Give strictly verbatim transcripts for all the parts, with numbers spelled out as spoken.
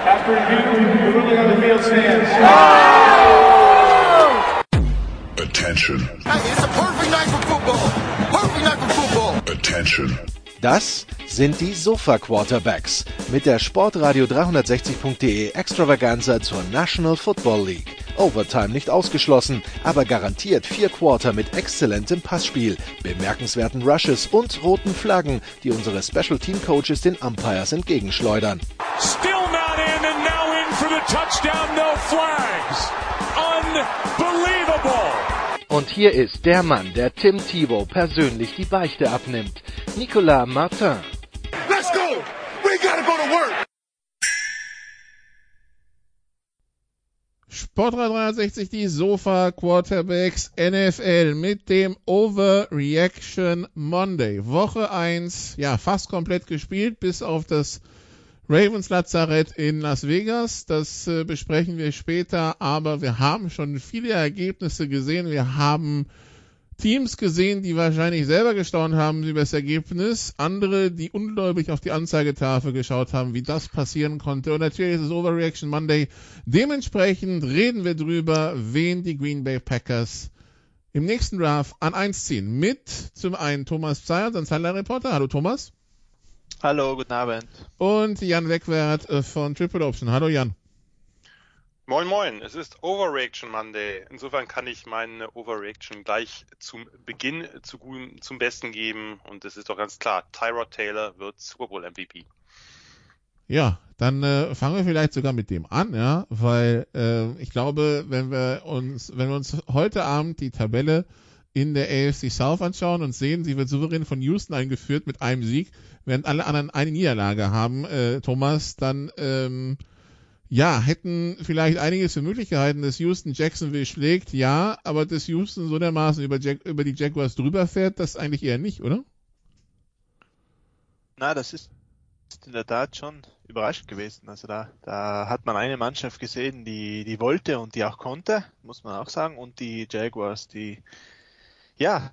After review, the ruling on the field stands. Attention. Hey, it's a perfect night for football. Perfect night for football. Attention. Das sind die Sofa-Quarterbacks mit der Sportradio dreihundertsechzig Punkt de Extravaganza zur National Football League. Overtime nicht ausgeschlossen, aber garantiert vier Quarter mit exzellentem Passspiel, bemerkenswerten Rushes und roten Flaggen, die unsere Special Team Coaches den Umpires entgegenschleudern. Still not in and now in for the touchdown, no flags. Unbelievable. Und hier ist der Mann, der Tim Tebow persönlich die Beichte abnimmt. Nicolas Martin. Let's go. We gotta go to work. Sportradio dreihundertsechzig, die Sofa Quarterbacks N F L mit dem Overreaction Monday. Woche eins, ja, fast komplett gespielt, bis auf das Ravens Lazarett in Las Vegas. Das äh, besprechen wir später, aber wir haben schon viele Ergebnisse gesehen. Wir haben Teams gesehen, die wahrscheinlich selber gestaunt haben über das Ergebnis, andere, die ungläubig auf die Anzeigetafel geschaut haben, wie das passieren konnte. Und natürlich ist es Overreaction Monday. Dementsprechend reden wir drüber, wen die Green Bay Packers im nächsten Draft an eins ziehen. Mit zum einen Thomas Pseier, unser Reporter. Hallo Thomas. Hallo, guten Abend. Und Jan Wegwert von Triple Option. Hallo Jan. Moin Moin, es ist Overreaction Monday. Insofern kann ich meine Overreaction gleich zum Beginn zu, zum Besten geben. Und es ist doch ganz klar, Tyrod Taylor wird Super Bowl M V P. Ja, dann äh, fangen wir vielleicht sogar mit dem an, ja, weil äh, ich glaube, wenn wir uns, wenn wir uns heute Abend die Tabelle in der A F C South anschauen und sehen, sie wird souverän von Houston eingeführt mit einem Sieg, während alle anderen eine Niederlage haben, äh, Thomas, dann ähm, ja, hätten vielleicht einiges für Möglichkeiten, dass Houston Jacksonville schlägt, ja, aber dass Houston so dermaßen über, Jag- über die Jaguars drüber fährt, das eigentlich eher nicht, oder? Na, das ist in der Tat schon überraschend gewesen. Also da, da hat man eine Mannschaft gesehen, die, die wollte und die auch konnte, muss man auch sagen, und die Jaguars, die, ja,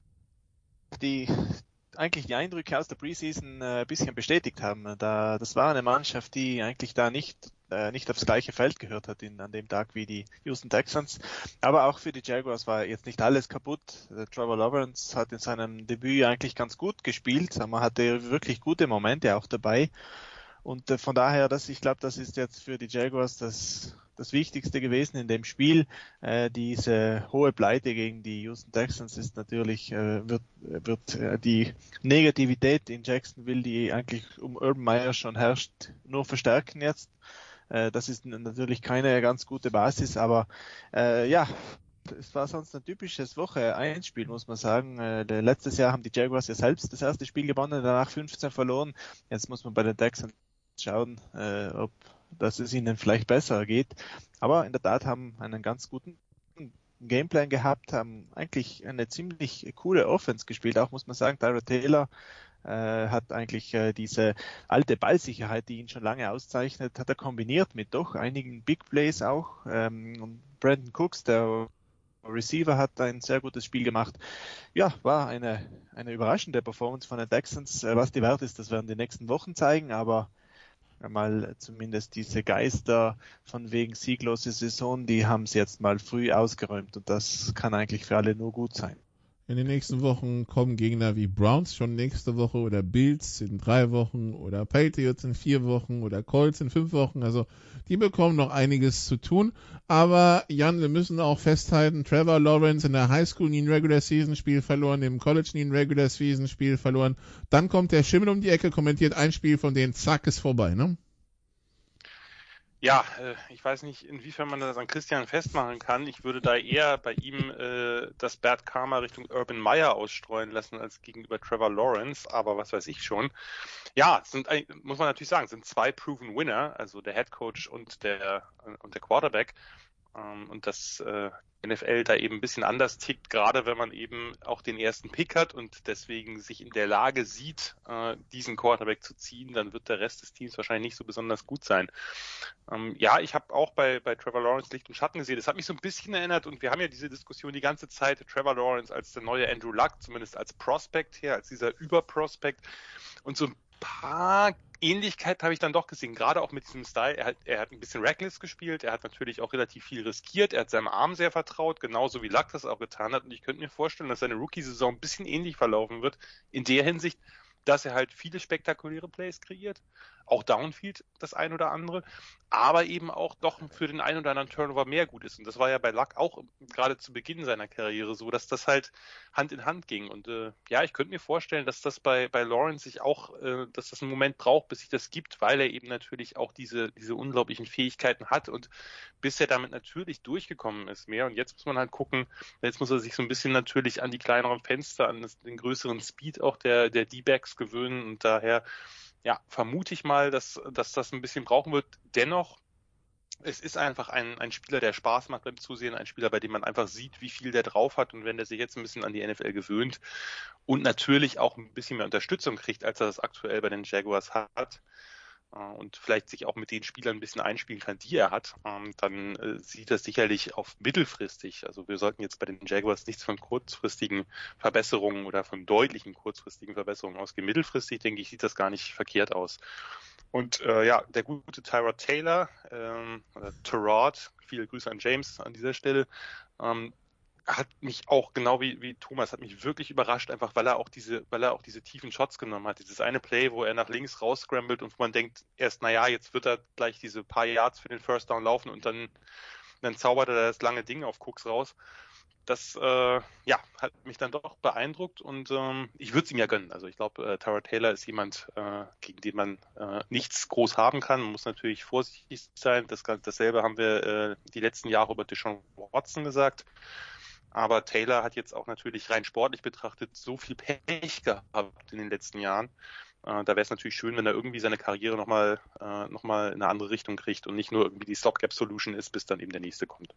die eigentlich die Eindrücke aus der Preseason äh, ein bisschen bestätigt haben. Da, das war eine Mannschaft, die eigentlich da nicht äh, nicht aufs gleiche Feld gehört hat in, an dem Tag wie die Houston Texans. Aber auch für die Jaguars war jetzt nicht alles kaputt. Der Trevor Lawrence hat in seinem Debüt eigentlich ganz gut gespielt. Man hatte wirklich gute Momente auch dabei. Und äh, von daher, das, ich glaube, das ist jetzt für die Jaguars das das Wichtigste gewesen in dem Spiel. Äh, diese hohe Pleite gegen die Houston Texans ist natürlich, äh, wird, wird äh, die Negativität in Jacksonville, die eigentlich um Urban Meyer schon herrscht, nur verstärken jetzt. Äh, das ist natürlich keine ganz gute Basis, aber äh, ja, es war sonst ein typisches Woche eins Spiel, muss man sagen. Äh, letztes Jahr haben die Jaguars ja selbst das erste Spiel gewonnen, danach fünfzehn verloren. Jetzt muss man bei den Texans schauen, äh, ob dass es ihnen vielleicht besser geht. Aber in der Tat haben einen ganz guten Gameplan gehabt, haben eigentlich eine ziemlich coole Offense gespielt. Auch muss man sagen, Tyrod Taylor äh, hat eigentlich äh, diese alte Ballsicherheit, die ihn schon lange auszeichnet, hat er kombiniert mit doch einigen Big Plays auch. Ähm, und Brandon Cooks, der Receiver, hat ein sehr gutes Spiel gemacht. Ja, war eine, eine überraschende Performance von den Texans. Äh, was die wert ist, das werden die nächsten Wochen zeigen, aber mal zumindest diese Geister von wegen sieglose Saison, die haben sie jetzt mal früh ausgeräumt und das kann eigentlich für alle nur gut sein. In den nächsten Wochen kommen Gegner wie Browns schon nächste Woche oder Bills in drei Wochen oder Patriots in vier Wochen oder Colts in fünf Wochen. Also die bekommen noch einiges zu tun. Aber Jan, wir müssen auch festhalten, Trevor Lawrence in der Highschool nie ein Regular Season Spiel verloren, im College nie ein Regular Season Spiel verloren. Dann kommt der Schimmel um die Ecke, kommentiert ein Spiel von denen, zack, ist vorbei, ne? Ja, äh, ich weiß nicht, inwiefern man das an Christian festmachen kann. Ich würde da eher bei ihm äh, das Bad Karma Richtung Urban Meyer ausstreuen lassen als gegenüber Trevor Lawrence, aber was weiß ich schon. Ja, es sind, muss man natürlich sagen, es sind zwei Proven Winner, also der Head Coach und der und der Quarterback. Ähm, und das äh, N F L da eben ein bisschen anders tickt, gerade wenn man eben auch den ersten Pick hat und deswegen sich in der Lage sieht, äh, diesen Quarterback zu ziehen, dann wird der Rest des Teams wahrscheinlich nicht so besonders gut sein. Ähm, ja, ich habe auch bei, bei Trevor Lawrence Licht und Schatten gesehen. Das hat mich so ein bisschen erinnert und wir haben ja diese Diskussion die ganze Zeit, Trevor Lawrence als der neue Andrew Luck, zumindest als Prospect her, als dieser Überprospect. Und so ein paar Ähnlichkeit habe ich dann doch gesehen, gerade auch mit diesem Style. Er hat, er hat ein bisschen reckless gespielt, er hat natürlich auch relativ viel riskiert, er hat seinem Arm sehr vertraut, genauso wie Luck das auch getan hat. Und ich könnte mir vorstellen, dass seine Rookie-Saison ein bisschen ähnlich verlaufen wird, in der Hinsicht, dass er halt viele spektakuläre Plays kreiert, auch Downfield das ein oder andere, aber eben auch doch für den ein oder anderen Turnover mehr gut ist. Und das war ja bei Luck auch gerade zu Beginn seiner Karriere so, dass das halt Hand in Hand ging. Und äh, ja, ich könnte mir vorstellen, dass das bei, bei Lawrence sich auch, äh, dass das einen Moment braucht, bis sich das gibt, weil er eben natürlich auch diese, diese unglaublichen Fähigkeiten hat und bis er damit natürlich durchgekommen ist mehr. Und jetzt muss man halt gucken, jetzt muss er sich so ein bisschen natürlich an die kleineren Fenster, an das, den größeren Speed auch der, der D-Backs gewöhnen und daher ja, vermute ich mal, dass, dass das ein bisschen brauchen wird. Dennoch, es ist einfach ein, ein Spieler, der Spaß macht beim Zusehen, ein Spieler, bei dem man einfach sieht, wie viel der drauf hat und wenn der sich jetzt ein bisschen an die N F L gewöhnt und natürlich auch ein bisschen mehr Unterstützung kriegt, als er das aktuell bei den Jaguars hat und vielleicht sich auch mit den Spielern ein bisschen einspielen kann, die er hat, dann sieht das sicherlich auf mittelfristig, also wir sollten jetzt bei den Jaguars nichts von kurzfristigen Verbesserungen oder von deutlichen kurzfristigen Verbesserungen ausgehen. Mittelfristig, denke ich, sieht das gar nicht verkehrt aus. Und äh, ja, der gute Tyrod Taylor, ähm, oder Tyrod, viele Grüße an James an dieser Stelle, ähm, hat mich auch, genau wie, wie Thomas, hat mich wirklich überrascht, einfach weil er auch diese, weil er auch diese tiefen Shots genommen hat. Dieses eine Play, wo er nach links rausscrambled und wo man denkt, erst, naja, jetzt wird er gleich diese paar Yards für den First Down laufen und dann, dann zaubert er das lange Ding auf Cooks raus. Das, äh, ja, hat mich dann doch beeindruckt und ähm, ich würde es ihm ja gönnen. Also ich glaube, äh, Tyrod Taylor ist jemand, äh, gegen den man äh, nichts groß haben kann. Man muss natürlich vorsichtig sein. Das, dasselbe haben wir äh, die letzten Jahre über Deshaun Watson gesagt. Aber Taylor hat jetzt auch natürlich rein sportlich betrachtet so viel Pech gehabt in den letzten Jahren. Äh, da wäre es natürlich schön, wenn er irgendwie seine Karriere nochmal äh, noch mal in eine andere Richtung kriegt und nicht nur irgendwie die Stopgap-Solution ist, bis dann eben der nächste kommt.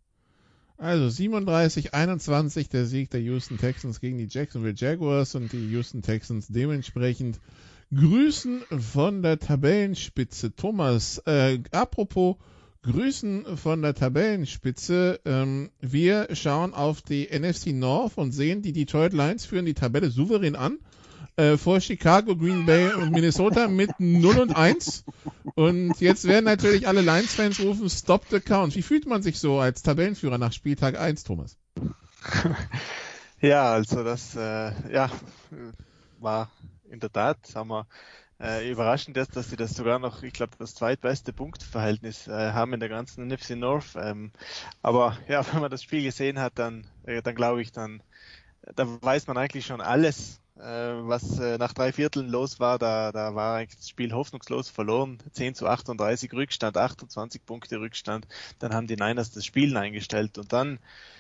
Also siebenunddreißig einundzwanzig der Sieg der Houston Texans gegen die Jacksonville Jaguars und die Houston Texans dementsprechend grüßen von der Tabellenspitze. Thomas, äh, apropos Grüßen von der Tabellenspitze. Ähm, wir schauen auf die N F C North und sehen, die Detroit Lions führen die Tabelle souverän an. Äh, vor Chicago, Green Bay und Minnesota mit null und eins. Und jetzt werden natürlich alle Lions-Fans rufen, stop the count. Wie fühlt man sich so als Tabellenführer nach Spieltag eins, Thomas? Ja, also das äh, ja, war in der Tat, sagen wir, Äh, überraschend ist, dass sie das sogar noch, ich glaube, das zweitbeste Punktverhältnis äh, haben in der ganzen N F C North. Ähm, aber ja, wenn man das Spiel gesehen hat, dann, äh, dann glaube ich, dann, da weiß man eigentlich schon alles, äh, was äh, nach drei Vierteln los war. Da, da war eigentlich das Spiel hoffnungslos verloren. zehn zu achtunddreißig Rückstand, achtundzwanzig Punkte Rückstand. Dann haben die Niners das Spiel eingestellt und dann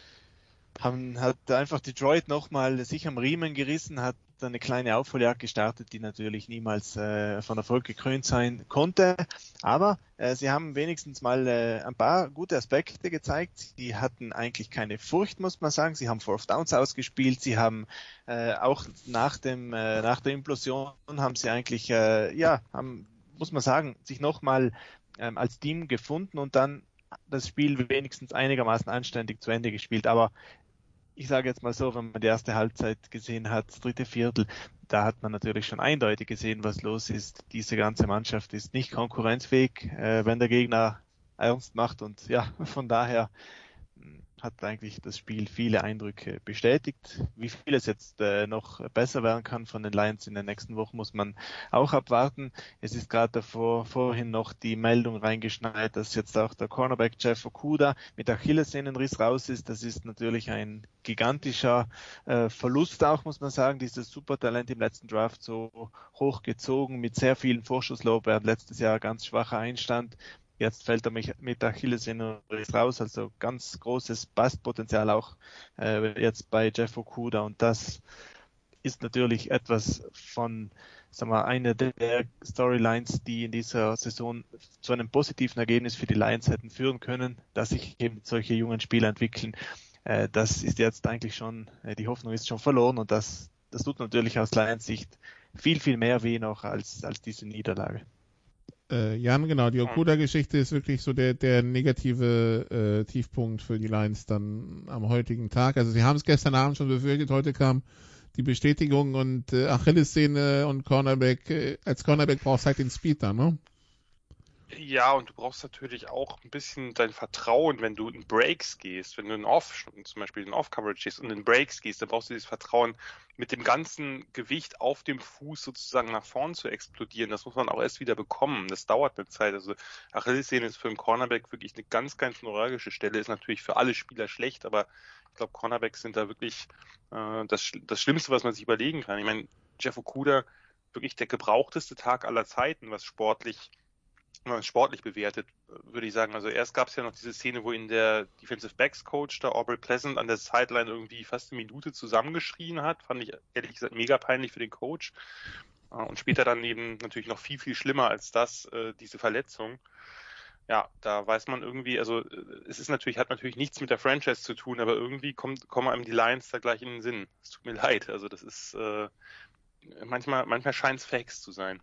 haben, hat einfach Detroit nochmal sich am Riemen gerissen, hat eine kleine Aufholjagd gestartet, die natürlich niemals äh, von Erfolg gekrönt sein konnte. Aber äh, sie haben wenigstens mal äh, ein paar gute Aspekte gezeigt. Sie hatten eigentlich keine Furcht, muss man sagen. Sie haben Fourth Downs ausgespielt. Sie haben äh, auch nach dem äh, nach der Implosion haben sie eigentlich äh, ja haben, muss man sagen, sich nochmal ähm, als Team gefunden und dann das Spiel wenigstens einigermaßen anständig zu Ende gespielt. Aber ich sage jetzt mal so, wenn man die erste Halbzeit gesehen hat, das dritte Viertel, da hat man natürlich schon eindeutig gesehen, was los ist. Diese ganze Mannschaft ist nicht konkurrenzfähig, äh, wenn der Gegner ernst macht und ja, von daher hat eigentlich das Spiel viele Eindrücke bestätigt. Wie viel es jetzt äh, noch besser werden kann von den Lions in den nächsten Wochen, muss man auch abwarten. Es ist gerade davor vorhin noch die Meldung reingeschneit, dass jetzt auch der Cornerback Jeff Okudah mit Achillessehnenriss raus ist. Das ist natürlich ein gigantischer äh, Verlust auch, muss man sagen. Dieses Supertalent im letzten Draft so hochgezogen mit sehr vielen Vorschusslorbeeren. Letztes Jahr ganz schwacher Einstand. Jetzt fällt er mich mit Achillessehnenriss raus, also ganz großes Bastpotenzial auch äh, jetzt bei Jeff Okudah und das ist natürlich etwas von, sagen wir, eine der Storylines, die in dieser Saison zu einem positiven Ergebnis für die Lions hätten führen können, dass sich eben solche jungen Spieler entwickeln. Äh, das ist jetzt eigentlich schon, äh, die Hoffnung ist schon verloren und das, das tut natürlich aus Lions Sicht viel, viel mehr weh noch als, als diese Niederlage. Äh, Jan, genau, die Okudah-Geschichte ist wirklich so der, der negative äh, Tiefpunkt für die Lions dann am heutigen Tag. Also sie haben es gestern Abend schon befürchtet, heute kam die Bestätigung und äh, Achillessehne und Cornerback, äh, als Cornerback brauchst du halt den Speed da, ne? Ja, und du brauchst natürlich auch ein bisschen dein Vertrauen, wenn du in Breaks gehst, wenn du in Off, zum Beispiel in Off-Coverage gehst und in Breaks gehst, dann brauchst du dieses Vertrauen, mit dem ganzen Gewicht auf dem Fuß sozusagen nach vorn zu explodieren. Das muss man auch erst wieder bekommen. Das dauert eine Zeit. Also Achillessehne ist für einen Cornerback wirklich eine ganz, ganz neuralgische Stelle, ist natürlich für alle Spieler schlecht, aber ich glaube, Cornerbacks sind da wirklich äh, das, das Schlimmste, was man sich überlegen kann. Ich meine, Jeff Okudah, wirklich der gebrauchteste Tag aller Zeiten, was sportlich sportlich bewertet, würde ich sagen. Also erst gab es ja noch diese Szene, wo ihn der Defensive Backs Coach, der Aubrey Pleasant, an der Sideline irgendwie fast eine Minute zusammengeschrien hat. Fand ich ehrlich gesagt mega peinlich für den Coach. Und später dann eben natürlich noch viel, viel schlimmer als das, diese Verletzung. Ja, da weiß man irgendwie, also es ist natürlich, hat natürlich nichts mit der Franchise zu tun, aber irgendwie kommt, kommen einem die Lions da gleich in den Sinn. Es tut mir leid. Also das ist äh, manchmal, manchmal scheint es Fakes zu sein.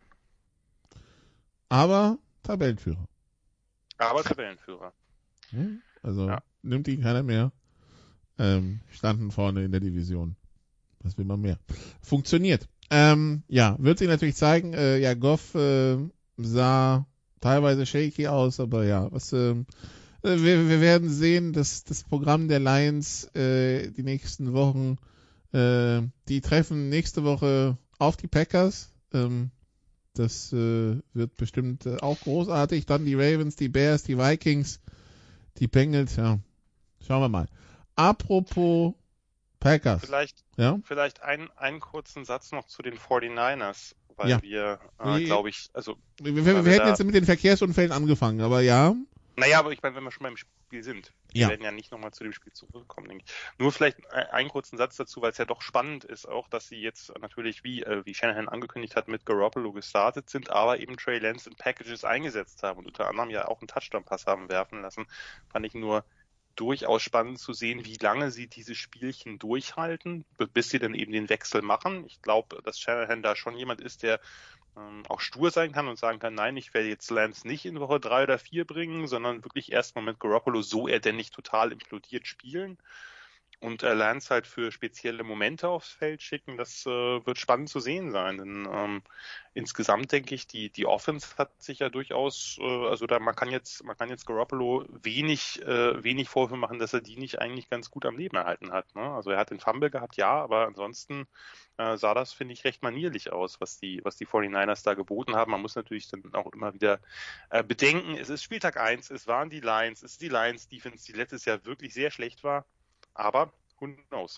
Aber Tabellenführer. Aber Tabellenführer. Also ja. Nimmt ihn keiner mehr. Ähm, standen vorne in der Division. Was will man mehr? Funktioniert. Ähm, ja, wird sich natürlich zeigen. Äh, ja, Goff äh, sah teilweise shaky aus, aber ja, was äh, wir, wir werden sehen, dass das Programm der Lions äh, die nächsten Wochen, äh, die treffen nächste Woche auf die Packers. Ähm, Das äh, wird bestimmt äh, auch großartig. Dann die Ravens, die Bears, die Vikings, die Bengals. Ja, schauen wir mal. Apropos Packers. Vielleicht, ja? vielleicht ein, einen kurzen Satz noch zu den forty-niners, weil ja. wir, äh, glaube ich, also... Wir, wir, wir, wir hätten jetzt mit den Verkehrsunfällen angefangen, aber ja... Naja, aber ich meine, wenn wir schon beim Spiel sind, wir ja. werden ja nicht nochmal zu dem Spiel zurückkommen, denke ich. Nur vielleicht einen kurzen Satz dazu, weil es ja doch spannend ist auch, dass sie jetzt natürlich, wie, äh, wie Shanahan angekündigt hat, mit Garoppolo gestartet sind, aber eben Trey Lance in Packages eingesetzt haben und unter anderem ja auch einen Touchdown-Pass haben werfen lassen. Fand ich nur durchaus spannend zu sehen, wie lange sie diese Spielchen durchhalten, bis sie dann eben den Wechsel machen. Ich glaube, dass Shanahan da schon jemand ist, der ähm, auch stur sein kann und sagen kann, nein, ich werde jetzt Lance nicht in Woche drei oder vier bringen, sondern wirklich erstmal mit Garoppolo, so er denn nicht total implodiert, spielen und äh, Lance halt für spezielle Momente aufs Feld schicken. Das äh, wird spannend zu sehen sein, denn ähm, insgesamt denke ich, die die Offense hat sich ja durchaus, äh, also da man kann jetzt man kann jetzt Garoppolo wenig äh, wenig Vorwürfe machen, dass er die nicht eigentlich ganz gut am Leben erhalten hat. Ne? Also er hat den Fumble gehabt, ja, aber ansonsten äh, sah das, finde ich, recht manierlich aus, was die was die forty-niners da geboten haben. Man muss natürlich dann auch immer wieder äh, bedenken, es ist Spieltag eins, es waren die Lions, es ist die Lions Defense, die letztes Jahr wirklich sehr schlecht war, aber who knows.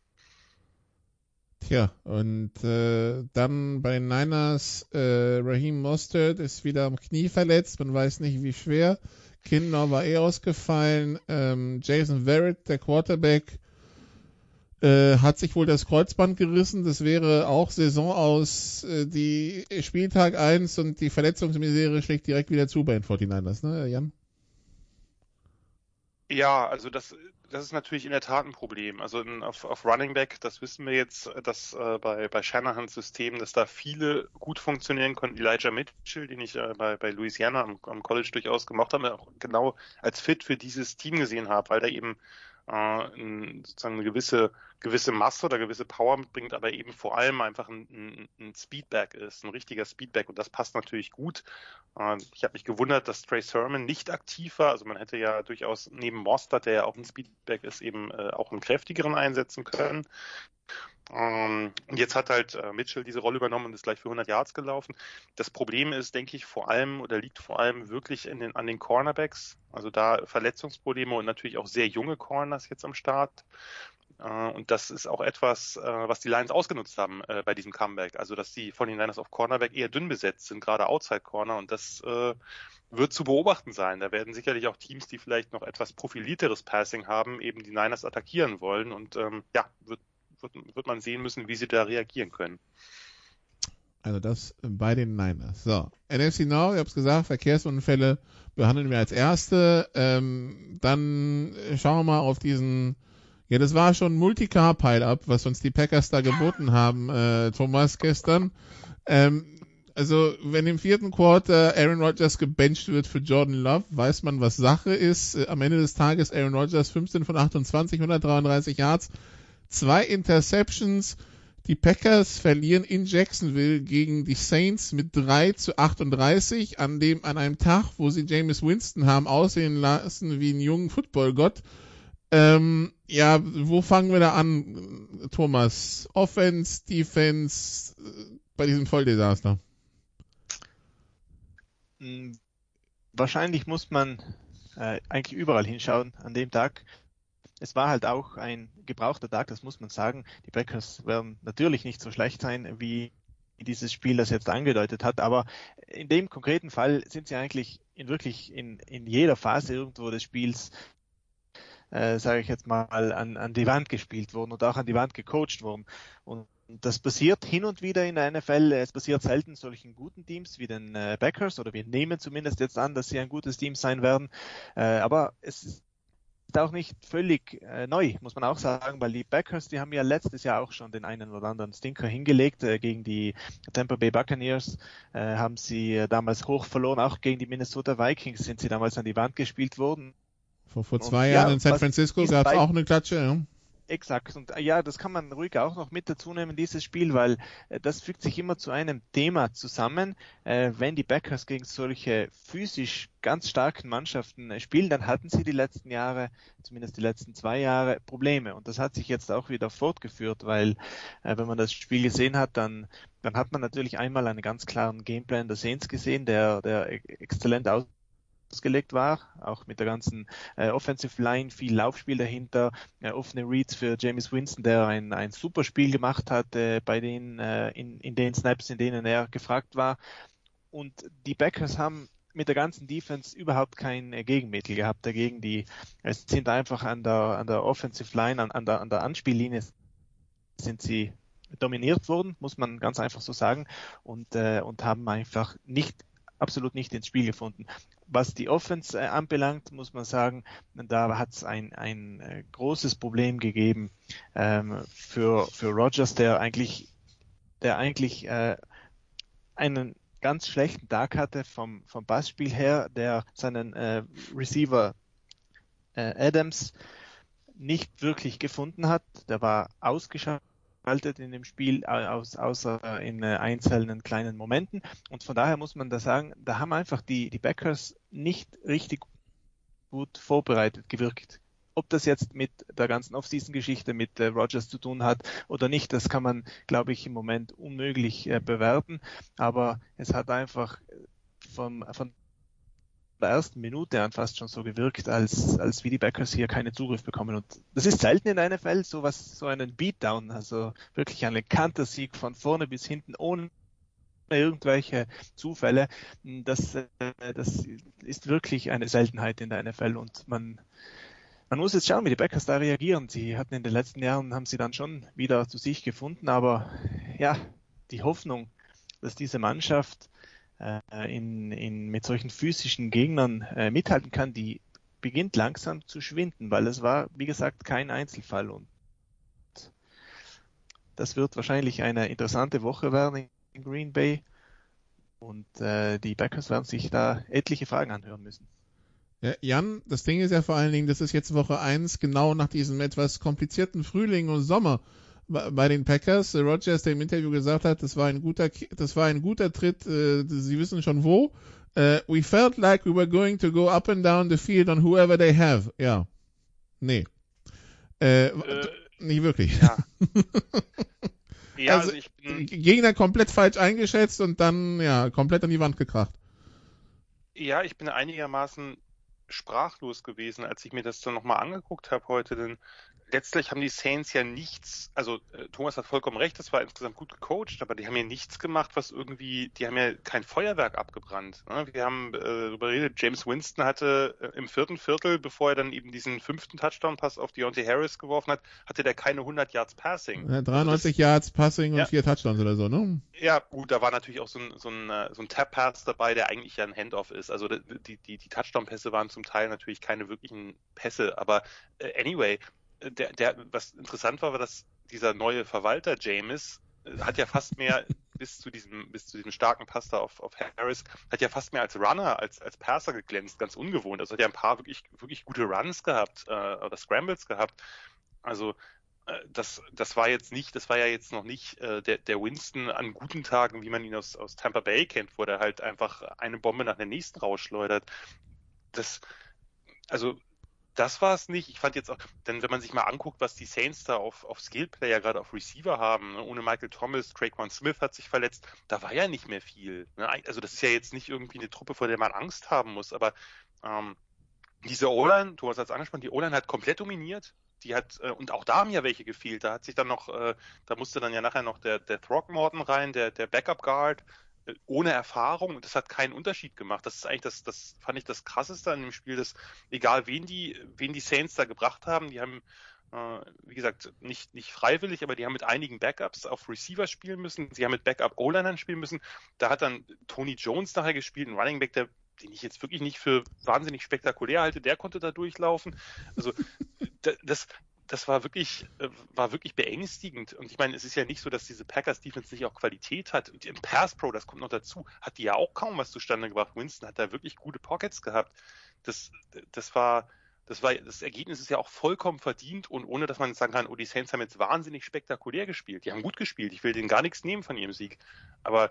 Tja, und äh, dann bei den Niners, äh, Raheem Mostert ist wieder am Knie verletzt, man weiß nicht wie schwer. Kinlaw war eh ausgefallen. Ähm, Jason Verrett, der Quarterback, äh, hat sich wohl das Kreuzband gerissen. Das wäre auch Saison aus. Äh, die Spieltag eins und die Verletzungsmisere schlägt direkt wieder zu bei den forty-niners, ne, Jan? Ja, also das, das ist natürlich in der Tat ein Problem. Also in, auf, auf Running Back, das wissen wir jetzt, dass äh, bei, bei Shanahans System, dass da viele gut funktionieren konnten. Elijah Mitchell, den ich äh, bei, bei Louisiana am, am College durchaus gemacht habe, auch genau als fit für dieses Team gesehen habe, weil da eben äh, ein, sozusagen eine gewisse gewisse Masse oder gewisse Power mitbringt, aber eben vor allem einfach ein, ein, ein Speedback ist, ein richtiger Speedback, und das passt natürlich gut. Äh, ich habe mich gewundert, dass Trey Sermon nicht aktiv war, also man hätte ja durchaus neben Mostert, der ja auch ein Speedback ist, eben äh, auch einen kräftigeren einsetzen können. Ähm, und jetzt hat halt äh, Mitchell diese Rolle übernommen und ist gleich für hundert Yards gelaufen. Das Problem ist, denke ich, vor allem oder liegt vor allem wirklich in den, an den Cornerbacks, also da Verletzungsprobleme und natürlich auch sehr junge Corners jetzt am Start. Und das ist auch etwas, was die Lions ausgenutzt haben bei diesem Comeback. Also, dass die forty-niners auf Cornerback eher dünn besetzt sind, gerade Outside Corner. Und das wird zu beobachten sein. Da werden sicherlich auch Teams, die vielleicht noch etwas profilierteres Passing haben, eben die Niners attackieren wollen. Und ja, wird, wird, wird man sehen müssen, wie sie da reagieren können. Also das bei den Niners. So, N F C Now, ich habe es gesagt, Verkehrsunfälle behandeln wir als erste. Ähm, dann schauen wir mal auf diesen... Ja, das war schon ein Multicar-Pile-Up, was uns die Packers da geboten haben, äh, Thomas, gestern. Ähm, also, wenn im vierten Quarter Aaron Rodgers gebencht wird für Jordan Love, weiß man, was Sache ist. Äh, am Ende des Tages Aaron Rodgers fünfzehn von achtundzwanzig, hundertdreiunddreißig Yards, zwei Interceptions. Die Packers verlieren in Jacksonville gegen die Saints mit drei zu achtunddreißig an dem, an einem Tag, wo sie Jameis Winston haben aussehen lassen wie einen jungen Footballgott. Ähm, ja, wo fangen wir da an, Thomas? Offense, Defense, bei diesem Volldesaster? Wahrscheinlich muss man äh, eigentlich überall hinschauen an dem Tag. Es war halt auch ein gebrauchter Tag, das muss man sagen. Die Packers werden natürlich nicht so schlecht sein, wie dieses Spiel das jetzt angedeutet hat, aber in dem konkreten Fall sind sie eigentlich in wirklich in, in jeder Phase irgendwo des Spiels Äh, sage ich jetzt mal, an, an die Wand gespielt worden und auch an die Wand gecoacht worden. Und das passiert hin und wieder in der N F L. Es passiert selten solchen guten Teams wie den äh, Packers, oder wir nehmen zumindest jetzt an, dass sie ein gutes Team sein werden. Äh, aber es ist auch nicht völlig äh, neu, muss man auch sagen, weil die Packers, die haben ja letztes Jahr auch schon den einen oder anderen Stinker hingelegt. Äh, gegen die Tampa Bay Buccaneers äh, haben sie äh, damals hoch verloren. Auch gegen die Minnesota Vikings sind sie damals an die Wand gespielt worden. Vor, vor zwei und, Jahren ja, in San Francisco gab es auch eine Klatsche, ja. Exakt. Und ja, das kann man ruhig auch noch mit dazu nehmen, dieses Spiel, weil äh, das fügt sich immer zu einem Thema zusammen. Äh, wenn die Packers gegen solche physisch ganz starken Mannschaften äh, spielen, dann hatten sie die letzten Jahre, zumindest die letzten zwei Jahre, Probleme. Und das hat sich jetzt auch wieder fortgeführt, weil äh, wenn man das Spiel gesehen hat, dann dann hat man natürlich einmal einen ganz klaren Gameplan der Saints gesehen, der, der exzellent aus ausgelegt war, auch mit der ganzen äh, Offensive Line, viel Laufspiel dahinter, äh, offene Reads für Jameis Winston, der ein, ein super Spiel gemacht hat äh, bei den, äh, in, in den Snaps, in denen er gefragt war. Und die Packers haben mit der ganzen Defense überhaupt kein äh, Gegenmittel gehabt dagegen. Die es sind einfach an der, an der Offensive Line, an, an, der, an der Anspiellinie sind sie dominiert worden, muss man ganz einfach so sagen, und, äh, und haben einfach nicht absolut nicht ins Spiel gefunden. Was die Offense äh, anbelangt, muss man sagen, da hat es ein, ein äh, großes Problem gegeben ähm, für, für Rodgers, der eigentlich, der eigentlich äh, einen ganz schlechten Tag hatte vom, vom Passspiel her, der seinen äh, Receiver äh, Adams nicht wirklich gefunden hat. Der war ausgeschaltet in dem Spiel, aus, außer in äh, einzelnen kleinen Momenten. Und von daher muss man da sagen, da haben einfach die, die Packers nicht richtig gut vorbereitet gewirkt. Ob das jetzt mit der ganzen Offseason-Geschichte mit äh, Rodgers zu tun hat oder nicht, das kann man, glaube ich, im Moment unmöglich äh, bewerten. Aber es hat einfach vom, von der ersten Minute an fast schon so gewirkt, als, als wie die Packers hier keinen Zugriff bekommen. Und das ist selten in der N F L, so was, so einen Beatdown, also wirklich ein Kantersieg von vorne bis hinten, ohne irgendwelche Zufälle. Das, äh, das ist wirklich eine Seltenheit in der N F L und man, man muss jetzt schauen, wie die Packers da reagieren. Sie hatten in den letzten Jahren, haben sie dann schon wieder zu sich gefunden, aber ja, die Hoffnung, dass diese Mannschaft In, in, mit solchen physischen Gegnern äh, mithalten kann, die beginnt langsam zu schwinden, weil es war, wie gesagt, kein Einzelfall und das wird wahrscheinlich eine interessante Woche werden in Green Bay und äh, die Packers werden sich da etliche Fragen anhören müssen. Ja, Jan, das Ding ist ja vor allen Dingen, das ist jetzt Woche eins, genau nach diesem etwas komplizierten Frühling und Sommer bei den Packers. Rodgers, der im Interview gesagt hat, das war ein guter, das war ein guter Tritt, äh, Sie wissen schon wo. Uh, we felt like we were going to go up and down the field on whoever they have. Ja. Nee. Äh, äh, nicht wirklich. Ja. ja also, also ich bin, Gegner komplett falsch eingeschätzt und dann, ja, komplett an die Wand gekracht. Ja, ich bin einigermaßen sprachlos gewesen, als ich mir das dann nochmal angeguckt habe heute, denn letztlich haben die Saints ja nichts, also äh, Thomas hat vollkommen recht, das war insgesamt gut gecoacht, aber die haben ja nichts gemacht, was irgendwie, die haben ja kein Feuerwerk abgebrannt. Ne? Wir haben äh, darüber geredet, Jameis Winston hatte äh, im vierten Viertel, bevor er dann eben diesen fünften Touchdown-Pass auf Deontay Harris geworfen hat, hatte der keine hundert Yards Passing. Ja, dreiundneunzig also das, Yards Passing und ja. vier Touchdowns oder so, ne? Ja, gut, da war natürlich auch so ein, so ein, so ein Tap-Pass dabei, der eigentlich ja ein Handoff ist. Also die, die, die Touchdown-Pässe waren zum Teil natürlich keine wirklichen Pässe, aber äh, anyway, Der, der, was interessant war, war, dass dieser neue Verwalter Jameis äh, hat ja fast mehr bis zu diesem bis zu diesem starken Pass da auf, auf Harris hat ja fast mehr als Runner als als Passer geglänzt, ganz ungewohnt. Also hat ja ein paar wirklich wirklich gute Runs gehabt äh, oder Scrambles gehabt. Also das, das war jetzt nicht, das war ja jetzt noch nicht äh, der, der Winston an guten Tagen, wie man ihn aus, aus Tampa Bay kennt, wo der halt einfach eine Bombe nach der nächsten rausschleudert. Das, also, das war es nicht. Ich fand jetzt auch, denn wenn man sich mal anguckt, was die Saints da auf, auf Skillplayer, gerade auf Receiver haben, ne, ohne Michael Thomas, Traquan Smith hat sich verletzt, da war ja nicht mehr viel. Ne? Also das ist ja jetzt nicht irgendwie eine Truppe, vor der man Angst haben muss, aber ähm, diese O-Line, du hast es angesprochen, die O-Line hat komplett dominiert. Die hat, äh, und auch da haben ja welche gefehlt. Da hat sich dann noch, äh, da musste dann ja nachher noch der, der Throckmorton rein, der, der Backup Guard, äh, ohne Erfahrung. Und das hat keinen Unterschied gemacht. Das ist eigentlich das, das fand ich das Krasseste an dem Spiel, dass egal wen die, wen die Saints da gebracht haben, die haben, äh, wie gesagt, nicht, nicht freiwillig, aber die haben mit einigen Backups auf Receiver spielen müssen. Sie haben mit Backup O-Linern spielen müssen. Da hat dann Tony Jones nachher gespielt, ein Running Back, der den ich jetzt wirklich nicht für wahnsinnig spektakulär halte, der konnte da durchlaufen. Also das, das war wirklich, war wirklich beängstigend. Und ich meine, es ist ja nicht so, dass diese Packers-Defense nicht auch Qualität hat. Und im Pass-Pro, das kommt noch dazu, hat die ja auch kaum was zustande gebracht. Winston hat da wirklich gute Pockets gehabt. Das, das war, das war, das Ergebnis ist ja auch vollkommen verdient und ohne, dass man sagen kann, oh, die Saints haben jetzt wahnsinnig spektakulär gespielt. Die haben gut gespielt. Ich will denen gar nichts nehmen von ihrem Sieg. Aber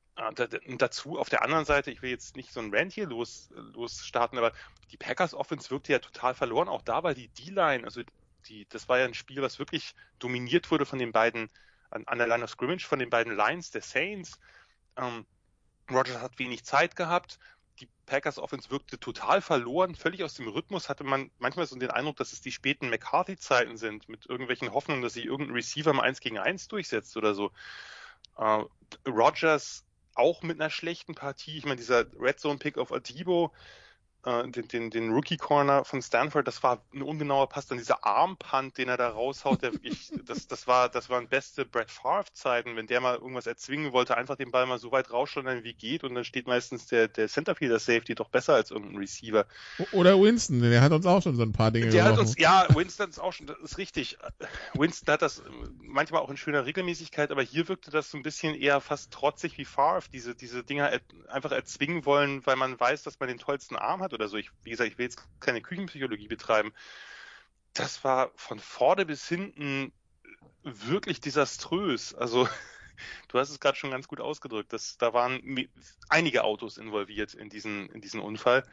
und dazu auf der anderen Seite, ich will jetzt nicht so ein Rant hier los, los starten, aber die Packers Offense wirkte ja total verloren, auch da war die D-Line, also die, das war ja ein Spiel, was wirklich dominiert wurde von den beiden, an, an der Line of Scrimmage, von den beiden Lines der Saints. Ähm, Rodgers hat wenig Zeit gehabt, die Packers Offense wirkte total verloren, völlig aus dem Rhythmus, hatte man manchmal so den Eindruck, dass es die späten McCarthy-Zeiten sind, mit irgendwelchen Hoffnungen, dass sich irgendein Receiver mal eins gegen eins durchsetzt oder so. Äh, Rodgers auch mit einer schlechten Partie. Ich meine, dieser Red Zone Pick auf Adebo, äh, den, den, den Rookie Corner von Stanford, das war ein ungenauer Pass. Dann dieser Armpunt, den er da raushaut, der wirklich, das, das war, das waren beste Brett Favre Zeiten, wenn der mal irgendwas erzwingen wollte, einfach den Ball mal so weit rausschleudern wie geht und dann steht meistens der, der Centerfielder Safety doch besser als irgendein Receiver. Oder Winston, der hat uns auch schon so ein paar Dinge Der gemacht. hat uns, ja, Winston ist auch schon, das ist richtig. Winston hat das manchmal auch in schöner Regelmäßigkeit, aber hier wirkte das so ein bisschen eher fast trotzig wie Favre, diese, diese Dinger einfach erzwingen wollen, weil man weiß, dass man den tollsten Arm hat oder so. Ich, wie gesagt, ich will jetzt keine Küchenpsychologie betreiben. Das war von vorne bis hinten wirklich desaströs. Also, du hast es gerade schon ganz gut ausgedrückt. Das, da waren einige Autos involviert in diesen, in diesen Unfall.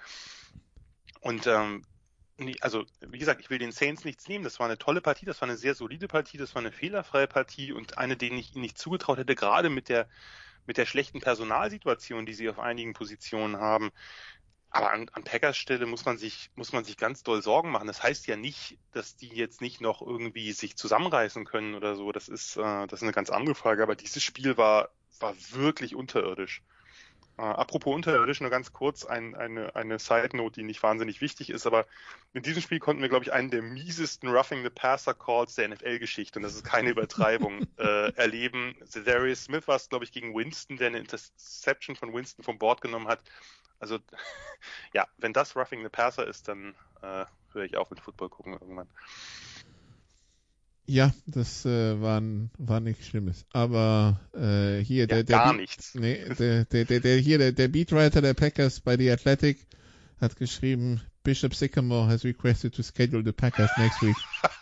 Und ähm, also, wie gesagt, ich will den Saints nichts nehmen. Das war eine tolle Partie, das war eine sehr solide Partie, das war eine fehlerfreie Partie und eine, denen ich ihnen nicht zugetraut hätte, gerade mit der, mit der schlechten Personalsituation, die sie auf einigen Positionen haben. Aber an, an Packers Stelle muss man sich, muss man sich ganz doll Sorgen machen. Das heißt ja nicht, dass die jetzt nicht noch irgendwie sich zusammenreißen können oder so. Das ist, äh, das ist eine ganz andere Frage. Aber dieses Spiel war, war wirklich unterirdisch. Äh, apropos unterirdisch, nur ganz kurz ein, eine, eine Side-Note, die nicht wahnsinnig wichtig ist, aber in diesem Spiel konnten wir, glaube ich, einen der miesesten Roughing the Passer Calls der N F L-Geschichte, und das ist keine Übertreibung, äh, erleben. Darius Smith war es, glaube ich, gegen Winston, der eine Interception von Winston vom Board genommen hat. Also, ja, wenn das Roughing the Passer ist, dann äh, höre ich auf mit Football gucken irgendwann. Ja, das äh, war, war nichts Schlimmes. Aber äh, hier ja, der, der gar Be- nichts. Nee, der, der, der, der hier der, der Beatwriter der Packers bei The Athletic hat geschrieben, Bishop Sycamore has requested to schedule the Packers next week.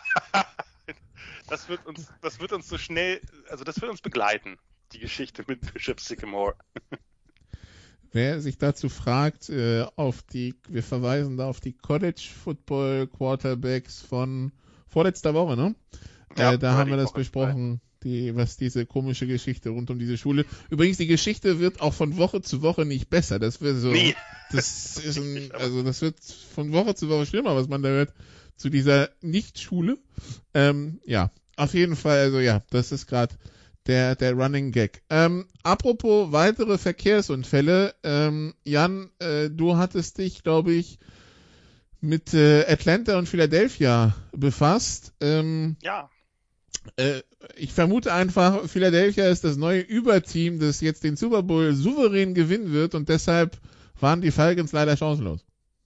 Das wird uns, das wird uns so schnell, also das wird uns begleiten, die Geschichte mit Bishop Sycamore. Wer sich dazu fragt, äh, auf die, wir verweisen da auf die College Football Quarterbacks von vorletzter Woche, ne? Ja, äh, da haben wir das Woche besprochen, die, was diese komische Geschichte rund um diese Schule. Übrigens, die Geschichte wird auch von Woche zu Woche nicht besser. Das wird so, nee. das ist ein, also das wird von Woche zu Woche schlimmer, was man da hört zu dieser Nicht-Schule. Ähm, ja, auf jeden Fall, also ja, das ist gerade der, der Running Gag. Ähm, apropos weitere Verkehrsunfälle, ähm, Jan, äh, du hattest dich, glaube ich, mit äh, Atlanta und Philadelphia befasst. Ähm, ja. Äh, ich vermute einfach, Philadelphia ist das neue Überteam, das jetzt den Super Bowl souverän gewinnen wird und deshalb waren die Falcons leider chancenlos.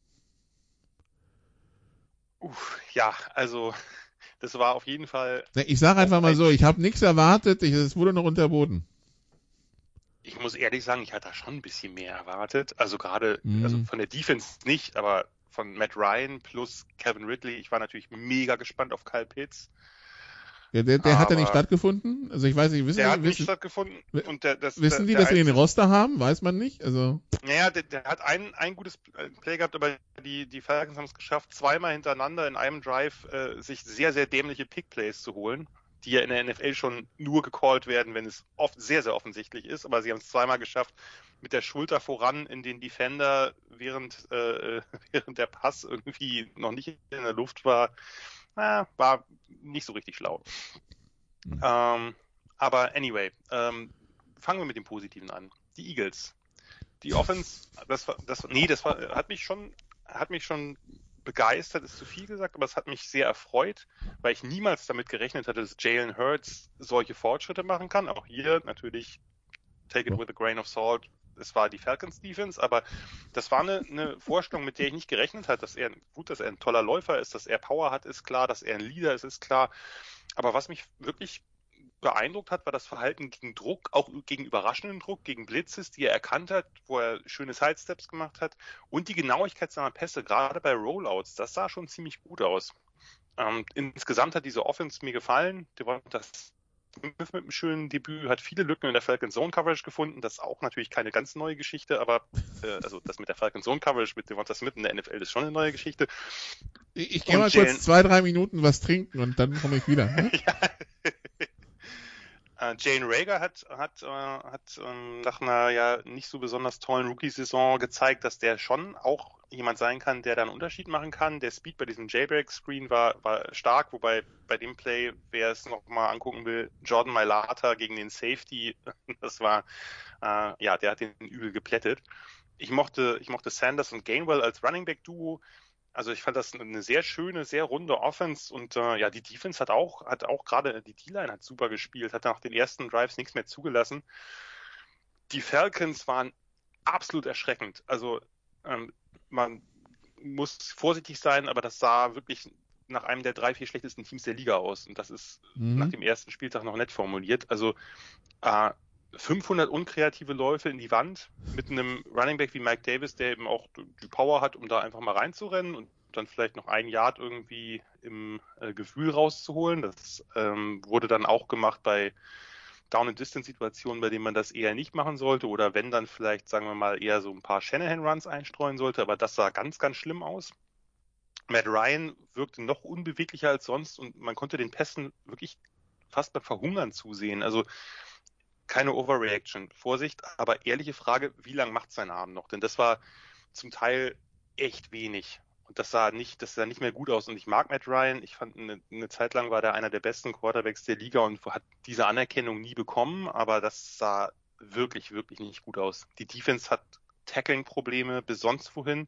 Uff, ja, also das war auf jeden Fall... Ich sage einfach mal so, ich habe nichts erwartet, ich, es wurde noch unterboten. Ich muss ehrlich sagen, ich hatte da schon ein bisschen mehr erwartet. Also gerade, mm. also von der Defense nicht, aber von Matt Ryan plus Calvin Ridley. Ich war natürlich mega gespannt auf Kyle Pitts. Der, der, der hat ja nicht Aber stattgefunden. Also ich weiß nicht, wissen der die, hat nicht wissen, stattgefunden. Und der, das, wissen die, der, dass sie der den in den Roster haben? Weiß man nicht. Also Naja, der, der hat ein, ein gutes Play gehabt, aber die, die Falcons haben es geschafft, zweimal hintereinander in einem Drive äh, sich sehr, sehr dämliche Pick-Plays zu holen, die ja in der N F L schon nur gecallt werden, wenn es oft sehr, sehr offensichtlich ist. Aber sie haben es zweimal geschafft, mit der Schulter voran in den Defender, während, äh, während der Pass irgendwie noch nicht in der Luft war. Na, war nicht so richtig schlau. Mhm. Ähm, aber anyway, ähm, fangen wir mit dem Positiven an. Die Eagles. Die Offense, das war, das, nee, das war, hat mich schon, hat mich schon begeistert, ist zu viel gesagt, aber es hat mich sehr erfreut, weil ich niemals damit gerechnet hatte, dass Jalen Hurts solche Fortschritte machen kann. Auch hier natürlich, take it with a grain of salt, es war die Falcons Defense, aber das war eine, eine Vorstellung, mit der ich nicht gerechnet hatte, dass er, gut, dass er ein toller Läufer ist, dass er Power hat, ist klar, dass er ein Leader ist, ist klar. Aber was mich wirklich beeindruckt hat, war das Verhalten gegen Druck, auch gegen überraschenden Druck, gegen Blitzes, die er erkannt hat, wo er schöne Sidesteps gemacht hat und die Genauigkeit seiner Pässe, gerade bei Rollouts, das sah schon ziemlich gut aus. Ähm, insgesamt hat diese Offense mir gefallen. Das mit einem schönen Debüt, hat viele Lücken in der Falcon Zone Coverage gefunden. Das ist auch natürlich keine ganz neue Geschichte, aber äh, also das mit der Falcon Zone Coverage mit Devonta Smith in der N F L ist schon eine neue Geschichte. Ich, ich gehe mal Jalen... kurz zwei, drei Minuten was trinken und dann komme ich wieder. Ne? Ja. Uh, Jane Rager hat, hat, uh, hat um, nach einer ja nicht so besonders tollen Rookie-Saison gezeigt, dass der schon auch jemand sein kann, der da einen Unterschied machen kann. Der Speed bei diesem Jailbreak-Screen war, war stark, wobei bei dem Play, wer es nochmal angucken will, Jordan Mailata gegen den Safety, das war, uh, ja, der hat den übel geplättet. Ich mochte, ich mochte Sanders und Gainwell als Running-Back-Duo. Also ich fand das eine sehr schöne, sehr runde Offense und äh, ja, die Defense hat auch, hat auch gerade, die D-Line hat super gespielt, hat nach den ersten Drives nichts mehr zugelassen. Die Falcons waren absolut erschreckend. Also ähm, man muss vorsichtig sein, aber das sah wirklich nach einem der drei, vier schlechtesten Teams der Liga aus und das ist mhm. nach dem ersten Spieltag noch nett formuliert. Also äh, fünfhundert unkreative Läufe in die Wand mit einem Running Back wie Mike Davis, der eben auch die Power hat, um da einfach mal reinzurennen und dann vielleicht noch ein Yard irgendwie im äh, Gefühl rauszuholen. Das ähm, wurde dann auch gemacht bei Down-and-Distance-Situationen, bei denen man das eher nicht machen sollte oder wenn dann vielleicht, sagen wir mal, eher so ein paar Shanahan-Runs einstreuen sollte, aber das sah ganz, ganz schlimm aus. Matt Ryan wirkte noch unbeweglicher als sonst und man konnte den Pässen wirklich fast beim Verhungern zusehen. Also keine Overreaction, Vorsicht, aber ehrliche Frage, wie lang macht sein Arm noch? Denn das war zum Teil echt wenig und das sah nicht, das sah nicht mehr gut aus und ich mag Matt Ryan, ich fand eine, eine Zeit lang war der einer der besten Quarterbacks der Liga und hat diese Anerkennung nie bekommen, aber das sah wirklich, wirklich nicht gut aus. Die Defense hat Tackling-Probleme bis sonst wohin,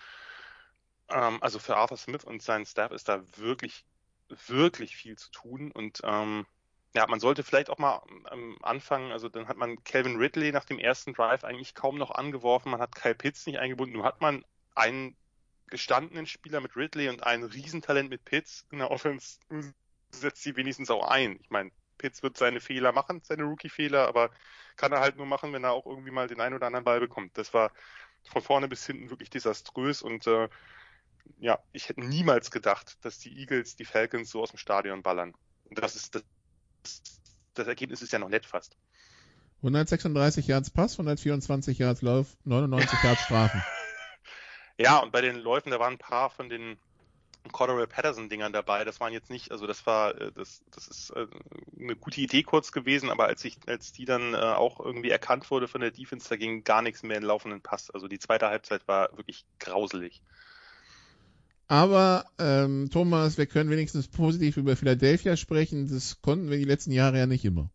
ähm, also für Arthur Smith und seinen Staff ist da wirklich, wirklich viel zu tun und ähm, ja, man sollte vielleicht auch mal am Anfang, also dann hat man Calvin Ridley nach dem ersten Drive eigentlich kaum noch angeworfen, man hat Kyle Pitts nicht eingebunden, nun hat man einen gestandenen Spieler mit Ridley und ein Riesentalent mit Pitts in der Offense, setzt sie wenigstens auch ein. Ich meine, Pitts wird seine Fehler machen, seine Rookie-Fehler, aber kann er halt nur machen, wenn er auch irgendwie mal den einen oder anderen Ball bekommt. Das war von vorne bis hinten wirklich desaströs und äh, ja, ich hätte niemals gedacht, dass die Eagles die Falcons so aus dem Stadion ballern. Und das ist das Das Ergebnis ist ja noch nett fast. hundertsechsunddreißig Yards Pass, hundertvierundzwanzig Yards Lauf, neunundneunzig Yards Strafen. Ja, und bei den Läufen, da waren ein paar von den Cordero Patterson-Dingern dabei. Das waren jetzt nicht, also das war, das, das ist eine gute Idee kurz gewesen, aber als ich, als die dann auch irgendwie erkannt wurde von der Defense, da ging gar nichts mehr in laufenden Pass. Also die zweite Halbzeit war wirklich grauselig. Aber, ähm, Thomas, wir können wenigstens positiv über Philadelphia sprechen. Das konnten wir die letzten Jahre ja nicht immer.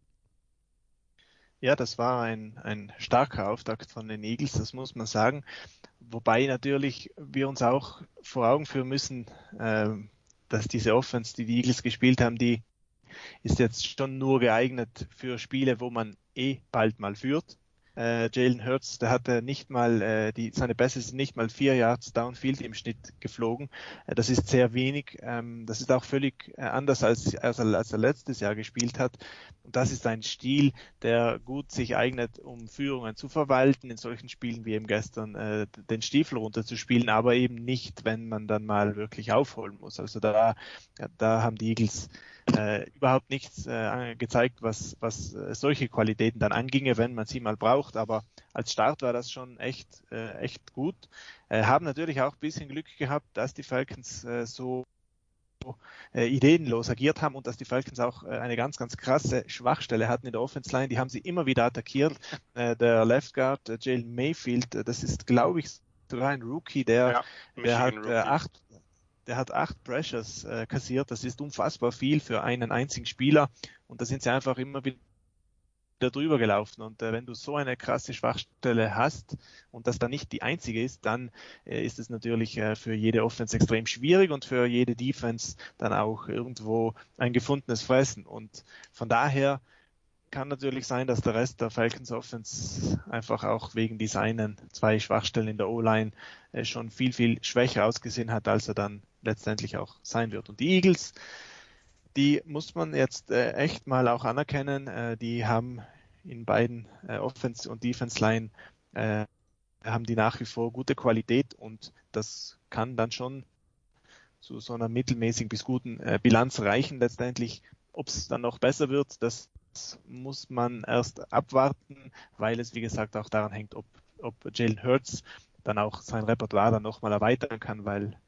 Ja, das war ein, ein starker Auftakt von den Eagles, das muss man sagen. Wobei natürlich wir uns auch vor Augen führen müssen, äh, dass diese Offense, die die Eagles gespielt haben, die ist jetzt schon nur geeignet für Spiele, wo man eh bald mal führt. Äh, Jalen Hurts, der hatte nicht mal, äh, die, seine Pässe sind nicht mal vier Yards Downfield im Schnitt geflogen. Äh, das ist sehr wenig. Ähm, das ist auch völlig äh, anders, als, als, als er letztes Jahr gespielt hat. Und das ist ein Stil, der gut sich eignet, um Führungen zu verwalten, in solchen Spielen wie eben gestern, äh, den Stiefel runterzuspielen, aber eben nicht, wenn man dann mal wirklich aufholen muss. Also da, ja, da haben die Eagles äh, überhaupt nichts äh, gezeigt, was, was äh, solche Qualitäten dann anginge, wenn man sie mal braucht. Aber als Start war das schon echt, äh, echt gut. Äh, haben natürlich auch ein bisschen Glück gehabt, dass die Falcons äh, so äh, ideenlos agiert haben und dass die Falcons auch äh, eine ganz, ganz krasse Schwachstelle hatten in der Offense Line. Die haben sie immer wieder attackiert. Äh, der Left Guard, äh, Jalen Mayfield, äh, das ist, glaube ich, sogar ein Rookie, der, ja, der hat Rookie. Äh, acht Der hat acht Pressures äh, kassiert. Das ist unfassbar viel für einen einzigen Spieler. Und da sind sie einfach immer wieder drüber gelaufen. Und äh, wenn du so eine krasse Schwachstelle hast und das dann nicht die einzige ist, dann äh, ist es natürlich äh, für jede Offense extrem schwierig und für jede Defense dann auch irgendwo ein gefundenes Fressen. Und von daher kann natürlich sein, dass der Rest der Falcons Offense einfach auch wegen dieser einen, zwei Schwachstellen in der O-Line äh, schon viel, viel schwächer ausgesehen hat, als er dann letztendlich auch sein wird. Und die Eagles, die muss man jetzt äh, echt mal auch anerkennen. Äh, die haben in beiden äh, Offense- und Defense-Line äh, haben die nach wie vor gute Qualität und das kann dann schon zu so einer mittelmäßigen bis guten äh, Bilanz reichen letztendlich. Ob es dann noch besser wird, das muss man erst abwarten, weil es wie gesagt auch daran hängt, ob, ob Jalen Hurts dann auch sein Repertoire dann nochmal erweitern kann, weil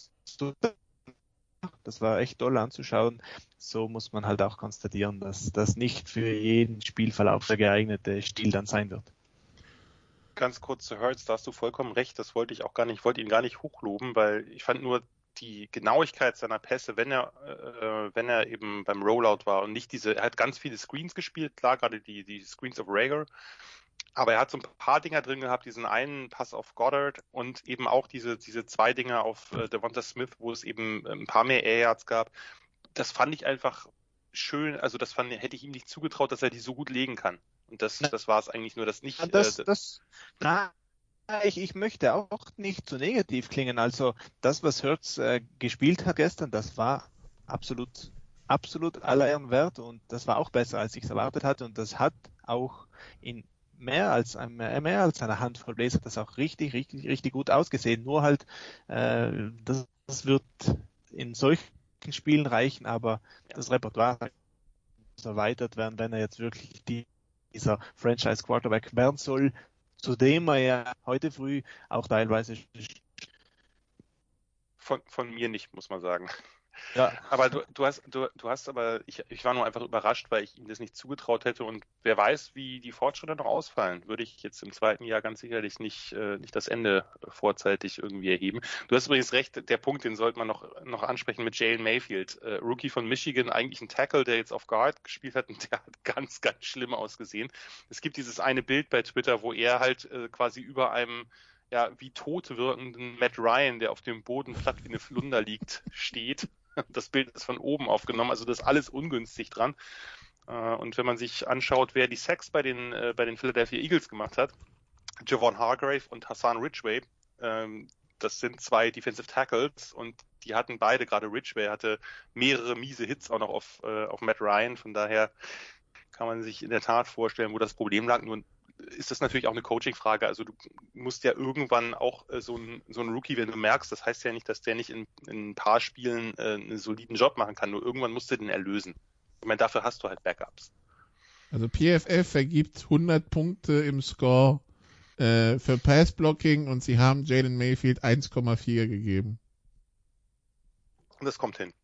das war echt toll anzuschauen. So muss man halt auch konstatieren, dass das nicht für jeden Spielverlauf der geeignete Stil dann sein wird. Ganz kurz zu Hurts, da hast du vollkommen recht, das wollte ich auch gar nicht, ich wollte ihn gar nicht hochloben, weil ich fand nur die Genauigkeit seiner Pässe, wenn er, äh, wenn er eben beim Rollout war und nicht diese, er hat ganz viele Screens gespielt, klar, gerade die, die Screens of Rager, aber er hat so ein paar Dinger drin gehabt, diesen einen Pass auf Goddard und eben auch diese, diese zwei Dinger auf äh, Devonta Smith, wo es eben ein paar mehr Air Yards gab. Das fand ich einfach schön, also das fand, hätte ich ihm nicht zugetraut, dass er die so gut legen kann. Und das, das war es eigentlich nur, das nicht... Das, äh, das, na, ich, ich möchte auch nicht zu negativ klingen. Also das, was Hurts äh, gespielt hat gestern, das war absolut, absolut aller Ehren wert und das war auch besser, als ich es erwartet hatte und das hat auch in mehr als mehr, mehr als eine Handvoll Plays hat das auch richtig, richtig, richtig gut ausgesehen. Nur halt, äh, das, das wird in solchen Spielen reichen, aber das Repertoire muss erweitert werden, wenn er jetzt wirklich die, dieser Franchise Quarterback werden soll, zu dem er ja heute früh auch teilweise von, von mir nicht, muss man sagen. Ja. Aber du, du hast, du, du hast aber, ich, ich war nur einfach überrascht, weil ich ihm das nicht zugetraut hätte und wer weiß, wie die Fortschritte noch ausfallen, würde ich jetzt im zweiten Jahr ganz sicherlich nicht, äh, nicht das Ende vorzeitig irgendwie erheben. Du hast übrigens recht, der Punkt, den sollte man noch, noch ansprechen mit Jalen Mayfield, äh, Rookie von Michigan, eigentlich ein Tackle, der jetzt auf Guard gespielt hat und der hat ganz, ganz schlimm ausgesehen. Es gibt dieses eine Bild bei Twitter, wo er halt äh, quasi über einem ja, wie tot wirkenden Matt Ryan, der auf dem Boden platt wie eine Flunder liegt, steht. Das Bild ist von oben aufgenommen, also das ist alles ungünstig dran. Und wenn man sich anschaut, wer die Sacks bei den, bei den Philadelphia Eagles gemacht hat, Javon Hargrave und Hassan Ridgway, das sind zwei Defensive Tackles und die hatten beide, gerade Ridgway hatte mehrere miese Hits auch noch auf, auf Matt Ryan, von daher kann man sich in der Tat vorstellen, wo das Problem lag. Nur ist das natürlich auch eine Coaching-Frage. Also du musst ja irgendwann auch äh, so ein so ein Rookie, wenn du merkst, das heißt ja nicht, dass der nicht in, in ein paar Spielen äh, einen soliden Job machen kann, nur irgendwann musst du den erlösen. Ich meine, dafür hast du halt Backups. Also P F F vergibt hundert Punkte im Score äh, für Pass-Blocking und sie haben Jalen Mayfield eins Komma vier gegeben. Und das kommt hin.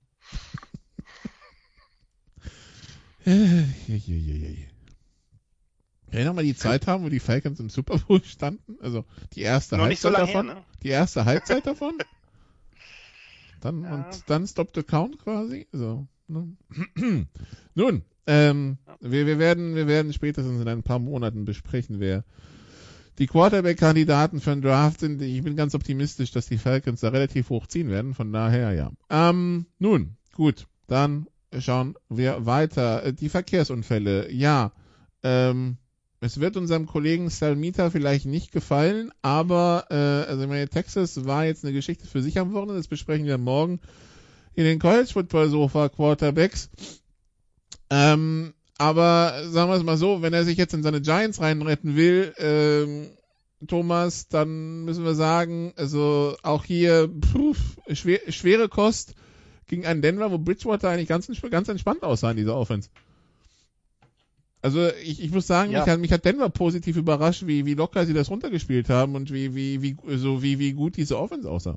Kann ich noch mal die Zeit haben, wo die Falcons im Super Bowl standen? Also die erste Noch Halbzeit nicht so lange davon? her, ne? Die erste Halbzeit davon? Dann Ja. und dann Stop the Count quasi. So, ne? Nun, ähm, wir, wir werden wir werden spätestens in ein paar Monaten besprechen, wer die Quarterback-Kandidaten für den Draft sind. Ich bin ganz optimistisch, dass die Falcons da relativ hoch ziehen werden. Von daher, ja. Ähm, nun, gut, dann schauen wir weiter. Die Verkehrsunfälle, ja. Ähm, es wird unserem Kollegen Salmita vielleicht nicht gefallen, aber äh, also ich meine, Texas war jetzt eine Geschichte für sich am Wochenende. Das besprechen wir morgen in den College Football Sofa Quarterbacks. Ähm, aber sagen wir es mal so, wenn er sich jetzt in seine Giants reinretten will, ähm, Thomas, dann müssen wir sagen, also auch hier pf, schwer, schwere Kost. gegen einen Denver, wo Bridgewater eigentlich ganz, ganz entspannt aussah in dieser Offense. Also ich, ich muss sagen, Ja. mich, hat, mich hat Denver positiv überrascht, wie, wie locker sie das runtergespielt haben und wie, wie, wie, so wie, wie gut diese Offense aussah.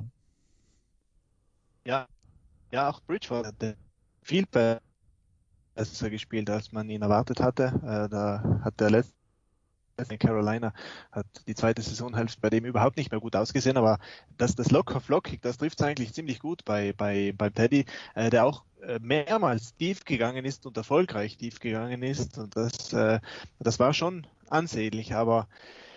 Ja, ja, auch Bridgewater hat viel besser gespielt, als man ihn erwartet hatte. Äh, da hat der letzte in Carolina hat die zweite Saisonhälfte bei dem überhaupt nicht mehr gut ausgesehen, aber das, das locker flockig, das trifft es eigentlich ziemlich gut bei, bei, beim Teddy, äh, der auch äh, mehrmals tief gegangen ist und erfolgreich tief gegangen ist, und das, äh, das war schon ansehnlich, aber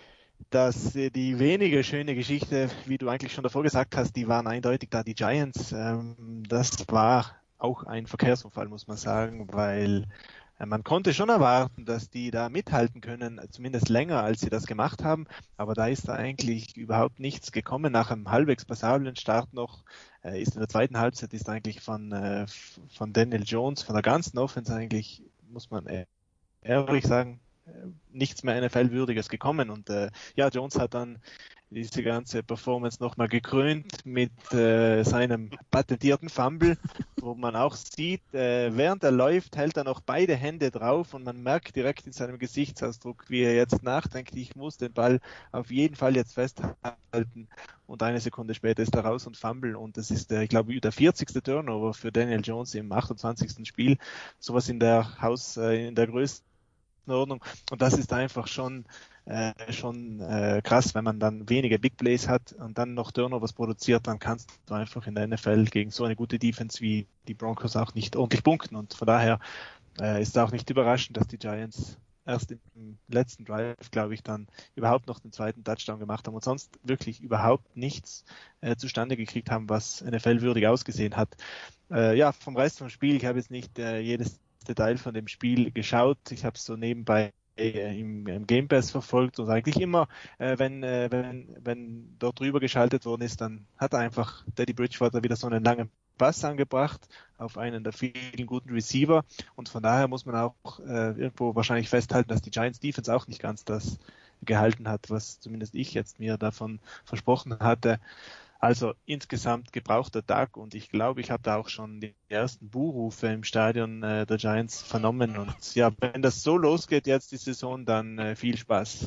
dass äh, die weniger schöne Geschichte, wie du eigentlich schon davor gesagt hast, die waren eindeutig da, die Giants, ähm, das war auch ein Verkehrsunfall, muss man sagen, weil man konnte schon erwarten, dass die da mithalten können, zumindest länger, als sie das gemacht haben. Aber da ist da eigentlich überhaupt nichts gekommen. Nach einem halbwegs passablen Start noch, äh, ist in der zweiten Halbzeit ist eigentlich von, äh, von Daniel Jones, von der ganzen Offense eigentlich, muss man äh, ehrlich sagen, äh, nichts mehr N F L-Würdiges gekommen. Und äh, ja, Jones hat dann diese ganze Performance nochmal gekrönt mit äh, seinem patentierten Fumble, wo man auch sieht, äh, während er läuft, hält er noch beide Hände drauf und man merkt direkt in seinem Gesichtsausdruck, wie er jetzt nachdenkt, ich muss den Ball auf jeden Fall jetzt festhalten, und eine Sekunde später ist er raus und Fumble, und das ist, äh, ich glaube, der vierzigste Turnover für Daniel Jones im achtundzwanzigsten Spiel, sowas in der Haus, äh, in der größten Ordnung, und das ist einfach schon Äh, schon äh, krass, wenn man dann wenige Big Plays hat und dann noch Turnovers produziert, dann kannst du einfach in der N F L gegen so eine gute Defense wie die Broncos auch nicht ordentlich punkten, und von daher äh, ist es auch nicht überraschend, dass die Giants erst im letzten Drive, glaube ich, dann überhaupt noch den zweiten Touchdown gemacht haben und sonst wirklich überhaupt nichts äh, zustande gekriegt haben, was N F L-würdig ausgesehen hat. Äh, ja, vom Rest vom Spiel, ich habe jetzt nicht äh, jedes Detail von dem Spiel geschaut, ich habe es so nebenbei Im, im Game Pass verfolgt, und eigentlich immer, äh, wenn, äh, wenn, wenn dort drüber geschaltet worden ist, dann hat einfach Teddy Bridgewater wieder so einen langen Pass angebracht auf einen der vielen guten Receiver, und von daher muss man auch äh, irgendwo wahrscheinlich festhalten, dass die Giants Defense auch nicht ganz das gehalten hat, was zumindest ich jetzt mir davon versprochen hatte. Also insgesamt gebrauchter Tag, und ich glaube, ich habe da auch schon die ersten Buhrufe im Stadion äh, der Giants vernommen, und ja, wenn das so losgeht jetzt die Saison, dann äh, viel Spaß.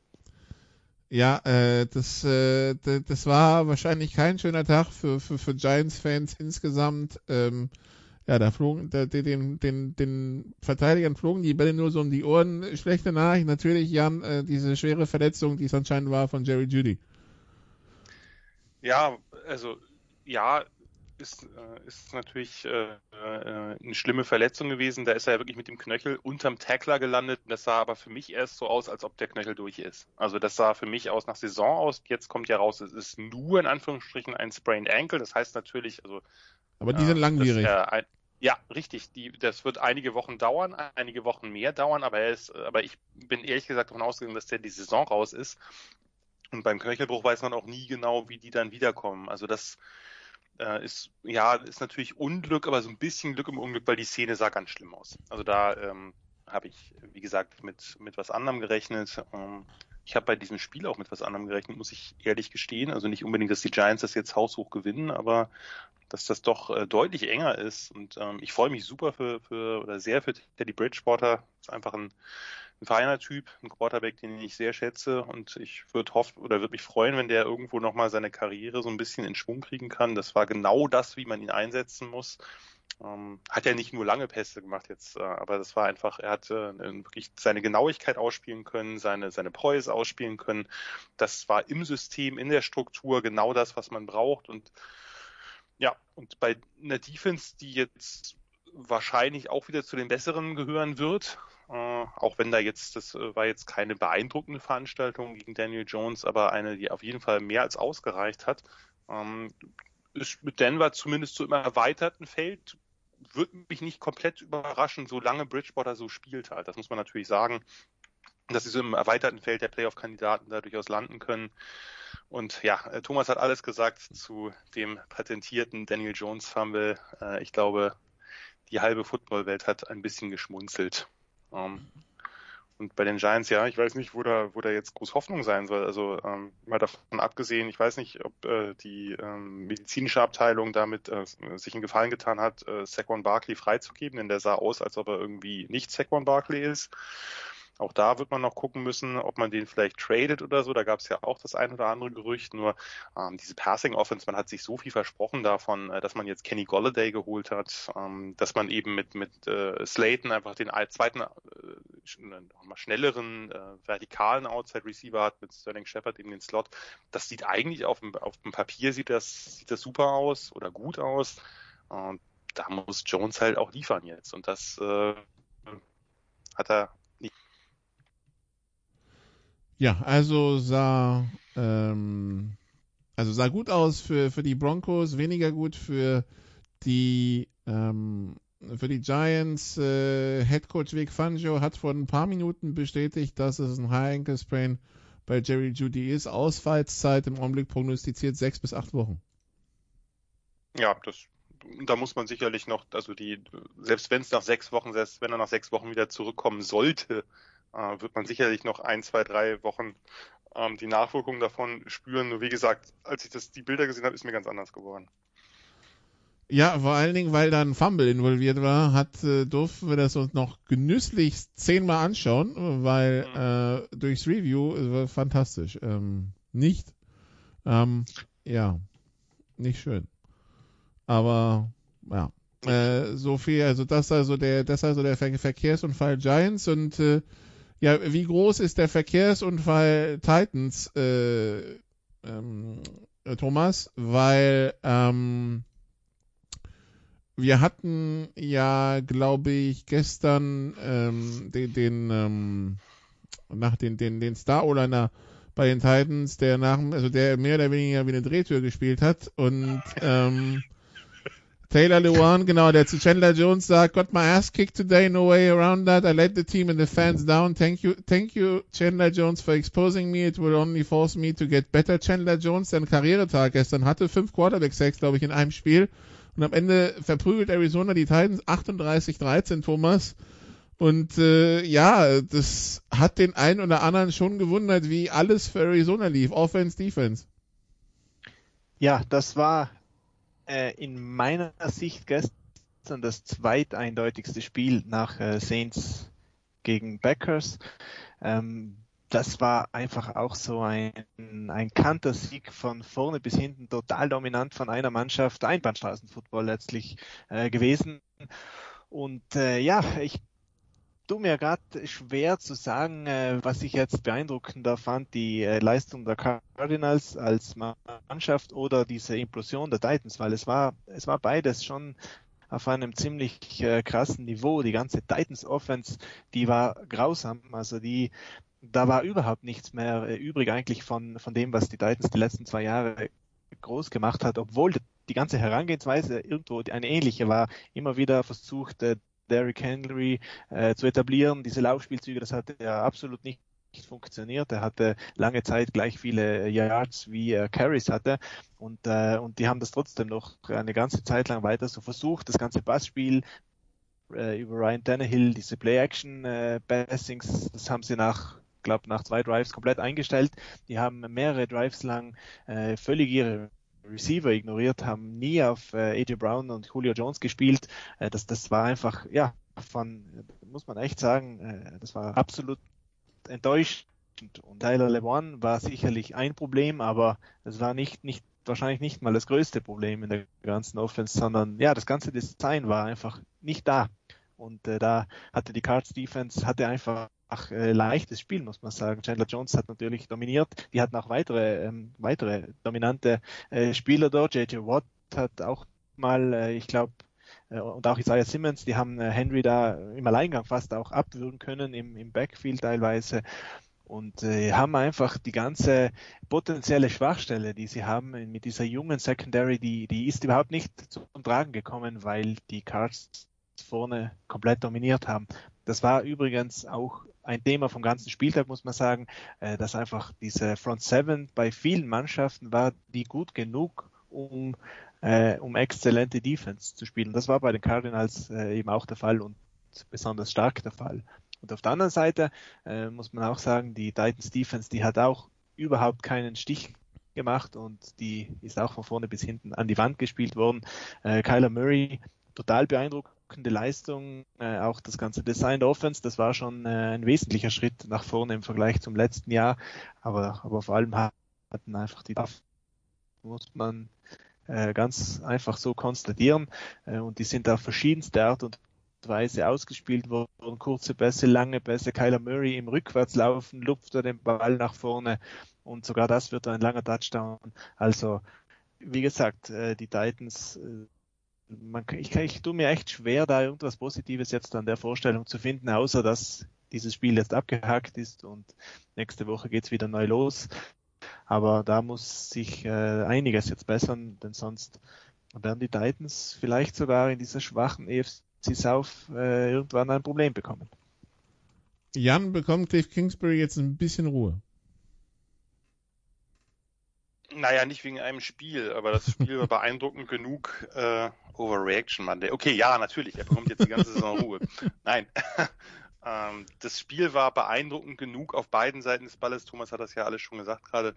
Ja, äh, das, äh, d- das war wahrscheinlich kein schöner Tag für, für, für Giants-Fans insgesamt. Ähm, ja, da flogen, da, den, den, den Verteidigern flogen die Bälle nur so um die Ohren. Schlechte Nachricht natürlich, Jan, äh, diese schwere Verletzung, die es anscheinend war von Jerry Jeudy. Ja, also ja, ist, äh, ist natürlich äh, äh, eine schlimme Verletzung gewesen. Da ist er ja wirklich mit dem Knöchel unterm Tackler gelandet. Das sah aber für mich erst so aus, als ob der Knöchel durch ist. Also das sah für mich aus nach Saison aus. Jetzt kommt ja raus, es ist nur in Anführungsstrichen ein Sprained Ankle. Das heißt natürlich, also aber die sind äh, langwierig. Er, ein, ja, richtig. Die, das wird einige Wochen dauern, einige Wochen mehr dauern. Aber er ist, aber ich bin ehrlich gesagt davon ausgegangen, dass der die Saison raus ist. Und beim Knöchelbruch weiß man auch nie genau, wie die dann wiederkommen. Also das äh, ist, ja, ist natürlich Unglück, aber so ein bisschen Glück im Unglück, weil die Szene sah ganz schlimm aus. Also da ähm, habe ich, wie gesagt, mit, mit was anderem gerechnet. Ähm, ich habe bei diesem Spiel auch mit was anderem gerechnet, muss ich ehrlich gestehen. Also nicht unbedingt, dass die Giants das jetzt haushoch gewinnen, aber dass das doch äh, deutlich enger ist. Und ähm, ich freue mich super für, für oder sehr für Teddy Bridgewater. Ist einfach ein ein feiner Typ, ein Quarterback, den ich sehr schätze, und ich würde hoffen oder würde mich freuen, wenn der irgendwo nochmal seine Karriere so ein bisschen in Schwung kriegen kann. Das war genau das, wie man ihn einsetzen muss. Ähm, hat ja nicht nur lange Pässe gemacht jetzt, äh, aber das war einfach, er hat äh, wirklich seine Genauigkeit ausspielen können, seine, seine Poise ausspielen können. Das war im System, in der Struktur genau das, was man braucht, und ja, und bei einer Defense, die jetzt wahrscheinlich auch wieder zu den Besseren gehören wird, Uh, auch wenn da jetzt, das uh, war jetzt keine beeindruckende Veranstaltung gegen Daniel Jones, aber eine, die auf jeden Fall mehr als ausgereicht hat, um, ist mit Denver zumindest so im erweiterten Feld, würde mich nicht komplett überraschen, solange Bridgewater so spielt halt. Das muss man natürlich sagen, dass sie so im erweiterten Feld der Playoff-Kandidaten da durchaus landen können. Und ja, Thomas hat alles gesagt zu dem patentierten Daniel Jones-Fumble. Uh, ich glaube, die halbe Footballwelt hat ein bisschen geschmunzelt. Um, Und bei den Giants, ja, ich weiß nicht, wo da, wo da jetzt groß Hoffnung sein soll. Also ähm, mal davon abgesehen, ich weiß nicht, ob äh, die ähm, medizinische Abteilung damit äh, sich einen Gefallen getan hat, äh, Saquon Barkley freizugeben, denn der sah aus, als ob er irgendwie nicht Saquon Barkley ist. Auch da wird man noch gucken müssen, ob man den vielleicht tradet oder so. Da gab es ja auch das ein oder andere Gerücht. Nur ähm, diese Passing-Offense, man hat sich so viel versprochen davon, äh, dass man jetzt Kenny Golladay geholt hat, ähm, dass man eben mit mit äh, Slayton einfach den zweiten, äh, mal schnelleren, äh, vertikalen Outside-Receiver hat, mit Sterling Shepard in den Slot. Das sieht eigentlich auf dem, auf dem Papier sieht das, sieht das super aus oder gut aus. Und da muss Jones halt auch liefern jetzt. Und das äh, hat er nicht. Ja, also sah ähm, also sah gut aus für für die Broncos, weniger gut für die ähm, für die Giants. Äh, Head Coach Vic Fangio hat vor ein paar Minuten bestätigt, dass es ein High Ankle Sprain bei Jerry Jeudy ist. Ausfallszeit im Augenblick prognostiziert sechs bis acht Wochen. Ja, das da muss man sicherlich noch, also die selbst wenn es nach sechs Wochen, selbst wenn er nach sechs Wochen wieder zurückkommen sollte, Uh, wird man sicherlich noch ein, zwei, drei Wochen ähm, die Nachwirkungen davon spüren. Nur wie gesagt, als ich das die Bilder gesehen habe, ist mir ganz anders geworden. Ja, vor allen Dingen, weil da ein Fumble involviert war, hat, äh, durften wir das uns noch genüsslich zehnmal anschauen, weil mhm. äh, durchs Review äh, war fantastisch. Ähm, nicht, ähm, ja, nicht schön. Aber ja, äh, so viel, also das also der, das also der Ver- Verkehrsunfall Giants und äh, ja, wie groß ist der Verkehrsunfall Titans, äh, ähm, Thomas? Weil ähm, wir hatten ja, glaube ich, gestern ähm, den, den ähm, nach den den den Star O-Liner bei den Titans, der nach, also der mehr oder weniger wie eine Drehtür gespielt hat und ähm, Taylor Lewan, genau, der zu Chandler Jones sagt, got my ass kicked today, no way around that. I let the team and the fans down. Thank you, thank you, Chandler Jones, for exposing me. It will only force me to get better. Chandler Jones, der einen Karrieretag gestern hatte, fünf Quarterback-Sacks, glaube ich, in einem Spiel. Und am Ende verprügelt Arizona die Titans achtunddreißig dreizehn, Thomas. Und äh, ja, das hat den einen oder anderen schon gewundert, wie alles für Arizona lief, Offense, Defense. Ja, das war in meiner Sicht gestern das zweiteindeutigste Spiel nach äh, Saints gegen Packers. Ähm, das war einfach auch so ein, ein Kantersieg von vorne bis hinten, total dominant von einer Mannschaft, Einbahnstraßenfootball letztlich äh, gewesen. Und äh, ja, ich tut mir gerade schwer zu sagen, äh, was ich jetzt beeindruckender fand, die äh, Leistung der Cardinals als Mannschaft oder diese Implosion der Titans, weil es war es war beides schon auf einem ziemlich äh, krassen Niveau. Die ganze Titans Offense, die war grausam, also die da war überhaupt nichts mehr äh, übrig eigentlich von von dem, was die Titans die letzten zwei Jahre groß gemacht hat, obwohl die ganze Herangehensweise irgendwo eine ähnliche war, immer wieder versucht, äh, Derrick Henry äh, zu etablieren. Diese Laufspielzüge, das hat ja absolut nicht, nicht funktioniert. Er hatte lange Zeit gleich viele Yards wie er Carries hatte und äh, und die haben das trotzdem noch eine ganze Zeit lang weiter so versucht. Das ganze Passspiel äh, über Ryan Tannehill, diese Play-Action-Passings, äh, das haben sie nach glaube nach zwei Drives komplett eingestellt. Die haben mehrere Drives lang äh, völlig ihre Receiver ignoriert, haben nie auf äh, A J Brown und Julio Jones gespielt. Äh, das, das war einfach, ja, von, muss man echt sagen, äh, das war absolut enttäuschend. Und Tyler Lewan war sicherlich ein Problem, aber es war nicht, nicht, wahrscheinlich nicht mal das größte Problem in der ganzen Offense, sondern ja, das ganze Design war einfach nicht da. Und äh, da hatte die Cards Defense, hatte einfach Ach, äh, leichtes Spiel, muss man sagen. Chandler Jones hat natürlich dominiert. Die hatten auch weitere, ähm, weitere dominante äh, Spieler dort. J J Watt hat auch mal, äh, ich glaube, äh, und auch Isaiah Simmons, die haben äh, Henry da im Alleingang fast auch abwürgen können, im, im Backfield teilweise. Und äh, haben einfach die ganze potenzielle Schwachstelle, die sie haben mit dieser jungen Secondary, die, die ist überhaupt nicht zum Tragen gekommen, weil die Cards vorne komplett dominiert haben. Das war übrigens auch ein Thema vom ganzen Spieltag, muss man sagen, äh, dass einfach diese Front Seven bei vielen Mannschaften war, die gut genug, um, äh, um exzellente Defense zu spielen. Das war bei den Cardinals äh, eben auch der Fall und besonders stark der Fall. Und auf der anderen Seite äh, muss man auch sagen, die Titans Defense, die hat auch überhaupt keinen Stich gemacht und die ist auch von vorne bis hinten an die Wand gespielt worden. Äh, Kyler Murray, total beeindruckende Leistung, äh, auch das ganze Design der Offense, das war schon äh, ein wesentlicher Schritt nach vorne im Vergleich zum letzten Jahr, aber, aber vor allem hatten einfach die Waffen, muss man äh, ganz einfach so konstatieren, äh, und die sind auf verschiedenste Art und Weise ausgespielt worden, kurze Pässe, lange Pässe, Kyler Murray im Rückwärtslaufen, lupft er den Ball nach vorne und sogar das wird ein langer Touchdown. Also, wie gesagt, die Titans, man, ich, ich tue mir echt schwer, da irgendwas Positives jetzt an der Vorstellung zu finden, außer dass dieses Spiel jetzt abgehakt ist und nächste Woche geht's wieder neu los. Aber da muss sich äh, einiges jetzt bessern, denn sonst werden die Titans vielleicht sogar in dieser schwachen E F C South äh, irgendwann ein Problem bekommen. Jan, bekommt Cliff Kingsbury jetzt ein bisschen Ruhe? Naja, nicht wegen einem Spiel, aber das Spiel war beeindruckend genug. Äh, Overreaction Monday. Okay, ja, natürlich, er bekommt jetzt die ganze Saison Ruhe. Nein, ähm, das Spiel war beeindruckend genug auf beiden Seiten des Balles. Thomas hat das ja alles schon gesagt gerade,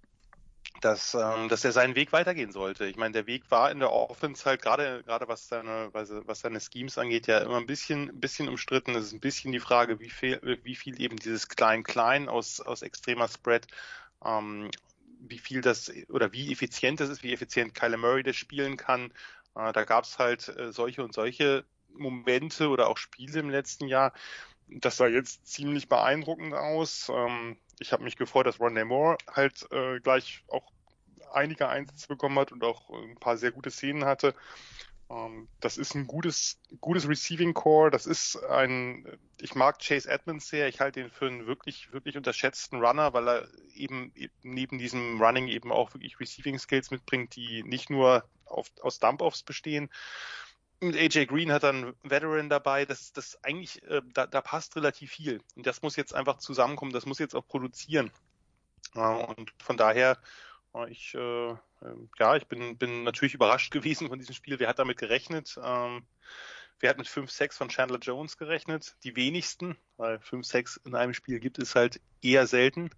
dass, ähm, dass er seinen Weg weitergehen sollte. Ich meine, der Weg war in der Offense halt gerade, gerade was seine, was seine Schemes angeht, ja immer ein bisschen, ein bisschen umstritten. Es ist ein bisschen die Frage, wie viel, wie viel eben dieses Klein-Klein aus, aus extremer Spread, ähm, wie viel das oder wie effizient das ist, wie effizient Kyler Murray das spielen kann. Äh, da gab es halt äh, solche und solche Momente oder auch Spiele im letzten Jahr. Das sah jetzt ziemlich beeindruckend aus. Ähm, ich habe mich gefreut, dass Rondale Moore halt äh, gleich auch einige Einsätze bekommen hat und auch ein paar sehr gute Szenen hatte. Ähm, das ist ein gutes, gutes Receiving Core. Das ist ein, ich mag Chase Edmonds sehr. Ich halte ihn für einen wirklich, wirklich unterschätzten Runner, weil er eben neben diesem Running eben auch wirklich Receiving Skills mitbringt, die nicht nur auf, aus Dump-Offs bestehen. Mit A J Green hat er einen Veteran dabei, das, das eigentlich, äh, da, da passt relativ viel. Und das muss jetzt einfach zusammenkommen, das muss jetzt auch produzieren. Äh, und von daher, äh, ich, äh, ja, ich bin, bin natürlich überrascht gewesen von diesem Spiel. Wer hat damit gerechnet? Ähm, wer hat mit fünf Sacks von Chandler Jones gerechnet? Die wenigsten, weil fünf Sacks in einem Spiel gibt es halt eher selten.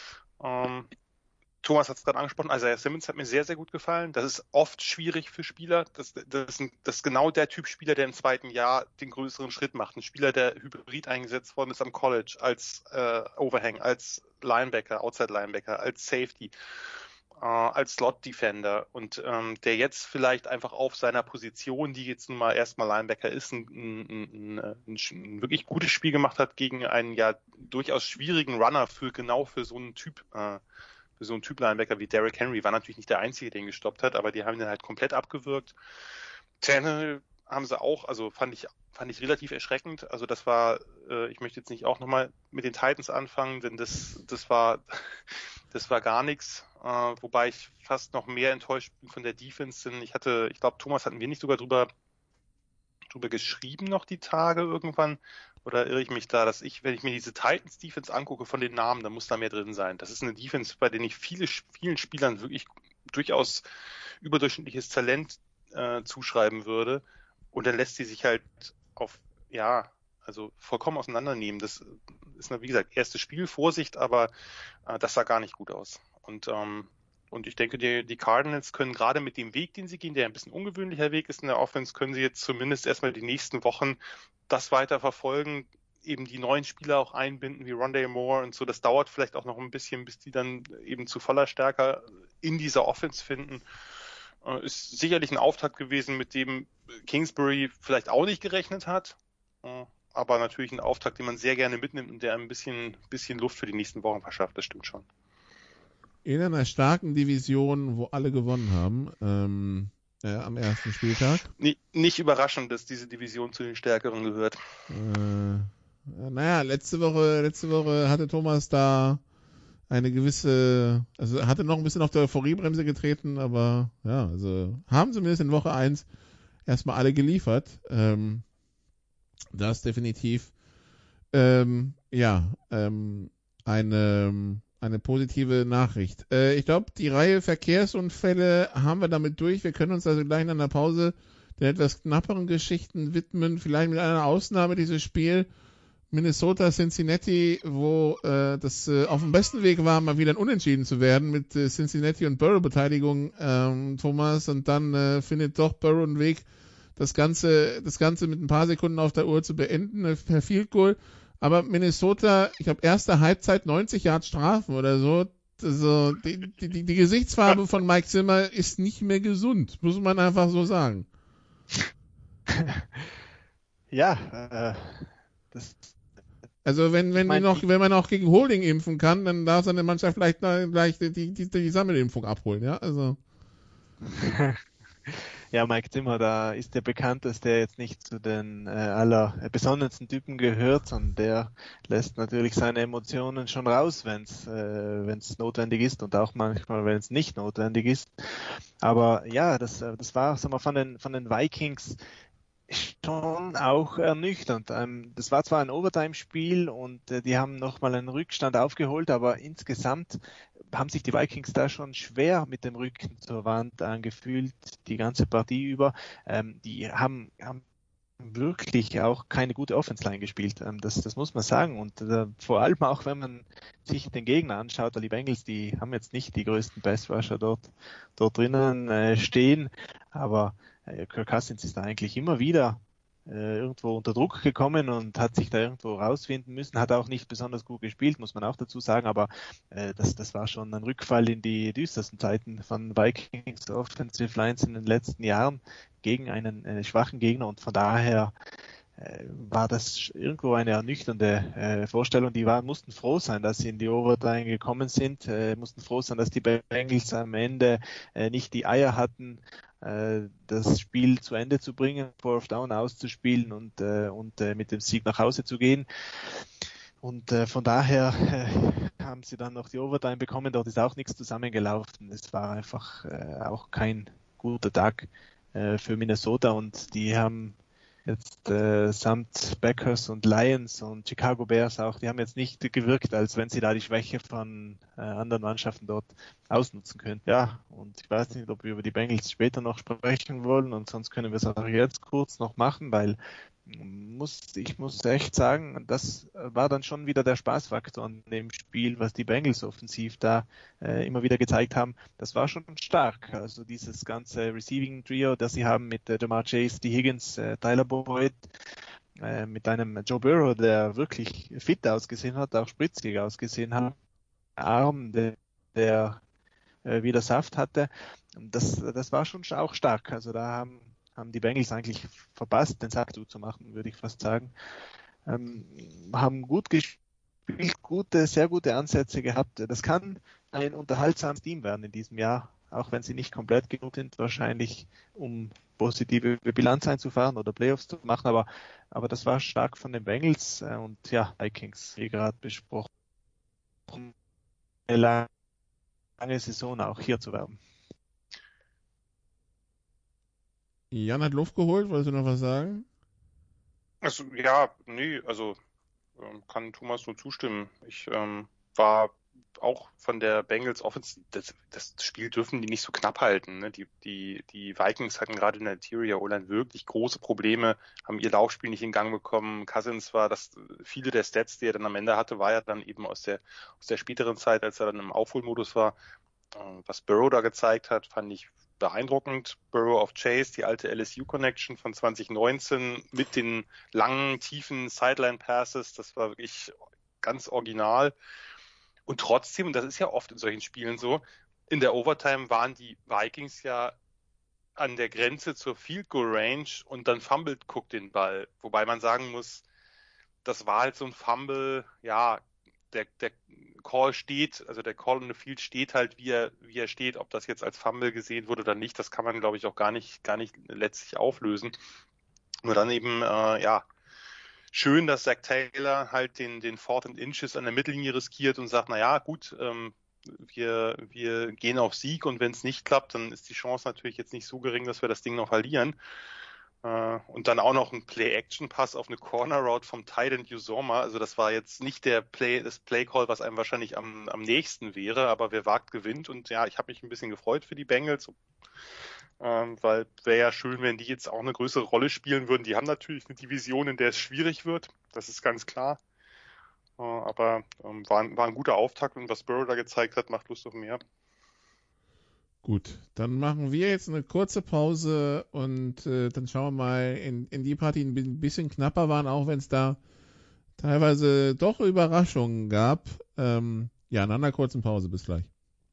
Ähm, Thomas hat es gerade angesprochen, Isaiah Simmons hat mir sehr, sehr gut gefallen. Das ist oft schwierig für Spieler. Das, das, ist, ein, das ist genau der Typ Spieler, der im zweiten Jahr den größeren Schritt macht. Ein Spieler, der hybrid eingesetzt worden ist am College, als äh, Overhang, als Linebacker, Outside Linebacker, als Safety, äh, als Slot Defender und ähm, der jetzt vielleicht einfach auf seiner Position, die jetzt nun mal erstmal Linebacker ist, ein, ein, ein, ein, ein wirklich gutes Spiel gemacht hat gegen einen ja durchaus schwierigen Runner für genau für so einen Typ äh, so ein Typ Linebacker wie Derrick Henry war natürlich nicht der Einzige, der ihn gestoppt hat, aber die haben ihn halt komplett abgewürgt. Tannehill haben sie auch, also fand ich fand ich relativ erschreckend. Also das war, äh, ich möchte jetzt nicht auch nochmal mit den Titans anfangen, denn das das war das war gar nichts. Äh, wobei ich fast noch mehr enttäuscht bin von der Defense, denn ich hatte, ich glaube, Thomas hatten wir nicht sogar drüber drüber geschrieben noch die Tage irgendwann. Oder irre ich mich da, dass ich, wenn ich mir diese Titans-Defense angucke von den Namen, dann muss da mehr drin sein. Das ist eine Defense, bei der ich viele, vielen Spielern wirklich durchaus überdurchschnittliches Talent äh, zuschreiben würde. Und dann lässt sie sich halt auf, ja, also vollkommen auseinandernehmen. Das ist, wie gesagt, erstes Spiel, Vorsicht, aber äh, das sah gar nicht gut aus. Und ähm, Und ich denke, die, die Cardinals können gerade mit dem Weg, den sie gehen, der ein bisschen ungewöhnlicher Weg ist in der Offense, können sie jetzt zumindest erstmal die nächsten Wochen das weiter verfolgen, eben die neuen Spieler auch einbinden, wie Rondale Moore und so. Das dauert vielleicht auch noch ein bisschen, bis die dann eben zu voller Stärke in dieser Offense finden. Äh, ist sicherlich ein Auftakt gewesen, mit dem Kingsbury vielleicht auch nicht gerechnet hat. Äh, aber natürlich ein Auftakt, den man sehr gerne mitnimmt und der ein bisschen, bisschen Luft für die nächsten Wochen verschafft. Das stimmt schon. In einer starken Division, wo alle gewonnen haben, ähm, äh, am ersten Spieltag. Nicht, nicht überraschend, dass diese Division zu den Stärkeren gehört. Äh, naja, letzte Woche, letzte Woche hatte Thomas da eine gewisse, also hatte noch ein bisschen auf der Euphoriebremse getreten, aber ja, also haben zumindest in Woche eins erstmal alle geliefert. Ähm, das definitiv, ähm, ja, ähm, eine, eine positive Nachricht. Äh, ich glaube, die Reihe Verkehrsunfälle haben wir damit durch. Wir können uns also gleich in einer Pause den etwas knapperen Geschichten widmen. Vielleicht mit einer Ausnahme dieses Spiel Minnesota Cincinnati, wo äh, das äh, auf dem besten Weg war, mal wieder ein Unentschieden zu werden mit äh, Cincinnati und Burrow-Beteiligung, ähm, Thomas, und dann äh, findet doch Burrow einen Weg, das Ganze, das Ganze mit ein paar Sekunden auf der Uhr zu beenden, äh, per Field Goal. Aber Minnesota, ich glaube, erste Halbzeit neunzig Yards Strafen oder so. Also die, die, die Gesichtsfarbe von Mike Zimmer ist nicht mehr gesund, muss man einfach so sagen. Ja, äh, das Also wenn wenn, ich mein, noch, wenn man auch gegen Holding impfen kann, dann darf seine Mannschaft vielleicht gleich die, die, die, die Sammelimpfung abholen, ja? Also. Ja, Mike Zimmer, da ist der bekannt, dass der jetzt nicht zu den äh, aller besondersten Typen gehört, sondern der lässt natürlich seine Emotionen schon raus, wenn es äh, wenn's notwendig ist und auch manchmal, wenn es nicht notwendig ist. Aber ja, das das war, sagen wir, von den von den Vikings schon auch ernüchternd. Ähm, das war zwar ein Overtime-Spiel und äh, die haben nochmal einen Rückstand aufgeholt, aber insgesamt haben sich die Vikings da schon schwer mit dem Rücken zur Wand angefühlt, die ganze Partie über. Ähm, die haben, haben wirklich auch keine gute Offense-Line gespielt. Ähm, das, das muss man sagen. Und äh, vor allem auch, wenn man sich den Gegner anschaut, die Bengals, die haben jetzt nicht die größten Pass-Rusher dort, dort drinnen äh, stehen, aber äh, Kirk Cousins ist da eigentlich immer wieder äh, irgendwo unter Druck gekommen und hat sich da irgendwo rausfinden müssen, hat auch nicht besonders gut gespielt, muss man auch dazu sagen, aber äh, das, das war schon ein Rückfall in die düstersten Zeiten von Vikings Offensive Lines in den letzten Jahren gegen einen äh, schwachen Gegner und von daher äh, war das irgendwo eine ernüchternde äh, Vorstellung. Die waren, mussten froh sein, dass sie in die Overtime gekommen sind, äh, mussten froh sein, dass die Bengals am Ende äh, nicht die Eier hatten, das Spiel zu Ende zu bringen, Fourth Down auszuspielen und, äh, und äh, mit dem Sieg nach Hause zu gehen. Und äh, von daher äh, haben sie dann noch die Overtime bekommen, dort ist auch nichts zusammengelaufen. Es war einfach äh, auch kein guter Tag äh, für Minnesota und die haben jetzt äh, samt Packers und Lions und Chicago Bears auch, die haben jetzt nicht gewirkt, als wenn sie da die Schwäche von äh, anderen Mannschaften dort ausnutzen können. Ja, und ich weiß nicht, ob wir über die Bengals später noch sprechen wollen und sonst können wir es auch jetzt kurz noch machen, weil muss, ich muss echt sagen, das war dann schon wieder der Spaßfaktor an dem Spiel, was die Bengals offensiv da äh, immer wieder gezeigt haben. Das war schon stark. Also dieses ganze Receiving Trio, das sie haben mit äh, Jamar Chase, T. Higgins, äh, Tyler Boyd, äh, mit einem Joe Burrow, der wirklich fit ausgesehen hat, auch spritzig ausgesehen hat, Arm, der, der äh, wieder Saft hatte. Das, das war schon auch stark. Also da haben haben die Bengals eigentlich verpasst, den Sack zuzumachen, würde ich fast sagen. Ähm, haben gut gespielt, gute, sehr gute Ansätze gehabt. Das kann ein unterhaltsames Team werden in diesem Jahr, auch wenn sie nicht komplett genug sind, wahrscheinlich, um positive Bilanz einzufahren oder Playoffs zu machen, aber, aber das war stark von den Bengals äh, und ja, Vikings, wie gerade besprochen, eine lange Saison auch hier zu werben. Jan hat Luft geholt, wolltest du noch was sagen? Also, ja, nee, also ähm, kann Thomas nur zustimmen. Ich ähm, war auch von der Bengals Offense, das, das Spiel dürfen die nicht so knapp halten. Ne? Die, die, die Vikings hatten gerade in der Interior O-Line wirklich große Probleme, haben ihr Laufspiel nicht in Gang bekommen. Cousins war das, viele der Stats, die er dann am Ende hatte, war ja dann eben aus der, aus der späteren Zeit, als er dann im Aufholmodus war. Äh, was Burrow da gezeigt hat, fand ich beeindruckend. Burrow of Chase, die alte L S U-Connection von zwanzig neunzehn mit den langen, tiefen Sideline-Passes, das war wirklich ganz original. Und trotzdem, und das ist ja oft in solchen Spielen so, in der Overtime waren die Vikings ja an der Grenze zur Field-Goal-Range und dann fummelt Cook den Ball. Wobei man sagen muss, das war halt so ein Fumble, ja, der, der Call steht, also der Call on the Field steht halt, wie er, wie er steht, ob das jetzt als Fumble gesehen wurde oder nicht, das kann man, glaube ich, auch gar nicht, gar nicht letztlich auflösen. Nur dann eben, äh, ja, schön, dass Zach Taylor halt den, den Fourth and Inches an der Mittellinie riskiert und sagt, na ja, gut, ähm, wir, wir gehen auf Sieg und wenn es nicht klappt, dann ist die Chance natürlich jetzt nicht so gering, dass wir das Ding noch verlieren. Und dann auch noch ein Play-Action-Pass auf eine Corner-Route vom Tight End Uzomah. Also das war jetzt nicht der Play, das Play-Call, was einem wahrscheinlich am, am nächsten wäre, aber wer wagt, gewinnt. Und ja, ich habe mich ein bisschen gefreut für die Bengals, ähm, weil wäre ja schön, wenn die jetzt auch eine größere Rolle spielen würden. Die haben natürlich eine Division, in der es schwierig wird. das ist ganz klar. Äh, aber ähm, war, war ein guter Auftakt und was Burrow da gezeigt hat, macht Lust auf mehr. Gut, dann machen wir jetzt eine kurze Pause und äh, dann schauen wir mal in, in die Partien, die ein bisschen knapper waren, auch wenn es da teilweise doch Überraschungen gab. Ähm, ja, nach einer kurzen Pause. Bis gleich.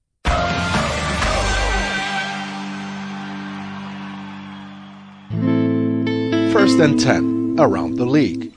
First and ten, around the league.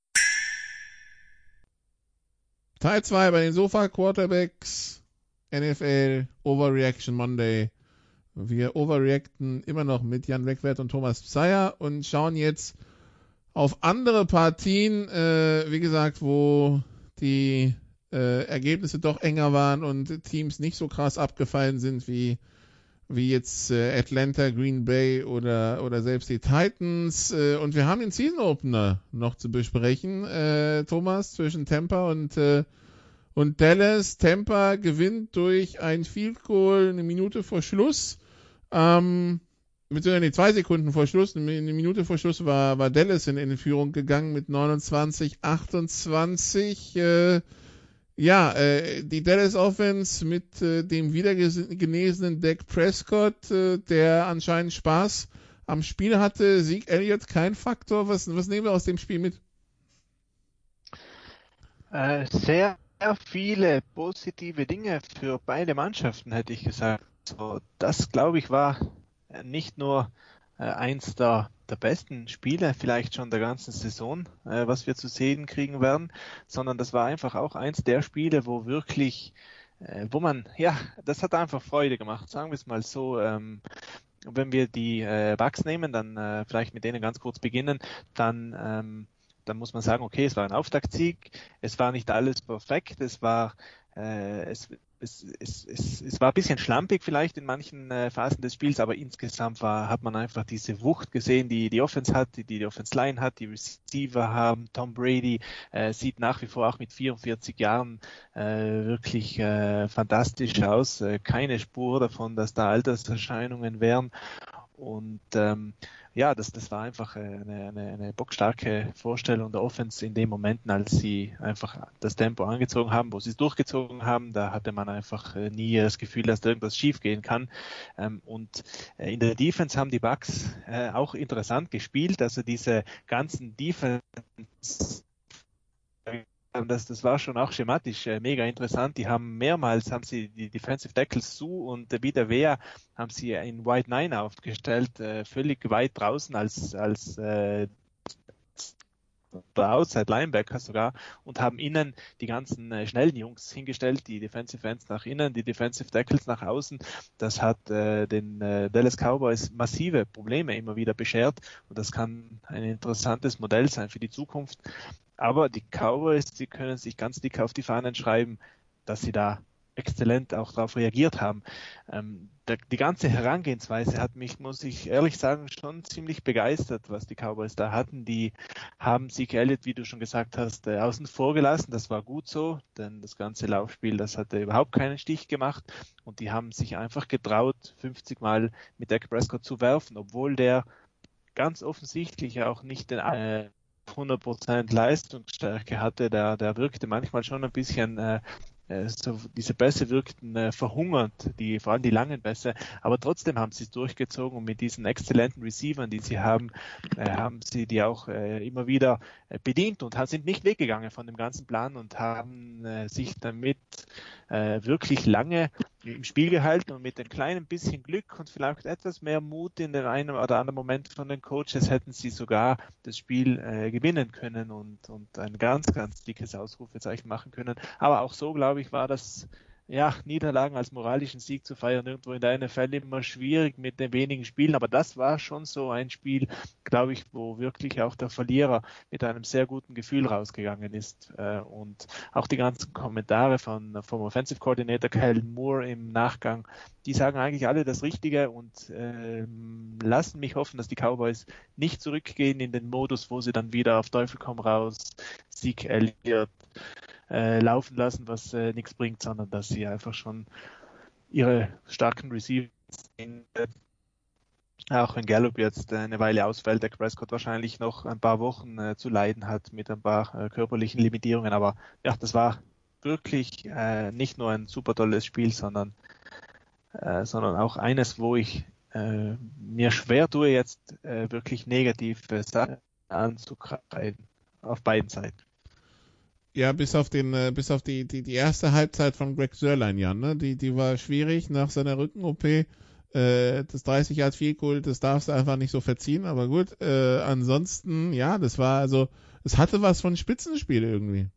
Teil zwei bei den Sofa Quarterbacks, N F L Overreaction Monday. Wir overreacten immer noch mit Jan Wegwert und Thomas Pseier und schauen jetzt auf andere Partien, äh, wie gesagt, wo die äh, Ergebnisse doch enger waren und Teams nicht so krass abgefallen sind wie wie jetzt äh, Atlanta, Green Bay oder oder selbst die Titans. Äh, und wir haben den Season Opener noch zu besprechen, äh, Thomas, zwischen Tampa und äh, und Dallas. Tampa gewinnt durch ein Field Goal eine Minute vor Schluss. Ähm, beziehungsweise nee, zwei Sekunden vor Schluss, eine Minute vor Schluss war, war Dallas in, in Führung gegangen mit neunundzwanzig achtundzwanzig. Äh, ja, äh, die Dallas Offense mit äh, dem wiedergenesenen Dak Prescott, äh, der anscheinend Spaß am Spiel hatte. Zeke Elliott kein Faktor. Was, was nehmen wir aus dem Spiel mit? Äh, sehr viele positive Dinge für beide Mannschaften, hätte ich gesagt. So, das, glaube ich, war nicht nur äh, eins der, der besten Spiele vielleicht schon der ganzen Saison, äh, was wir zu sehen kriegen werden, sondern das war einfach auch eins der Spiele, wo wirklich, äh, wo man, ja, das hat einfach Freude gemacht, sagen wir es mal so. Ähm, wenn wir die äh, Bucks nehmen, dann äh, vielleicht mit denen ganz kurz beginnen, dann ähm, dann muss man sagen, okay, es war ein Auftaktsieg, es war nicht alles perfekt, es war äh, es Es, es, es, es war ein bisschen schlampig vielleicht in manchen äh, Phasen des Spiels, aber insgesamt war, hat man einfach diese Wucht gesehen, die die Offense hat, die die Offense Line hat, die Receiver haben. Tom Brady äh, sieht nach wie vor auch mit vierundvierzig Jahren äh, wirklich äh, fantastisch aus. Äh, keine Spur davon, dass da Alterserscheinungen wären. Und ähm, ja, das, das war einfach eine, eine, eine bockstarke Vorstellung der Offense in den Momenten, als sie einfach das Tempo angezogen haben, wo sie es durchgezogen haben. Da hatte man einfach nie das Gefühl, dass da irgendwas schief gehen kann. Und in der Defense haben die Bucks auch interessant gespielt. Also diese ganzen Defense Das, das war schon auch schematisch äh, mega interessant. Die haben mehrmals, haben sie die Defensive Tackles Sue und äh, wieder Wehr haben sie in White Nine aufgestellt, äh, völlig weit draußen als, als äh, der Outside Linebacker sogar und haben innen die ganzen äh, schnellen Jungs hingestellt, die Defensive Ends nach innen, die Defensive Tackles nach außen. Das hat äh, den äh, Dallas Cowboys massive Probleme immer wieder beschert und das kann ein interessantes Modell sein für die Zukunft. Aber die Cowboys, die können sich ganz dick auf die Fahnen schreiben, dass sie da exzellent auch darauf reagiert haben. Ähm, der, die ganze Herangehensweise hat mich, muss ich ehrlich sagen, schon ziemlich begeistert, was die Cowboys da hatten. Die haben Zeke Elliott, wie du schon gesagt hast, äh, außen vor gelassen. Das war gut so, denn das ganze Laufspiel, das hatte überhaupt keinen Stich gemacht. Und die haben sich einfach getraut, fünfzig Mal mit Dak Prescott zu werfen, obwohl der ganz offensichtlich auch nicht den äh, hundert Prozent Leistungsstärke hatte. Der, der wirkte manchmal schon ein bisschen äh, so diese Pässe wirkten äh, verhungert, die, vor allem die langen Pässe, aber trotzdem haben sie es durchgezogen und mit diesen exzellenten Receivern, die sie haben, äh, haben sie die auch äh, immer wieder äh, bedient und sind nicht weggegangen von dem ganzen Plan und haben äh, sich damit äh, wirklich lange im Spiel gehalten und mit ein kleinem bisschen Glück und vielleicht etwas mehr Mut in den einen oder anderen Moment von den Coaches hätten sie sogar das Spiel äh, gewinnen können und, und ein ganz, ganz dickes Ausrufezeichen machen können. Aber auch so, glaube ich, war das, ja, Niederlagen als moralischen Sieg zu feiern irgendwo in der N F L immer schwierig mit den wenigen Spielen, aber das war schon so ein Spiel, glaube ich, wo wirklich auch der Verlierer mit einem sehr guten Gefühl rausgegangen ist und auch die ganzen Kommentare von vom Offensive Coordinator Kellen Moore im Nachgang, die sagen eigentlich alle das Richtige und äh, lassen mich hoffen, dass die Cowboys nicht zurückgehen in den Modus, wo sie dann wieder auf Teufel komm raus Zeke Elliott Äh, laufen lassen, was äh, nichts bringt, sondern dass sie einfach schon ihre starken Receiver Auch wenn Gallup jetzt äh, eine Weile ausfällt, der Prescott wahrscheinlich noch ein paar Wochen äh, zu leiden hat mit ein paar äh, körperlichen Limitierungen. Aber ja, das war wirklich äh, nicht nur ein super tolles Spiel, sondern, äh, sondern auch eines, wo ich äh, mir schwer tue, jetzt äh, wirklich negative Sachen anzukreiden. Auf beiden Seiten. Ja, bis auf den, äh, bis auf die, die, die erste Halbzeit von Greg Zuerlein, Jan, ne? Die, die war schwierig nach seiner Rücken-O P. Äh, das dreißig Yard Field Goal, das darfst du einfach nicht so verziehen, aber gut. Äh, ansonsten, ja, das war also, es hatte was von Spitzenspiel irgendwie.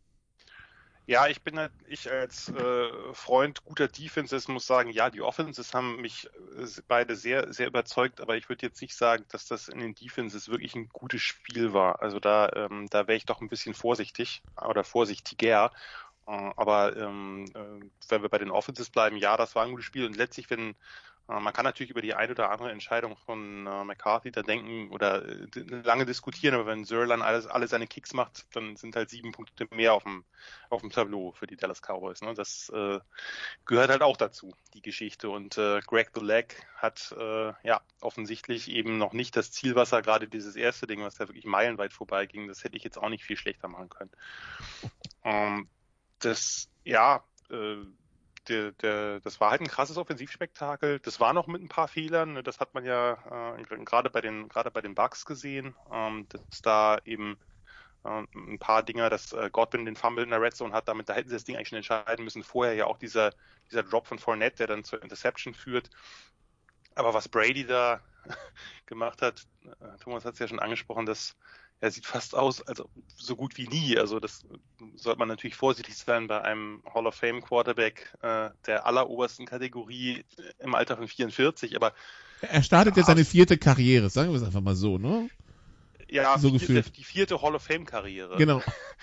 Ja, ich bin halt, ich als äh, Freund guter Defenses muss sagen, ja, die Offenses haben mich äh, beide sehr, sehr überzeugt, aber ich würde jetzt nicht sagen, dass das in den Defenses wirklich ein gutes Spiel war. Also da, ähm, da wäre ich doch ein bisschen vorsichtig oder vorsichtiger. Äh, aber ähm, äh, wenn wir bei den Offenses bleiben, ja, das war ein gutes Spiel und letztlich, wenn man kann natürlich über die eine oder andere Entscheidung von äh, McCarthy da denken oder äh, lange diskutieren, aber wenn Zuerlein alles, alle seine Kicks macht, dann sind halt sieben Punkte mehr auf dem, auf dem Tableau für die Dallas Cowboys. Ne? Das äh, gehört halt auch dazu, die Geschichte. Und äh, Greg the Leg hat äh, ja offensichtlich eben noch nicht das Zielwasser, gerade dieses erste Ding, was da wirklich meilenweit vorbeiging, das hätte ich jetzt auch nicht viel schlechter machen können. Ähm, das, ja, äh, Der, der, das war halt ein krasses Offensivspektakel. Das war noch mit ein paar Fehlern. Das hat man ja äh, gerade bei den gerade bei den Bucks gesehen, ähm, dass da eben äh, ein paar Dinger, dass äh, Godwin den Fumble in der Red Zone hat. Damit da hätten sie das Ding eigentlich schon entscheiden müssen. Vorher ja auch dieser dieser Drop von Fournette, der dann zur Interception führt. Aber was Brady da gemacht hat, äh, Thomas hat es ja schon angesprochen, dass er sieht fast aus, also so gut wie nie. Also das sollte man natürlich vorsichtig sein bei einem Hall of Fame Quarterback äh, der allerobersten Kategorie im Alter von vierundvierzig. Aber er startet jetzt seine vierte Karriere, sagen wir es einfach mal so, ne? Ja, so vierte, gefühlt. Die vierte Hall of Fame Karriere. Genau.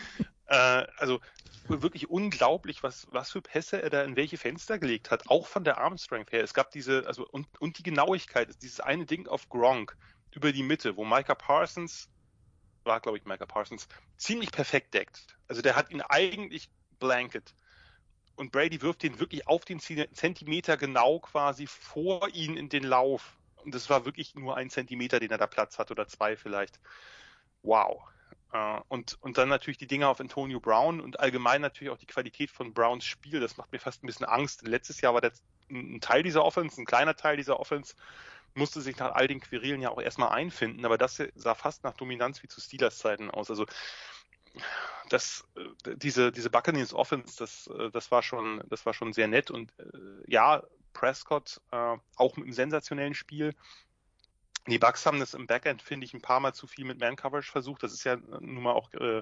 äh, also wirklich unglaublich, was was für Pässe er da in welche Fenster gelegt hat, auch von der Armstrength her. Es gab diese, also und und die Genauigkeit, dieses eine Ding auf Gronk über die Mitte, wo Micah Parsons war, glaube ich, Micah Parsons, ziemlich perfekt deckt. Also der hat ihn eigentlich blanket. Und Brady wirft ihn wirklich auf den Zentimeter genau quasi vor ihn in den Lauf. Und das war wirklich nur ein Zentimeter, den er da Platz hat oder zwei vielleicht. Wow. Und, und dann natürlich die Dinger auf Antonio Brown und allgemein natürlich auch die Qualität von Browns Spiel. Das macht mir fast ein bisschen Angst. Letztes Jahr war das ein Teil dieser Offense, ein kleiner Teil dieser Offense, musste sich nach all den Querelen ja auch erstmal einfinden, aber das sah fast nach Dominanz wie zu Steelers-Zeiten aus. Also das, diese, diese Buccaneers Offense, das, das war schon, das war schon sehr nett und ja, Prescott äh, auch mit einem sensationellen Spiel. Die Bucks haben das im Backend, finde ich, ein paar Mal zu viel mit Man-Coverage versucht. Das ist ja nun mal auch äh,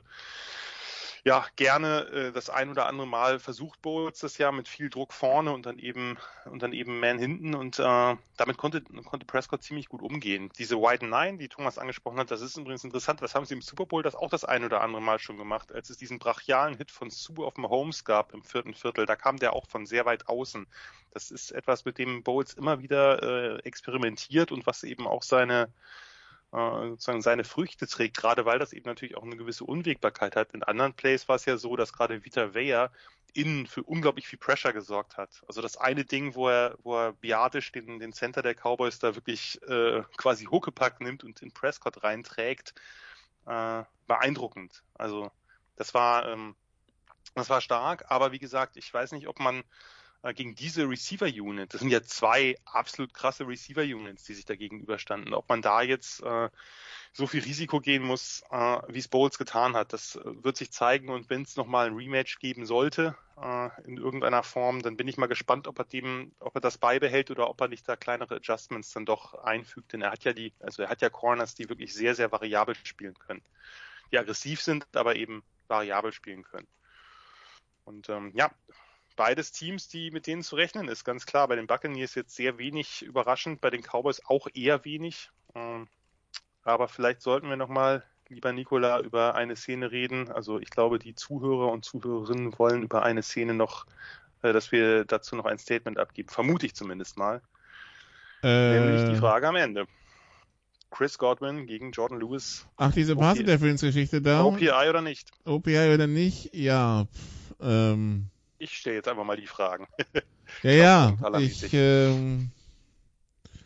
ja gerne äh, das ein oder andere Mal versucht Bowles das Jahr mit viel Druck vorne und dann eben und dann eben Man hinten und äh, damit konnte konnte Prescott ziemlich gut umgehen. Diese Wide Nine, die Thomas angesprochen hat, das ist übrigens interessant. Das haben sie im Super Bowl das auch das ein oder andere Mal schon gemacht, als es diesen brachialen Hit von Sue auf Mahomes gab im vierten Viertel. Da kam der auch von sehr weit außen. Das ist etwas, mit dem Bowles immer wieder äh, experimentiert und was eben auch seine sozusagen seine Früchte trägt, gerade weil das eben natürlich auch eine gewisse Unwägbarkeit hat. In anderen Plays war es ja so, dass gerade Vita Vea innen für unglaublich viel Pressure gesorgt hat. Also das eine Ding, wo er, wo er Biadisch den, den Center der Cowboys da wirklich äh, quasi Huckepack nimmt und in Prescott reinträgt, äh, beeindruckend. Also das war, ähm, das war stark, aber wie gesagt, ich weiß nicht, ob man gegen diese Receiver-Unit, das sind ja zwei absolut krasse Receiver-Units, die sich da gegenüberstanden, ob man da jetzt äh, so viel Risiko gehen muss, äh, wie es Bowles getan hat, das wird sich zeigen und wenn es nochmal ein Rematch geben sollte, äh, in irgendeiner Form, dann bin ich mal gespannt, ob er dem, ob er das beibehält oder ob er nicht da kleinere Adjustments dann doch einfügt, denn er hat ja die, also er hat ja Corners, die wirklich sehr, sehr variabel spielen können, die aggressiv sind, aber eben variabel spielen können. Und ähm, ja, beides Teams, die mit denen zu rechnen ist, ganz klar. Bei den Buccaneers jetzt sehr wenig überraschend, bei den Cowboys auch eher wenig. Aber vielleicht sollten wir nochmal, lieber Nikola, über eine Szene reden. Also ich glaube, die Zuhörer und Zuhörerinnen wollen über eine Szene noch, dass wir dazu noch ein Statement abgeben. Vermute ich zumindest mal. Äh, Nämlich die Frage am Ende. Chris Godwin gegen Jordan Lewis. Ach, diese Pass-Interference-Geschichte da? O P I oder nicht? O P I oder nicht? Ja, pff, ähm... Ich stelle jetzt einfach mal die Fragen. Ja, ja, ich, ähm,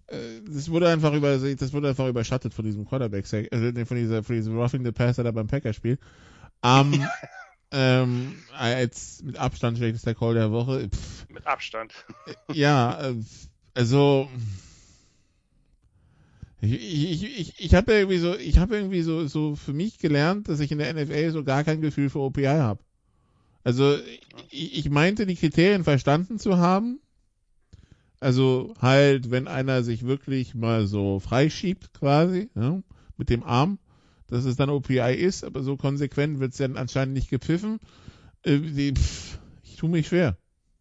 das wurde einfach über, das wurde einfach überschattet von diesem Quarterback, also von dieser, von diesem Roughing the Passer da beim Packerspiel. Um, ähm, als mit Abstand schlechtester Call der Woche. Pff. Mit Abstand. Ja, also ich, ich, ich, ich habe irgendwie so, ich habe irgendwie so, so für mich gelernt, dass ich in der N F L so gar kein Gefühl für O P I habe. Also ich, ich meinte, die Kriterien verstanden zu haben. Also halt, wenn einer sich wirklich mal so freischiebt quasi, ja, mit dem Arm, dass es dann O P I ist, aber so konsequent wird es dann anscheinend nicht gepfiffen. Äh, die, pff, ich tue mich schwer.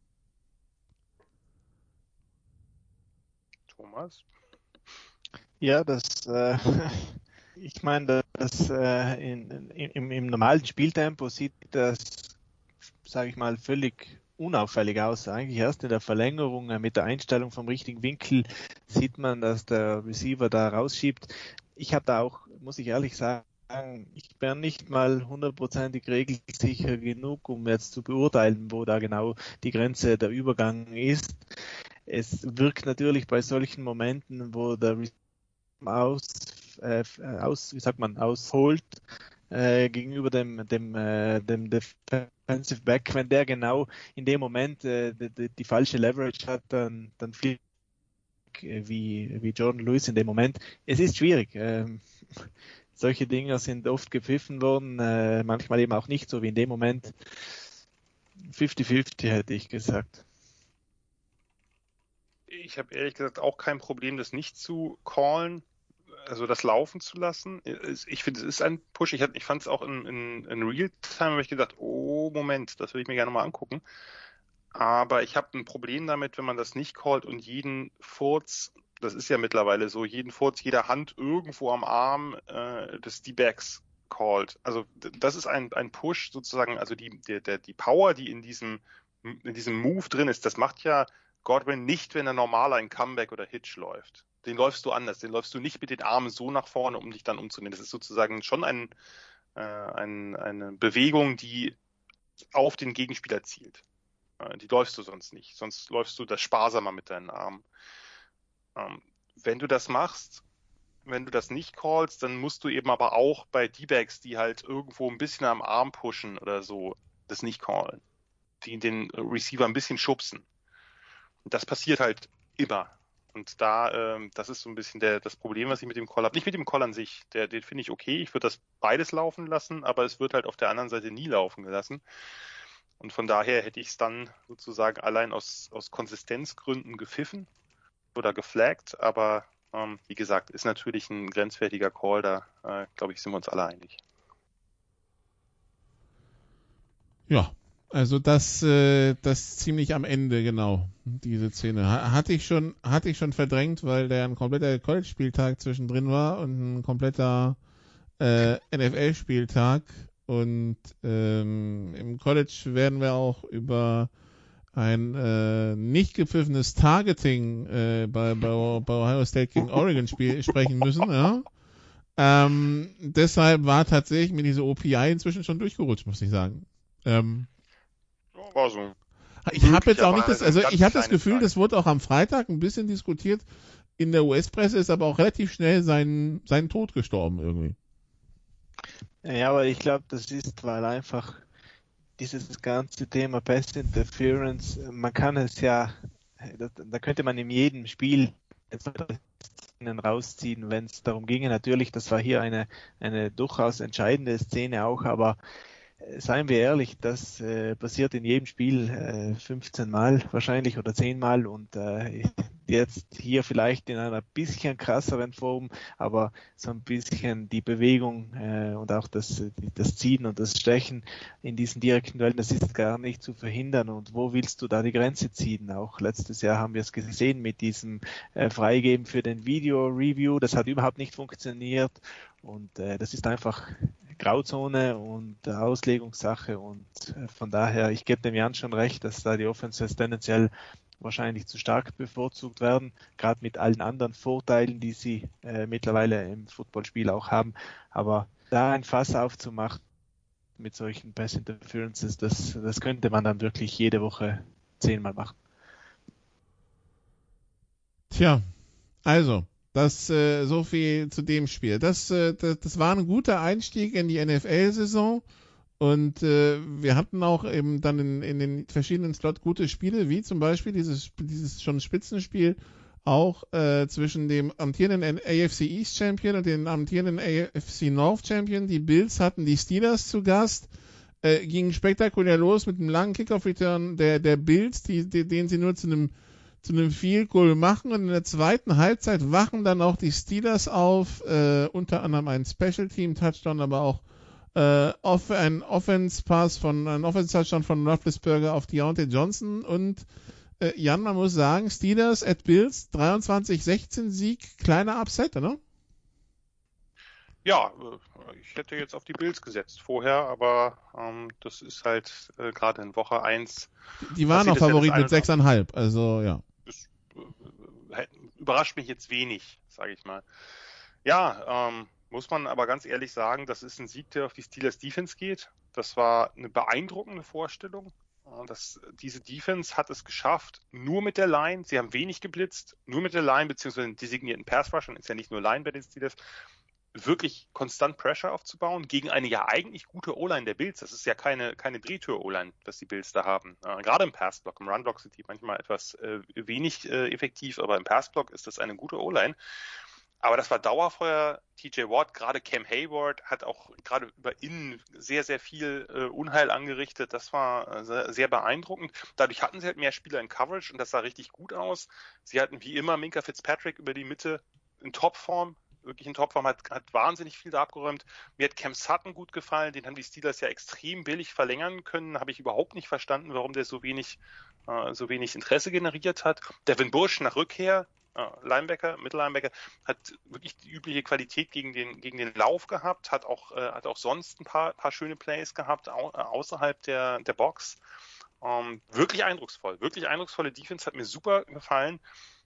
Thomas? Ja, das, äh, ich meine, das äh, in, in, im, im normalen Spieltempo sieht das, sage ich mal, völlig unauffällig aus. Eigentlich erst in der Verlängerung äh, mit der Einstellung vom richtigen Winkel sieht man, dass der Receiver da rausschiebt. Ich habe da auch, muss ich ehrlich sagen, ich bin nicht mal hundertprozentig regelsicher genug, um jetzt zu beurteilen, wo da genau die Grenze der Übergang ist. Es wirkt natürlich bei solchen Momenten, wo der Receiver aus, äh, aus, wie sagt man, ausholt äh, gegenüber dem, dem, äh, dem Defensive Back, wenn der genau in dem Moment äh, die, die, die falsche Leverage hat, dann, dann fliegt wie, wie Jordan Lewis in dem Moment. Es ist schwierig. Ähm, solche Dinge sind oft gepfiffen worden, äh, manchmal eben auch nicht, so wie in dem Moment. fünfzig fünfzig hätte ich gesagt. Ich habe ehrlich gesagt auch kein Problem, das nicht zu callen, also das laufen zu lassen. Ich finde, es ist ein Push. Ich, ich fand es auch in, in, in Real-Time, habe ich gedacht, oh Moment, das würde ich mir gerne mal angucken. Aber ich habe ein Problem damit, wenn man das nicht callt und jeden Furz, das ist ja mittlerweile so, jeden Furz, jeder Hand irgendwo am Arm äh, des D-Backs callt. Also das ist ein, ein Push sozusagen, also die, der, der, die Power, die in diesem, in diesem Move drin ist, das macht ja Godwin nicht, wenn er normal ein Comeback oder Hitch läuft. Den läufst du anders, den läufst du nicht mit den Armen so nach vorne, um dich dann umzunehmen. Das ist sozusagen schon ein, äh, ein, eine Bewegung, die auf den Gegenspieler zielt. Äh, die läufst du sonst nicht, sonst läufst du das sparsamer mit deinen Armen. Ähm, wenn du das machst, wenn du das nicht callst, dann musst du eben aber auch bei D-Backs, die halt irgendwo ein bisschen am Arm pushen oder so, das nicht callen. Die den Receiver ein bisschen schubsen. Und das passiert halt immer. Und da, ähm, das ist so ein bisschen der, das Problem, was ich mit dem Call habe. Nicht mit dem Call an sich, der, den finde ich okay. Ich würde das beides laufen lassen, aber es wird halt auf der anderen Seite nie laufen gelassen. Und von daher hätte ich es dann sozusagen allein aus, aus Konsistenzgründen gepfiffen oder geflaggt. Aber ähm, wie gesagt, ist natürlich ein grenzwertiger Call. Da, äh, glaube ich, sind wir uns alle einig. Ja. Also das, äh, das ziemlich am Ende, genau, diese Szene. Hatte ich schon, hatte ich schon verdrängt, weil der ein kompletter College-Spieltag zwischendrin war und ein kompletter äh, N F L-Spieltag. Und ähm, im College werden wir auch über ein äh, nicht gepfiffenes Targeting äh, bei, bei, bei Ohio State gegen Oregon spiel, sprechen müssen. Ja. Ähm, deshalb war tatsächlich mir diese O P I inzwischen schon durchgerutscht, muss ich sagen. Ähm, War so. Ich habe jetzt auch nicht das, also ich habe das Gefühl, das wurde auch am Freitag ein bisschen diskutiert in der U S-Presse, ist aber auch relativ schnell sein, sein Tod gestorben irgendwie. Ja, aber ich glaube, das ist, weil einfach dieses ganze Thema Pass Interference, man kann es ja, da, da könnte man in jedem Spiel rausziehen, wenn es darum ginge. Natürlich, das war hier eine, eine durchaus entscheidende Szene auch, aber seien wir ehrlich, das äh, passiert in jedem Spiel äh, fünfzehn Mal wahrscheinlich oder zehn Mal und äh, jetzt hier vielleicht in einer bisschen krasseren Form, aber so ein bisschen die Bewegung äh, und auch das, das Ziehen und das Stechen in diesen direkten Duellen, das ist gar nicht zu verhindern. Und wo willst du da die Grenze ziehen? Auch letztes Jahr haben wir es gesehen mit diesem äh, Freigeben für den Video-Review, das hat überhaupt nicht funktioniert und äh, das ist einfach Grauzone und Auslegungssache und von daher, ich gebe dem Jan schon recht, dass da die Offenses tendenziell wahrscheinlich zu stark bevorzugt werden, gerade mit allen anderen Vorteilen, die sie äh, mittlerweile im Footballspiel auch haben, aber da ein Fass aufzumachen mit solchen Pass Interferences, das, das könnte man dann wirklich jede Woche zehnmal machen. Tja, Also, das äh, so viel zu dem Spiel. Das, äh, das, das war ein guter Einstieg in die N F L-Saison. Und äh, wir hatten auch eben dann in, in den verschiedenen Slot gute Spiele, wie zum Beispiel dieses, dieses schon Spitzenspiel auch äh, zwischen dem amtierenden A F C East Champion und dem amtierenden A F C North Champion. Die Bills hatten die Steelers zu Gast, äh, ging spektakulär los mit einem langen Kickoff-Return der, der Bills, die, die, den sie nur zu einem zu einem Field Goal machen. Und in der zweiten Halbzeit wachen dann auch die Steelers auf, äh, unter anderem ein Special Team Touchdown, aber auch äh, off, ein Offense Pass von ein Offense Touchdown von Roethlisberger auf Deontay Johnson. Und äh, Jan, man muss sagen, Steelers at Bills dreiundzwanzig sechzehn Sieg, kleiner Upset, oder? Ja, ich hätte jetzt auf die Bills gesetzt vorher, aber ähm, das ist halt äh, gerade in Woche eins. Die, die waren noch Favorit mit sechs Komma fünf, also ja. Das äh, überrascht mich jetzt wenig, sage ich mal. Ja, ähm, muss man aber ganz ehrlich sagen, das ist ein Sieg, der auf die Steelers Defense geht. Das war eine beeindruckende Vorstellung. Das, diese Defense hat es geschafft, nur mit der Line, sie haben wenig geblitzt, nur mit der Line, beziehungsweise den designierten Pass-Rushern, ist ja nicht nur Line bei den Steelers, wirklich konstant Pressure aufzubauen gegen eine ja eigentlich gute O-Line der Bills. Das ist ja keine, keine Drehtür-O-Line, was die Bills da haben. Äh, gerade im Passblock, im Runblock sind die manchmal etwas äh, wenig äh, effektiv, aber im Passblock ist das eine gute O-Line. Aber das war Dauerfeuer. T J Watt, gerade Cam Hayward, hat auch gerade über innen sehr, sehr viel äh, Unheil angerichtet. Das war äh, sehr, sehr beeindruckend. Dadurch hatten sie halt mehr Spieler in Coverage und das sah richtig gut aus. Sie hatten wie immer Minkah Fitzpatrick über die Mitte in Topform. Wirklich in Topform, hat, hat wahnsinnig viel da abgeräumt. Mir hat Cam Sutton gut gefallen, den haben die Steelers ja extrem billig verlängern können, habe ich überhaupt nicht verstanden, warum der so wenig, äh, so wenig Interesse generiert hat. Devin Bush nach Rückkehr, äh, Linebacker, Mittellinebacker, hat wirklich die übliche Qualität gegen den, gegen den Lauf gehabt, hat auch, äh, hat auch sonst ein paar, paar schöne Plays gehabt, au, äh, außerhalb der, der Box. Ähm, wirklich eindrucksvoll, wirklich eindrucksvolle Defense, hat mir super gefallen.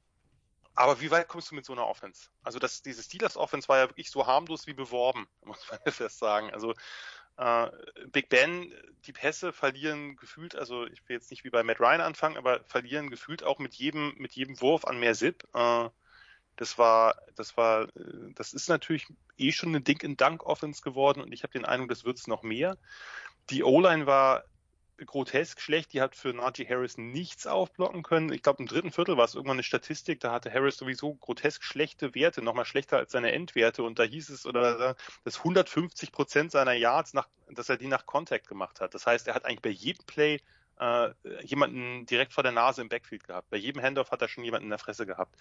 Aber wie weit kommst du mit so einer Offense? Also das, diese Steelers-Offense war ja wirklich so harmlos wie beworben, muss man fest sagen. Also äh, Big Ben, die Pässe verlieren gefühlt, also ich will jetzt nicht wie bei Matt Ryan anfangen, aber verlieren gefühlt auch mit jedem, mit jedem Wurf an mehr Zip. Äh, das war, das war, das ist natürlich eh schon eine Dink-and-Dunk-Offense geworden und ich habe den Eindruck, das wird es noch mehr. Die O-Line war grotesk schlecht, die hat für Najee Harris nichts aufblocken können. Ich glaube, im dritten Viertel war es irgendwann eine Statistik, da hatte Harris sowieso grotesk schlechte Werte, nochmal schlechter als seine Endwerte und da hieß es, oder dass hundertfünfzig Prozent seiner Yards, nach, dass er die nach Contact gemacht hat. Das heißt, er hat eigentlich bei jedem Play äh, jemanden direkt vor der Nase im Backfield gehabt. Bei jedem Handoff hat er schon jemanden in der Fresse gehabt.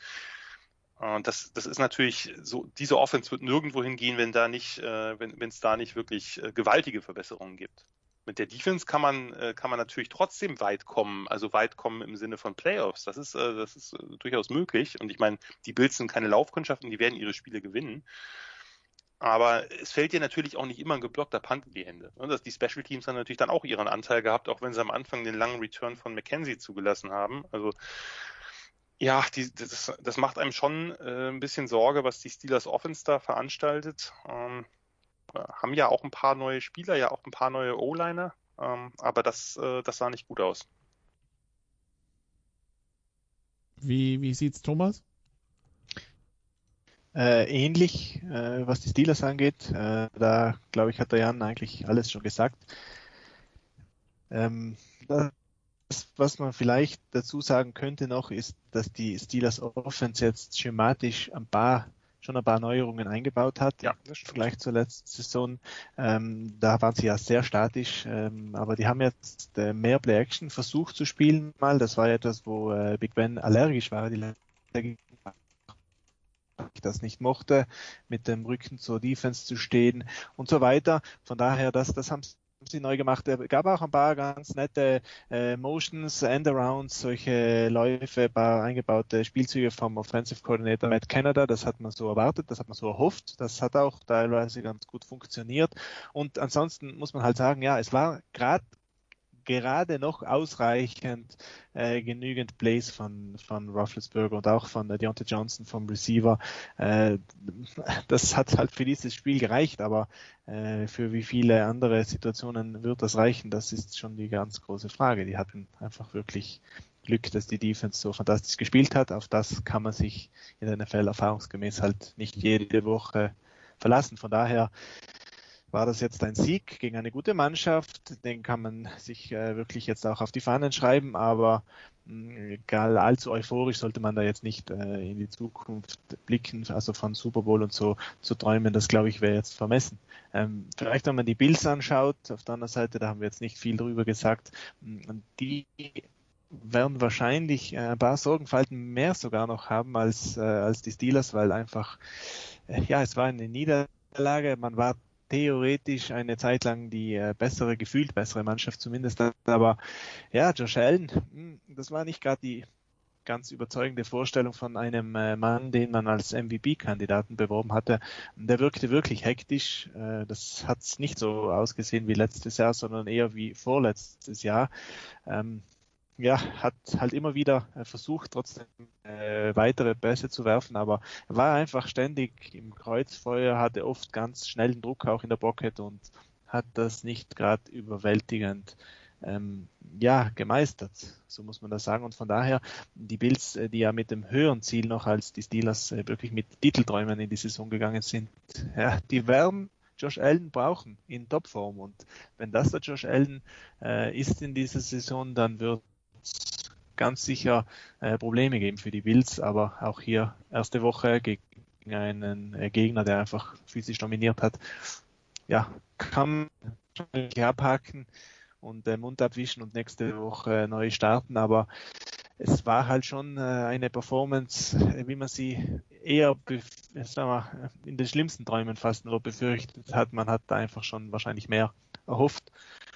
Und das, das ist natürlich so, diese Offense wird nirgendwo hingehen, wenn da nicht, äh, wenn es da nicht wirklich äh, gewaltige Verbesserungen gibt. Mit der Defense kann man, äh, kann man natürlich trotzdem weit kommen, also weit kommen im Sinne von Playoffs. Das ist, äh, das ist äh, durchaus möglich. Und ich meine, die Bills sind keine Laufkundschaften, die werden ihre Spiele gewinnen. Aber es fällt dir natürlich auch nicht immer ein geblockter Punt in die Hände. Und die Special Teams haben natürlich dann auch ihren Anteil gehabt, auch wenn sie am Anfang den langen Return von McKenzie zugelassen haben. Also ja, die, das, das macht einem schon äh, ein bisschen Sorge, was die Steelers Offense da veranstaltet. Ähm, haben ja auch ein paar neue Spieler, ja auch ein paar neue O-Liner, ähm, aber das, äh, das sah nicht gut aus. Wie, wie sieht's Thomas? Äh, ähnlich, äh, was die Steelers angeht. Äh, da, glaube ich, hat der Jan eigentlich alles schon gesagt. Ähm, das, was man vielleicht dazu sagen könnte noch, ist, dass die Steelers Offense jetzt schematisch ein paar schon ein paar Neuerungen eingebaut hat, ja, im Vergleich zur letzten Saison. Ähm, da waren sie ja sehr statisch, ähm, aber die haben jetzt äh, mehr Play-Action versucht zu spielen mal. Das war etwas, wo äh, Big Ben allergisch war, die letzte ich das nicht mochte, mit dem Rücken zur Defense zu stehen und so weiter. Von daher, das, das haben sie neu gemacht. Es gab auch ein paar ganz nette äh, Motions, Endarounds, solche Läufe, ein paar eingebaute Spielzüge vom Offensive Coordinator Matt Canada. Das hat man so erwartet, das hat man so erhofft. Das hat auch teilweise ganz gut funktioniert. Und ansonsten muss man halt sagen, ja, es war gerade gerade noch ausreichend äh, genügend Plays von von Roethlisberger und auch von äh, Deontay Johnson vom Receiver. Äh, das hat halt für dieses Spiel gereicht, aber äh, für wie viele andere Situationen wird das reichen? Das ist schon die ganz große Frage. Die hatten einfach wirklich Glück, dass die Defense so fantastisch gespielt hat. Auf das kann man sich in der N F L erfahrungsgemäß halt nicht jede Woche verlassen. Von daher war das jetzt ein Sieg gegen eine gute Mannschaft. Den kann man sich äh, wirklich jetzt auch auf die Fahnen schreiben, aber mh, egal, allzu euphorisch sollte man da jetzt nicht äh, in die Zukunft blicken, also von Super Bowl und so zu träumen. Das, glaube ich, wäre jetzt vermessen. Ähm, vielleicht, wenn man die Bills anschaut, auf der anderen Seite, da haben wir jetzt nicht viel drüber gesagt, und die werden wahrscheinlich äh, ein paar Sorgenfalten mehr sogar noch haben als, äh, als die Steelers, weil einfach, äh, ja, es war eine Niederlage, man war theoretisch eine Zeit lang die äh, bessere, gefühlt bessere Mannschaft zumindest, aber ja, Josh Allen, mh, das war nicht gerade die ganz überzeugende Vorstellung von einem äh, Mann, den man als M V P-Kandidaten beworben hatte. Der wirkte wirklich hektisch, äh, das hat nicht so ausgesehen wie letztes Jahr, sondern eher wie vorletztes Jahr. Ähm, ja, hat halt immer wieder versucht, trotzdem äh, weitere Pässe zu werfen, aber er war einfach ständig im Kreuzfeuer, hatte oft ganz schnellen Druck auch in der Pocket und hat das nicht gerade überwältigend ähm, ja, gemeistert, so muss man das sagen. Und von daher, die Bills, die ja mit dem höheren Ziel noch als die Steelers äh, wirklich mit Titelträumen in die Saison gegangen sind, ja, die werden Josh Allen brauchen in Topform. Und wenn das der Josh Allen äh, ist in dieser Saison, dann wird ganz sicher äh, Probleme geben für die Bills, aber auch hier erste Woche gegen einen äh, Gegner, der einfach physisch dominiert hat, ja, kann man abhaken und den Mund abwischen und nächste Woche äh, neu starten, aber es war halt schon äh, eine Performance, äh, wie man sie eher bef- sagen wir, in den schlimmsten Träumen fast nur befürchtet hat. Man hat da einfach schon wahrscheinlich mehr erhofft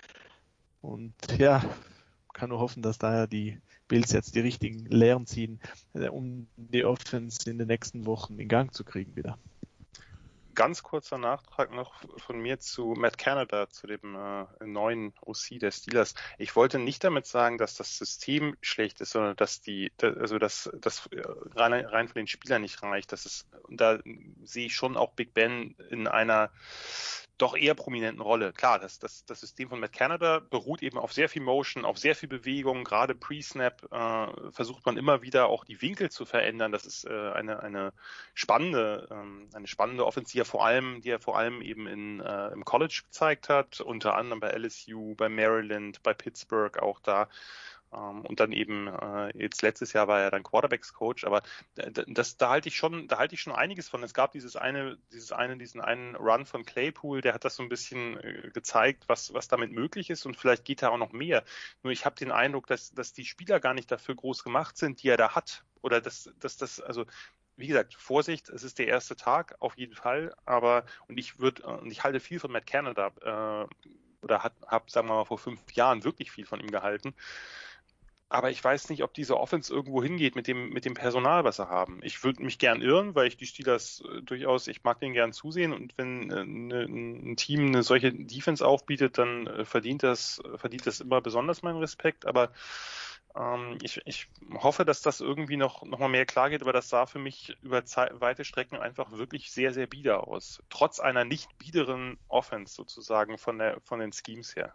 und ja, kann nur hoffen, dass daher die Bills jetzt die richtigen Lehren ziehen, um die Offense in den nächsten Wochen in Gang zu kriegen wieder. Ganz kurzer Nachtrag noch von mir zu Matt Canada, zu dem äh, neuen O C der Steelers. Ich wollte nicht damit sagen, dass das System schlecht ist, sondern dass die, also dass das rein, rein von den Spielern nicht reicht. Das ist, da sehe ich schon auch Big Ben in einer doch eher prominenten Rolle. Klar, das, das, das System von Matt Canada beruht eben auf sehr viel Motion, auf sehr viel Bewegung. Gerade Pre-Snap äh, versucht man immer wieder auch die Winkel zu verändern. Das ist äh, eine, eine spannende, ähm, eine spannende Offensive, vor allem, die er vor allem eben in, äh, im College gezeigt hat, unter anderem bei L S U, bei Maryland, bei Pittsburgh auch da. Um, und dann eben, äh, jetzt letztes Jahr war er dann Quarterbacks-Coach, aber das, da halte ich schon, da halte ich schon einiges von. Es gab dieses eine, dieses eine, diesen einen Run von Claypool, der hat das so ein bisschen äh, gezeigt, was, was damit möglich ist und vielleicht geht da auch noch mehr. Nur ich habe den Eindruck, dass, dass die Spieler gar nicht dafür groß gemacht sind, die er da hat. Oder dass, dass das, also, wie gesagt, Vorsicht, es ist der erste Tag, auf jeden Fall, aber, und ich würde, und ich halte viel von Matt Canada, äh, oder habe, hab, sagen wir mal, vor fünf Jahren wirklich viel von ihm gehalten. Aber ich weiß nicht, ob diese Offense irgendwo hingeht mit dem, mit dem Personal, was sie haben. Ich würde mich gern irren, weil ich die Steelers äh, durchaus, ich mag denen gern zusehen und wenn äh, ne, ein Team eine solche Defense aufbietet, dann äh, verdient das, verdient das immer besonders meinen Respekt. Aber ähm, ich, ich hoffe, dass das irgendwie noch, noch mal mehr klar geht, aber das sah für mich über Ze- weite Strecken einfach wirklich sehr, sehr bieder aus. Trotz einer nicht biederen Offense sozusagen von der, von den Schemes her.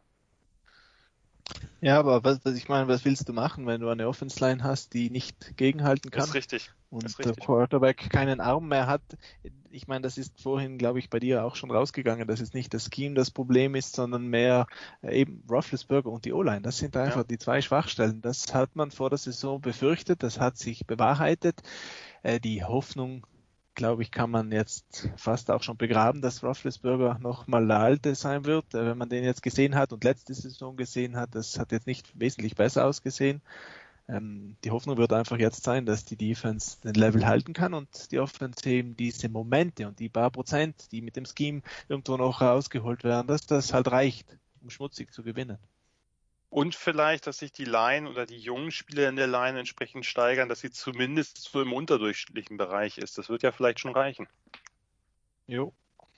Ja, aber was, was ich meine, was willst du machen, wenn du eine Offense-Line hast, die nicht gegenhalten kann? Das ist richtig. Und ist der richtig. Quarterback keinen Arm mehr hat. Ich meine, das ist vorhin, glaube ich, bei dir auch schon rausgegangen, dass es nicht das Scheme das Problem ist, sondern mehr äh, eben Roethlisberger und die O-Line. Das sind einfach ja. die zwei Schwachstellen. Das hat man vor der Saison befürchtet, das hat sich bewahrheitet. Äh, die Hoffnung, glaube ich, kann man jetzt fast auch schon begraben, dass Roethlisberger noch mal der Alte sein wird. Wenn man den jetzt gesehen hat und letzte Saison gesehen hat, das hat jetzt nicht wesentlich besser ausgesehen. Ähm, die Hoffnung wird einfach jetzt sein, dass die Defense den Level halten kann und die Offense eben diese Momente und die paar Prozent, die mit dem Scheme irgendwo noch rausgeholt werden, dass das halt reicht, um schmutzig zu gewinnen. Und vielleicht, dass sich die Line oder die jungen Spieler in der Line entsprechend steigern, dass sie zumindest so im unterdurchschnittlichen Bereich ist. Das wird ja vielleicht schon reichen. Jo.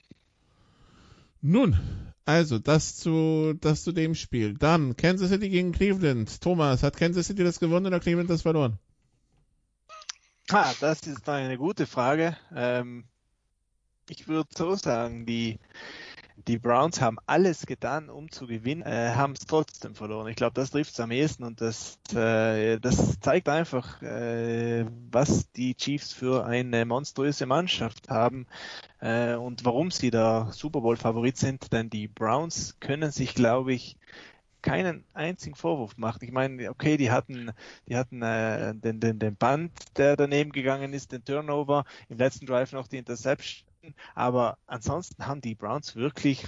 Nun, also das zu, das zu dem Spiel. Dann Kansas City gegen Cleveland. Thomas, hat Kansas City das gewonnen oder Cleveland das verloren? Ah, das ist eine gute Frage. Ähm, ich würde so sagen, die die Browns haben alles getan, um zu gewinnen, äh, haben es trotzdem verloren. Ich glaube, das trifft es am ehesten und das, äh, das zeigt einfach, äh, was die Chiefs für eine monströse Mannschaft haben äh, und warum sie der Super Bowl-Favorit sind, denn die Browns können sich, glaube ich, keinen einzigen Vorwurf machen. Ich meine, okay, die hatten, die hatten äh, den, den, den Punt, der daneben gegangen ist, den Turnover, im letzten Drive noch die Interception, aber ansonsten haben die Browns wirklich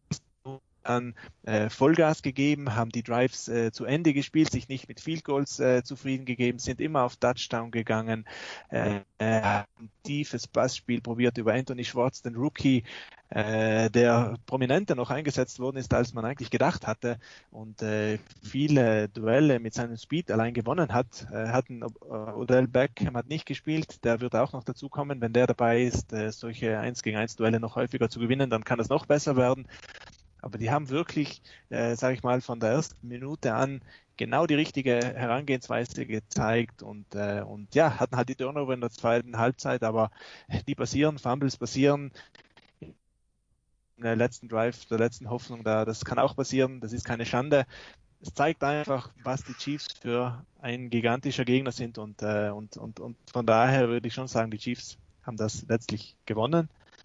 an äh, Vollgas gegeben, haben die Drives äh, zu Ende gespielt, sich nicht mit Field Goals äh, zufrieden gegeben, sind immer auf Touchdown gegangen, äh, äh, haben ein tiefes Passspiel probiert über Anthony Schwartz, den Rookie, äh, der prominenter noch eingesetzt worden ist, als man eigentlich gedacht hatte und äh, viele Duelle mit seinem Speed allein gewonnen hat. Äh, hatten äh, Odell Beckham hat nicht gespielt, der wird auch noch dazu kommen, wenn der dabei ist, äh, solche eins gegen eins Duelle noch häufiger zu gewinnen, dann kann das noch besser werden. Aber die haben wirklich, äh, sage ich mal, von der ersten Minute an genau die richtige Herangehensweise gezeigt und, äh, und ja, hatten halt die Turnover in der zweiten Halbzeit, aber die passieren, Fumbles passieren. In der letzten Drive, der letzten Hoffnung, da, das kann auch passieren, das ist keine Schande. Es zeigt einfach, was die Chiefs für ein gigantischer Gegner sind und, äh, und, und, und von daher würde ich schon sagen, die Chiefs haben das letztlich gewonnen.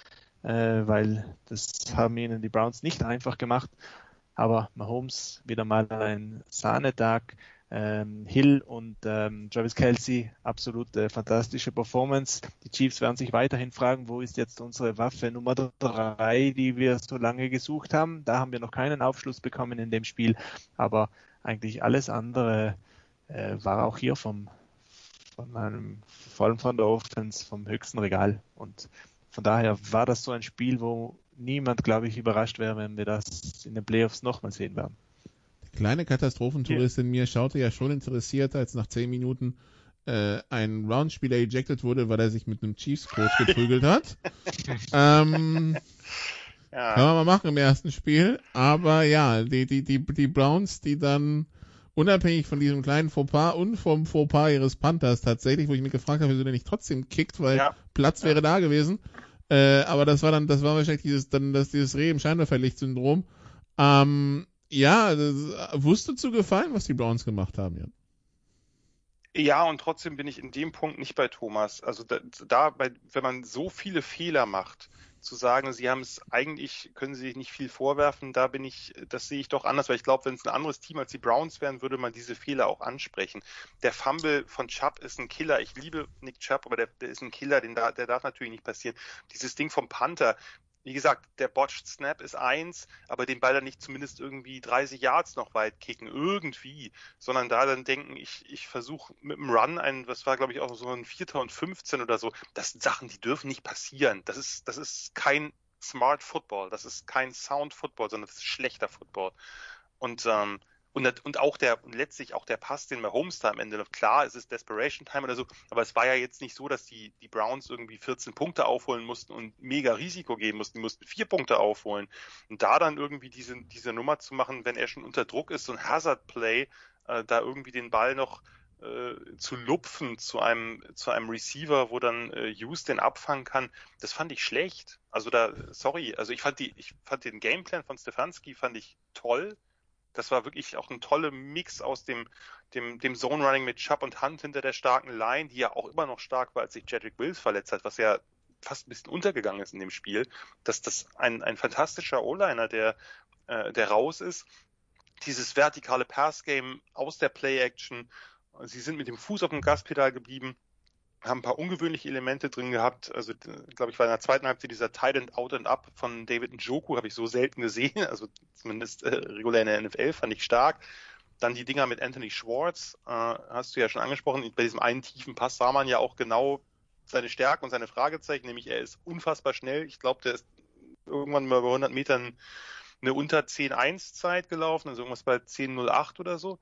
Weil das haben ihnen die Browns nicht einfach gemacht. Aber Mahomes wieder mal ein Sahnetag. Ähm, Hill und ähm, Travis Kelce, absolut äh, fantastische Performance. Die Chiefs werden sich weiterhin fragen, wo ist jetzt unsere Waffe Nummer drei, die wir so lange gesucht haben. Da haben wir noch keinen Aufschluss bekommen in dem Spiel. Aber eigentlich alles andere äh, war auch hier vom, von einem, vor allem von der Offense vom höchsten Regal. Und von daher war das so ein Spiel, wo niemand, glaube ich, überrascht wäre, wenn wir das in den Playoffs nochmal sehen werden. Der kleine Katastrophentourist in mir schaute ja schon interessiert, als nach zehn Minuten äh, ein Roundspieler ejected wurde, weil er sich mit einem Chiefs-Coach geprügelt hat. ähm, ja. Kann man mal machen im ersten Spiel. Aber ja, die, die, die, die Browns, die dann unabhängig von diesem kleinen Fauxpas und vom Fauxpas ihres Panthers tatsächlich, wo ich mich gefragt habe, wieso der nicht trotzdem kickt, weil ja. Platz wäre ja. da gewesen. Äh, aber das war dann, das war wahrscheinlich dieses, dann das, dieses Reh im Scheinwerferlicht-Syndrom. Ähm, ja, das wusste zu gefallen, was die Browns gemacht haben, ja. Ja, und trotzdem bin ich in dem Punkt nicht bei Thomas. Also da, da bei, wenn man so viele Fehler macht, zu sagen, sie haben es eigentlich, können sie sich nicht viel vorwerfen, da bin ich, das sehe ich doch anders, weil ich glaube, wenn es ein anderes Team als die Browns wären, würde man diese Fehler auch ansprechen. Der Fumble von Chubb ist ein Killer. Ich liebe Nick Chubb, aber der, der ist ein Killer, den da, der darf natürlich nicht passieren. Dieses Ding vom Panther, wie gesagt, der Botched Snap ist eins, aber den Ball dann nicht zumindest irgendwie dreißig Yards noch weit kicken, irgendwie, sondern da dann denken, ich, ich versuche mit dem Run, ein, was war glaube ich auch so ein Vierter und fünfzehn oder so, das sind Sachen, die dürfen nicht passieren. Das ist, das ist kein Smart Football, das ist kein Sound Football, sondern das ist schlechter Football. Und, ähm, Und, und auch der, letztlich auch der Pass, den Mahomes da am Ende, klar, es ist Desperation Time oder so, aber es war ja jetzt nicht so, dass die, die Browns irgendwie vierzehn Punkte aufholen mussten und mega Risiko geben mussten, die mussten vier Punkte aufholen. Und da dann irgendwie diese, diese Nummer zu machen, wenn er schon unter Druck ist, so ein Hazard-Play, äh, da irgendwie den Ball noch äh, zu lupfen zu einem, zu einem Receiver, wo dann äh, Hughes den abfangen kann, das fand ich schlecht. Also da, sorry, also ich fand die, ich fand den Gameplan von Stefanski fand ich toll. Das war wirklich auch ein toller Mix aus dem, dem, dem Zone-Running mit Chubb und Hunt hinter der starken Line, die ja auch immer noch stark war, als sich Jedrick Wills verletzt hat, was ja fast ein bisschen untergegangen ist in dem Spiel. Dass das ein, ein fantastischer O-Liner, der, äh, der raus ist. Dieses vertikale Pass-Game aus der Play-Action. Sie sind mit dem Fuß auf dem Gaspedal geblieben, haben ein paar ungewöhnliche Elemente drin gehabt. Also, glaube ich, war in der zweiten Halbzeit dieser Tight End Out and Up von David Njoku, habe ich so selten gesehen. Also zumindest äh, regulär in der N F L fand ich stark. Dann die Dinger mit Anthony Schwartz, äh, hast du ja schon angesprochen. Bei diesem einen tiefen Pass sah man ja auch genau seine Stärken und seine Fragezeichen, nämlich er ist unfassbar schnell. Ich glaube, der ist irgendwann mal bei hundert Metern eine unter zehn eins Zeit gelaufen, also irgendwas bei zehn null acht oder so.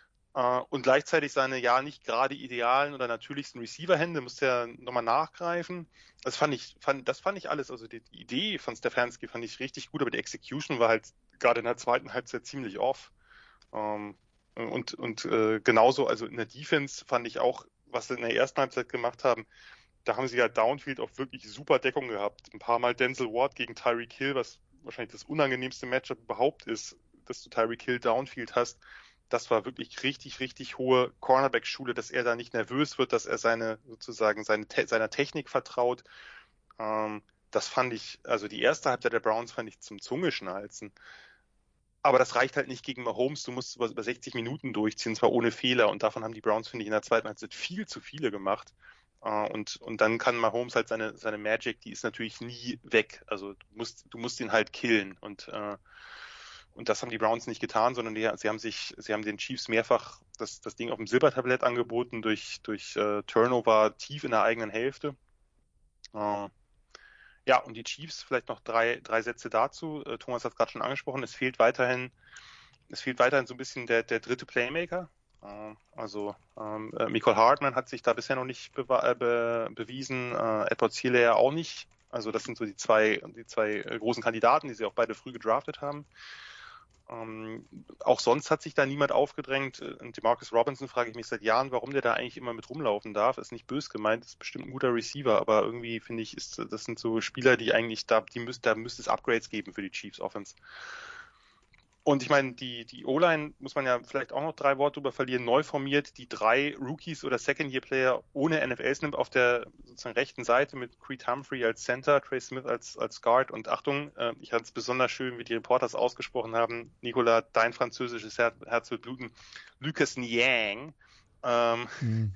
Und gleichzeitig seine ja nicht gerade idealen oder natürlichsten Receiver-Hände, musste er nochmal nachgreifen. Das fand ich, fand, das fand ich alles, also die Idee von Stefanski fand ich richtig gut, aber die Execution war halt gerade in der zweiten Halbzeit ziemlich off. Und, und äh, genauso, also in der Defense fand ich auch, was sie in der ersten Halbzeit gemacht haben, da haben sie ja Downfield auch wirklich super Deckung gehabt. Ein paar Mal Denzel Ward gegen Tyreek Hill, was wahrscheinlich das unangenehmste Matchup überhaupt ist, dass du Tyreek Hill downfield hast. Das war wirklich richtig, richtig hohe Cornerback-Schule, dass er da nicht nervös wird, dass er seine, sozusagen, seine, seiner Technik vertraut. Ähm, das fand ich, also die erste Halbzeit der Browns fand ich zum Zungeschnalzen. Aber das reicht halt nicht gegen Mahomes. Du musst über sechzig Minuten durchziehen, zwar ohne Fehler. Und davon haben die Browns, finde ich, in der zweiten Halbzeit viel zu viele gemacht. Und, und dann kann Mahomes halt seine, seine Magic, die ist natürlich nie weg. Also du musst, du musst ihn halt killen. Und, äh, und das haben die Browns nicht getan, sondern die, sie haben sich, sie haben den Chiefs mehrfach das, das Ding auf dem Silbertablett angeboten durch, durch äh, Turnover tief in der eigenen Hälfte. Äh, Ja, und die Chiefs, vielleicht noch drei, drei Sätze dazu. Äh, Thomas hat es gerade schon angesprochen, es fehlt weiterhin, es fehlt weiterhin so ein bisschen der, der dritte Playmaker. Äh, also ähm, äh, Mecole Hardman hat sich da bisher noch nicht bewa- äh, be- bewiesen, äh, Edward Helaire auch nicht. Also das sind so die zwei, die zwei äh, großen Kandidaten, die sie auch beide früh gedraftet haben. Ähm, auch sonst hat sich da niemand aufgedrängt. Und DeMarcus Robinson frage ich mich seit Jahren, warum der da eigentlich immer mit rumlaufen darf. Ist nicht böse gemeint, ist bestimmt ein guter Receiver, aber irgendwie finde ich, ist das sind so Spieler, die eigentlich da, die müsst, da müsste es Upgrades geben für die Chiefs Offense. Und ich meine, die, die O-Line muss man ja vielleicht auch noch drei Worte drüber verlieren. Neu formiert, die drei Rookies oder Second-Year-Player ohne N F Ls nimmt auf der sozusagen rechten Seite mit Creed Humphrey als Center, Trey Smith als, als Guard und Achtung, äh, ich fand es besonders schön, wie die Reporters ausgesprochen haben. Nicola, dein französisches Her- Herz wird bluten. Lucas Niang. Ähm, mhm.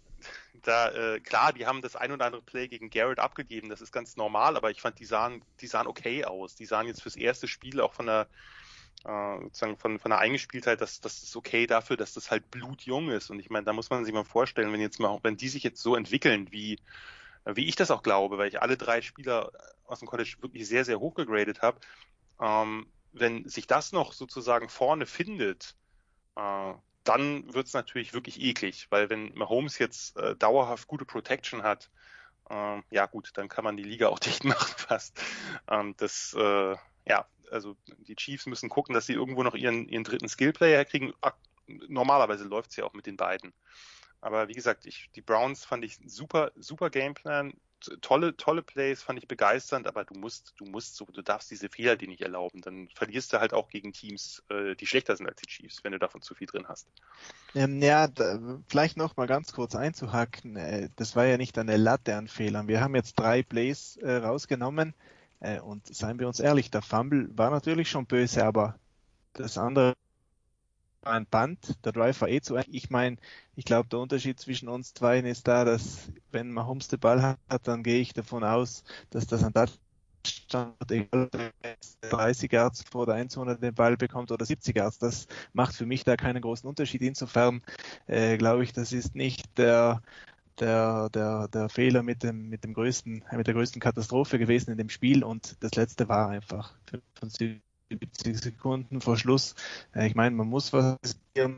Da, äh, klar, die haben das ein oder andere Play gegen Garrett abgegeben, das ist ganz normal, aber ich fand, die sahen, die sahen okay aus. Die sahen jetzt fürs erste Spiel auch von der Uh, sozusagen von, von der Eingespieltheit, dass das ist okay dafür, dass das halt blutjung ist. Und ich meine, da muss man sich mal vorstellen, wenn jetzt mal, wenn die sich jetzt so entwickeln, wie, wie ich das auch glaube, weil ich alle drei Spieler aus dem College wirklich sehr, sehr hoch gegradet habe, ähm, wenn sich das noch sozusagen vorne findet, äh, dann wird es natürlich wirklich eklig, weil wenn Mahomes jetzt äh, dauerhaft gute Protection hat, äh, ja gut, dann kann man die Liga auch dicht machen fast. Ähm, das, äh, ja, also die Chiefs müssen gucken, dass sie irgendwo noch ihren, ihren dritten Skillplayer herkriegen. Normalerweise läuft es ja auch mit den beiden. Aber wie gesagt, ich, die Browns fand ich super, super Gameplan. Tolle, tolle Plays, fand ich begeisternd, aber du musst, du musst so, du darfst diese Fehler dir nicht erlauben. Dann verlierst du halt auch gegen Teams, äh, die schlechter sind als die Chiefs, wenn du davon zu viel drin hast. Ähm, ja, da, vielleicht noch mal ganz kurz einzuhaken. Äh, das war ja nicht eine Latte an Fehlern. Wir haben jetzt drei Plays äh, rausgenommen. Und seien wir uns ehrlich, der Fumble war natürlich schon böse, aber das andere war ein Punt, der Drive war eh zu eng. Ich meine, ich glaube, der Unterschied zwischen uns zwei ist da, dass wenn Mahomes den Ball hat, dann gehe ich davon aus, dass das ein Touchdown egal dreißig Yards vor der Endzone den Ball bekommt oder siebzig Yards. Das macht für mich da keinen großen Unterschied. Insofern äh, glaube ich, das ist nicht der Der, der, der Fehler mit dem, mit dem größten, mit der größten Katastrophe gewesen in dem Spiel und das letzte war einfach fünfundsiebzig Sekunden vor Schluss. Ich meine, man muss was riskieren,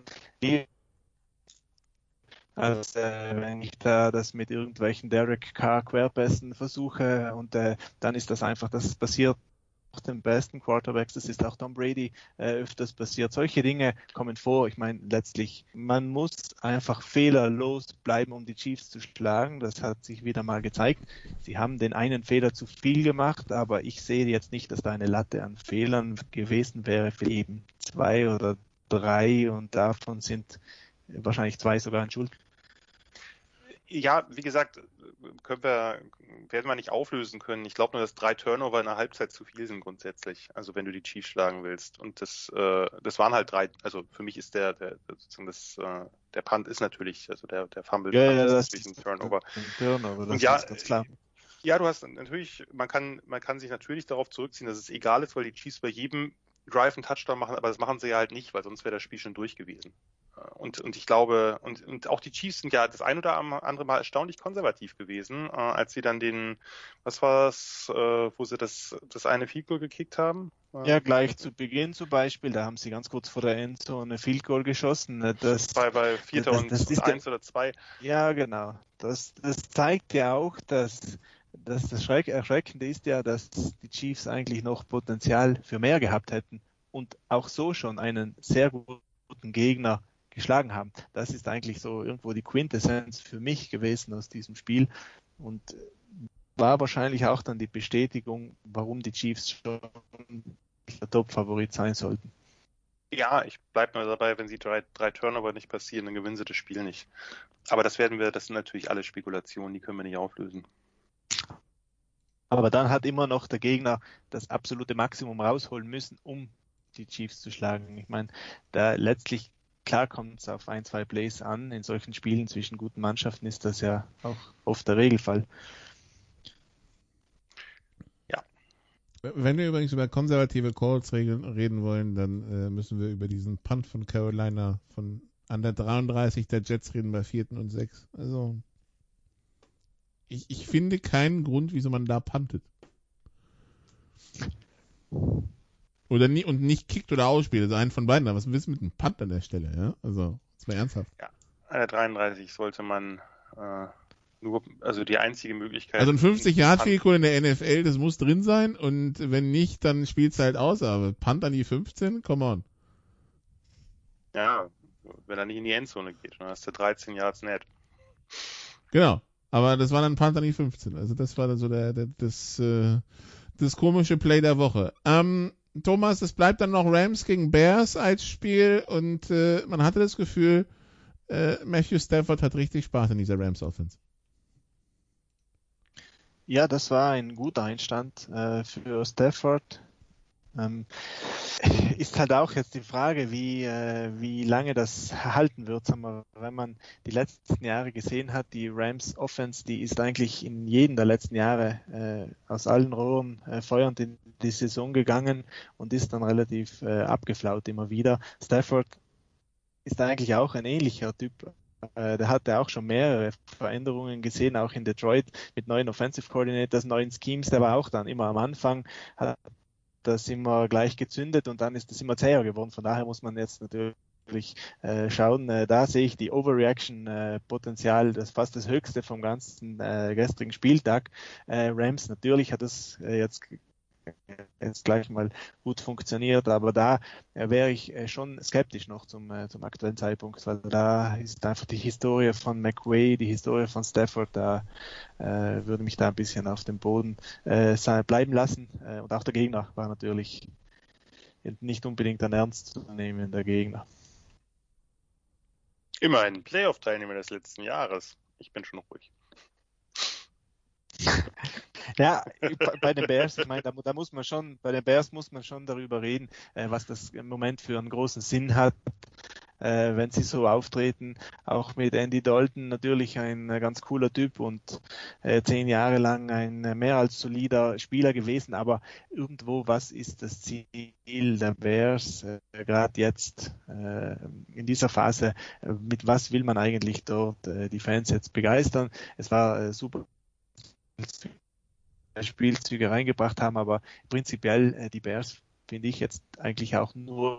als äh, wenn ich da das mit irgendwelchen Derek Carr Querpässen versuche und äh, dann ist das einfach, das passiert den besten Quarterbacks, das ist auch Tom Brady äh, öfters passiert. Solche Dinge kommen vor. Ich meine, letztlich, man muss einfach fehlerlos bleiben, um die Chiefs zu schlagen. Das hat sich wieder mal gezeigt. Sie haben den einen Fehler zu viel gemacht, aber ich sehe jetzt nicht, dass da eine Latte an Fehlern gewesen wäre für eben zwei oder drei und davon sind wahrscheinlich zwei sogar in Schuld. Ja, wie gesagt, können wir, werden wir nicht auflösen können. Ich glaube nur, dass drei Turnover in der Halbzeit zu viel sind grundsätzlich. Also wenn du die Chiefs schlagen willst. Und das, äh, das waren halt drei. Also für mich ist der, der sozusagen das, äh, der Punt ist natürlich, also der, der Fumble ja, ja, ist das natürlich ein Turnover. Ein Turnover, das und ja, ist ganz klar. Ja, du hast natürlich, man kann, man kann sich natürlich darauf zurückziehen, dass es egal ist, weil die Chiefs bei jedem Drive einen Touchdown machen, aber das machen sie ja halt nicht, weil sonst wäre das Spiel schon durch gewesen. Und, und ich glaube, und, und auch die Chiefs sind ja das ein oder andere Mal erstaunlich konservativ gewesen, äh, als sie dann den, was war es, äh, wo sie das, das eine Field Goal gekickt haben? Ja, gleich zu Beginn zum Beispiel, da haben sie ganz kurz vor der Endzone Field Goal geschossen. Das, bei, bei Vierter das, das und, und eins oder zwei. Ja, genau. Das, das zeigt ja auch, dass, dass das Schreck, Erschreckende ist ja, dass die Chiefs eigentlich noch Potenzial für mehr gehabt hätten und auch so schon einen sehr guten Gegner geschlagen haben. Das ist eigentlich so irgendwo die Quintessenz für mich gewesen aus diesem Spiel. Und war wahrscheinlich auch dann die Bestätigung, warum die Chiefs schon der Top-Favorit sein sollten. Ja, ich bleibe nur dabei, wenn sie drei, drei Turnover nicht passieren, dann gewinnen sie das Spiel nicht. Aber das werden wir, das sind natürlich alle Spekulationen, die können wir nicht auflösen. Aber dann hat immer noch der Gegner das absolute Maximum rausholen müssen, um die Chiefs zu schlagen. Ich meine, da letztlich, klar kommt es auf ein, zwei Plays an. In solchen Spielen zwischen guten Mannschaften ist das ja auch oft der Regelfall. Ja. Wenn wir übrigens über konservative Calls reden wollen, dann äh, müssen wir über diesen Punt von Carolina von an der dreiunddreißig der Jets reden bei vierten und sechs. Also ich, ich finde keinen Grund, wieso man da puntet. Oder nie, und nicht kickt oder ausspielt. Also einen von beiden. Was willst du mit einem Punt an der Stelle? Ja? Also, das war ernsthaft. Ja, an der dreiunddreißig sollte man äh, nur, also die einzige Möglichkeit. Also ein fünfzig-Yard-Field-Goal in der N F L, das muss drin sein. Und wenn nicht, dann spielt's halt aus. Aber Punt an die fünfzehn? Come on. Ja, wenn er nicht in die Endzone geht. Dann hast du dreizehn Yards net. Genau. Aber das war dann Punt an die fünfzehn. Also das war dann so der, der das, äh, das komische Play der Woche. Ähm, Thomas, es bleibt dann noch Rams gegen Bears als Spiel und äh, man hatte das Gefühl, äh, Matthew Stafford hat richtig Spaß in dieser Rams-Offense. Ja, das war ein guter Einstand äh, für Stafford. Ähm, ist halt auch jetzt die Frage, wie, äh, wie lange das halten wird. Sagen wir, wenn man die letzten Jahre gesehen hat, die Rams Offense, die ist eigentlich in jedem der letzten Jahre äh, aus allen Rohren äh, feuernd in die Saison gegangen und ist dann relativ äh, abgeflaut immer wieder. Stafford ist eigentlich auch ein ähnlicher Typ. Äh, der hatte auch schon mehrere Veränderungen gesehen, auch in Detroit mit neuen Offensive Coordinators, neuen Schemes. Der war auch dann immer am Anfang, hat das immer gleich gezündet und dann ist das immer zäher geworden. Von daher muss man jetzt natürlich äh, schauen. Äh, da sehe ich die Overreaction-Potenzial, äh, das fast das höchste vom ganzen äh, gestrigen Spieltag. Äh, Rams natürlich hat das äh, jetzt jetzt gleich mal gut funktioniert, aber da äh, wäre ich äh, schon skeptisch noch zum, äh, zum aktuellen Zeitpunkt, weil da ist einfach die Historie von McVay, die Historie von Stafford, da äh, würde mich da ein bisschen auf dem Boden äh, bleiben lassen äh, und auch der Gegner war natürlich nicht unbedingt ein ernst zu nehmender Gegner. Immerhin Playoff-Teilnehmer des letzten Jahres. Ich bin schon ruhig. Ja, bei den Bears, ich meine, da, da muss man schon, bei den Bears muss man schon darüber reden, äh, was das im Moment für einen großen Sinn hat, äh, wenn sie so auftreten. Auch mit Andy Dalton natürlich ein äh, ganz cooler Typ und äh, zehn Jahre lang ein äh, mehr als solider Spieler gewesen, aber irgendwo, was ist das Ziel der Bears, äh, gerade jetzt äh, in dieser Phase, äh, mit was will man eigentlich dort äh, die Fans jetzt begeistern? Es war äh, super Spielzüge reingebracht haben, aber prinzipiell äh, die Bears finde ich jetzt eigentlich auch nur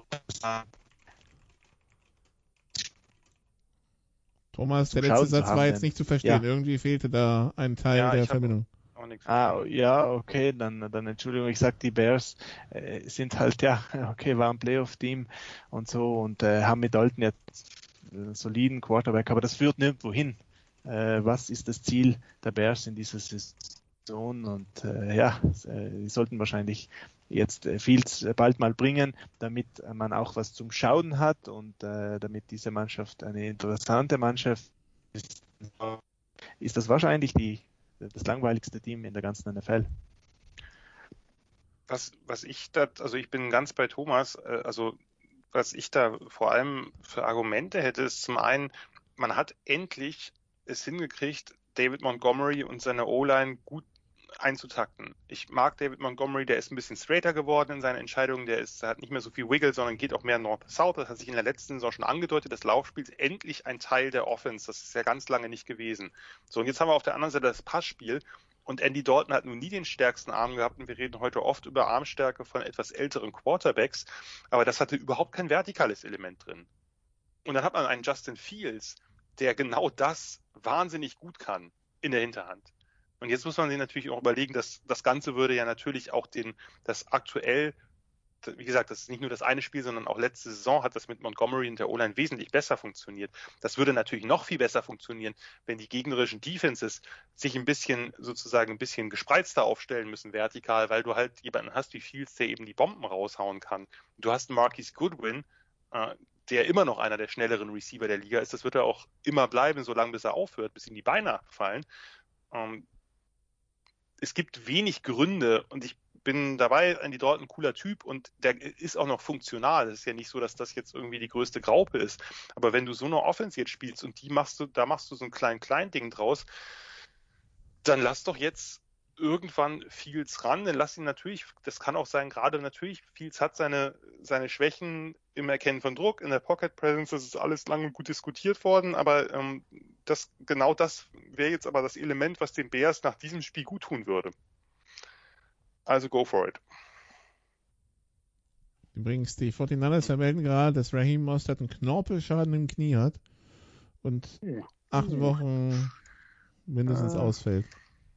Thomas, der letzte Satz war jetzt nicht zu verstehen. Ja. Irgendwie fehlte da ein Teil ja, der Verbindung. Ah, ja, okay, dann, dann Entschuldigung, ich sag, die Bears äh, sind halt, ja, okay, war ein Playoff-Team und so und äh, haben mit Dalton jetzt einen soliden Quarterback, aber das führt nirgendwo hin. Äh, was ist das Ziel der Bears in dieser Saison? Und äh, ja, äh, die sollten wahrscheinlich jetzt äh, Fields äh, bald mal bringen, damit äh, man auch was zum Schauen hat und äh, damit diese Mannschaft eine interessante Mannschaft ist, ist das wahrscheinlich die, das langweiligste Team in der ganzen N F L. Was, was ich da, also ich bin ganz bei Thomas, äh, also was ich da vor allem für Argumente hätte, ist zum einen, man hat endlich es hingekriegt, David Montgomery und seine O-Line gut einzutakten. Ich mag David Montgomery, der ist ein bisschen straighter geworden in seinen Entscheidungen, der ist, der hat nicht mehr so viel Wiggle, sondern geht auch mehr North-South. Das hat sich in der letzten Saison schon angedeutet. Das Laufspiel ist endlich ein Teil der Offense. Das ist ja ganz lange nicht gewesen. So, und jetzt haben wir auf der anderen Seite das Passspiel und Andy Dalton hat nun nie den stärksten Arm gehabt und wir reden heute oft über Armstärke von etwas älteren Quarterbacks, aber das hatte überhaupt kein vertikales Element drin. Und dann hat man einen Justin Fields, der genau das wahnsinnig gut kann in der Hinterhand. Und jetzt muss man sich natürlich auch überlegen, dass das Ganze würde ja natürlich auch den, das aktuell wie gesagt, das ist nicht nur das eine Spiel, sondern auch letzte Saison hat das mit Montgomery und der O-Line wesentlich besser funktioniert. Das würde natürlich noch viel besser funktionieren, wenn die gegnerischen Defenses sich ein bisschen, sozusagen ein bisschen gespreizter aufstellen müssen, vertikal, weil du halt jemanden hast wie Fields, der eben die Bomben raushauen kann. Du hast einen Marquise Goodwin, äh, der immer noch einer der schnelleren Receiver der Liga ist. Das wird er auch immer bleiben, solange bis er aufhört, bis ihm die Beine fallen. Ähm, es gibt wenig Gründe und ich bin dabei, Andy Dalton ein cooler Typ und der ist auch noch funktional. Es ist ja nicht so, dass das jetzt irgendwie die größte Graupe ist. Aber wenn du so eine Offense jetzt spielst und die machst du, da machst du so ein klein-klein-Ding draus, dann lass doch jetzt irgendwann Fields ran, dann lass ihn natürlich, das kann auch sein, gerade natürlich, Fields hat seine, seine Schwächen im Erkennen von Druck, in der Pocket Presence, das ist alles lang und gut diskutiert worden, aber ähm, das, genau das wäre jetzt aber das Element, was den Bears nach diesem Spiel gut tun würde. Also go for it. Übrigens, die forty-niners vermelden gerade, dass Raheem Mostert einen Knorpelschaden im Knie hat und uh. acht uh. Wochen mindestens uh. ausfällt.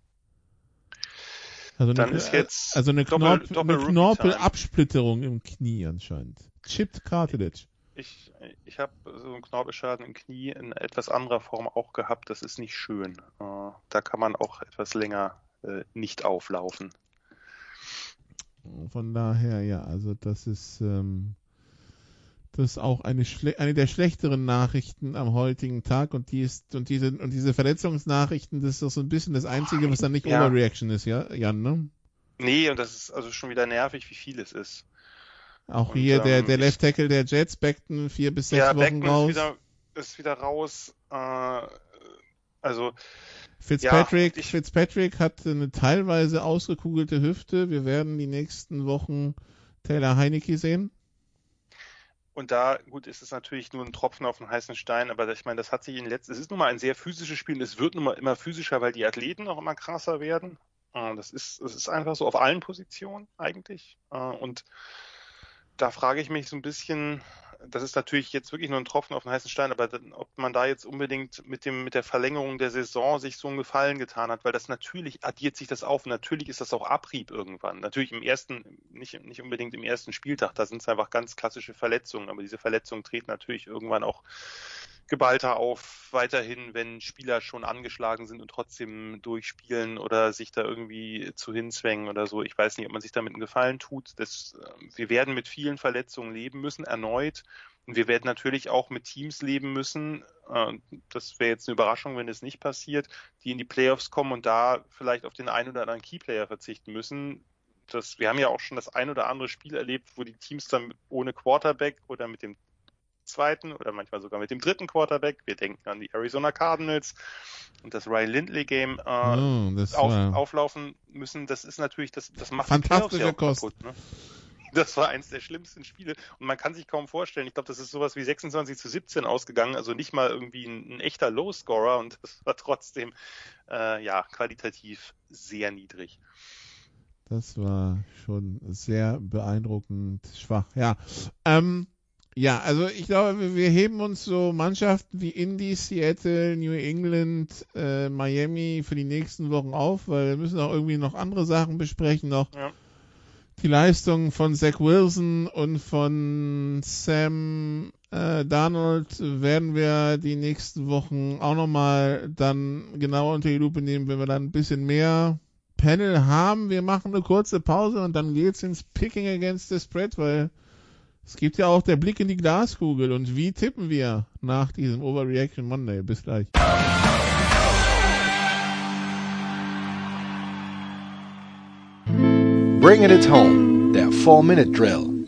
Also Dann eine, ist jetzt also eine, Doppel, Knorpel, Doppel eine Knorpelabsplitterung im Knie anscheinend. Chipped Cartilage. Ich, ich habe so einen Knorpelschaden im Knie in etwas anderer Form auch gehabt. Das ist nicht schön. Uh, da kann man auch etwas länger uh, nicht auflaufen. Von daher, ja, also das ist, ähm, das ist auch eine, schle- eine der schlechteren Nachrichten am heutigen Tag und die ist, und diese, und diese Verletzungsnachrichten, das ist doch so ein bisschen das Einzige, was dann nicht ja. Overreaction ist, ja, Jan, ne? Nee, und das ist also schon wieder nervig, wie viel es ist. Auch und, hier ähm, der, der Left Tackle der Jets, Beckton, vier bis sechs ja, Wochen Beckton raus. Ist wieder, ist wieder raus, äh, also, Fitzpatrick, ja, ich, Fitzpatrick hat eine teilweise ausgekugelte Hüfte. Wir werden die nächsten Wochen Taylor Heinicke sehen. Und da, gut, ist es natürlich nur ein Tropfen auf den heißen Stein, aber ich meine, das hat sich in den letzten, es ist nun mal ein sehr physisches Spiel und es wird nun mal immer physischer, weil die Athleten auch immer krasser werden. Das ist, das ist einfach so auf allen Positionen eigentlich. Und da frage ich mich so ein bisschen, das ist natürlich jetzt wirklich nur ein Tropfen auf den heißen Stein, aber dann, ob man da jetzt unbedingt mit dem mit der Verlängerung der Saison sich so einen Gefallen getan hat, weil das natürlich addiert sich das auf und natürlich ist das auch Abrieb irgendwann. Natürlich im ersten, nicht, nicht unbedingt im ersten Spieltag, da sind es einfach ganz klassische Verletzungen, aber diese Verletzungen treten natürlich irgendwann auch geballter auf, weiterhin, wenn Spieler schon angeschlagen sind und trotzdem durchspielen oder sich da irgendwie zu hinzwängen oder so. Ich weiß nicht, ob man sich damit einen Gefallen tut. Das, wir werden mit vielen Verletzungen leben müssen, erneut. Und wir werden natürlich auch mit Teams leben müssen. Das wäre jetzt eine Überraschung, wenn es nicht passiert, die in die Playoffs kommen und da vielleicht auf den einen oder anderen Keyplayer verzichten müssen. Das, wir haben ja auch schon das ein oder andere Spiel erlebt, wo die Teams dann ohne Quarterback oder mit dem zweiten oder manchmal sogar mit dem dritten Quarterback, wir denken an die Arizona Cardinals und das Ryan Lindley Game äh, oh, das auf, war auflaufen müssen, das ist natürlich, das, das macht fantastische die Kost. Kaputt, ne? Das war eins der schlimmsten Spiele und man kann sich kaum vorstellen, ich glaube, das ist sowas wie sechsundzwanzig zu siebzehn ausgegangen, also nicht mal irgendwie ein, ein echter Low-Scorer und das war trotzdem äh, ja, qualitativ sehr niedrig. Das war schon sehr beeindruckend schwach, ja. Ähm, Ja, also ich glaube, wir heben uns so Mannschaften wie Indy, Seattle, New England, äh, Miami für die nächsten Wochen auf, weil wir müssen auch irgendwie noch andere Sachen besprechen, noch ja. die Leistungen von Zach Wilson und von Sam äh, Darnold werden wir die nächsten Wochen auch nochmal dann genauer unter die Lupe nehmen, wenn wir dann ein bisschen mehr Panel haben. Wir machen eine kurze Pause und dann geht's ins Picking against the Spread, weil es gibt ja auch der Blick in die Glaskugel. Und wie tippen wir nach diesem Overreaction Monday? Bis gleich. Bringing it home, der Four-Minute-Drill.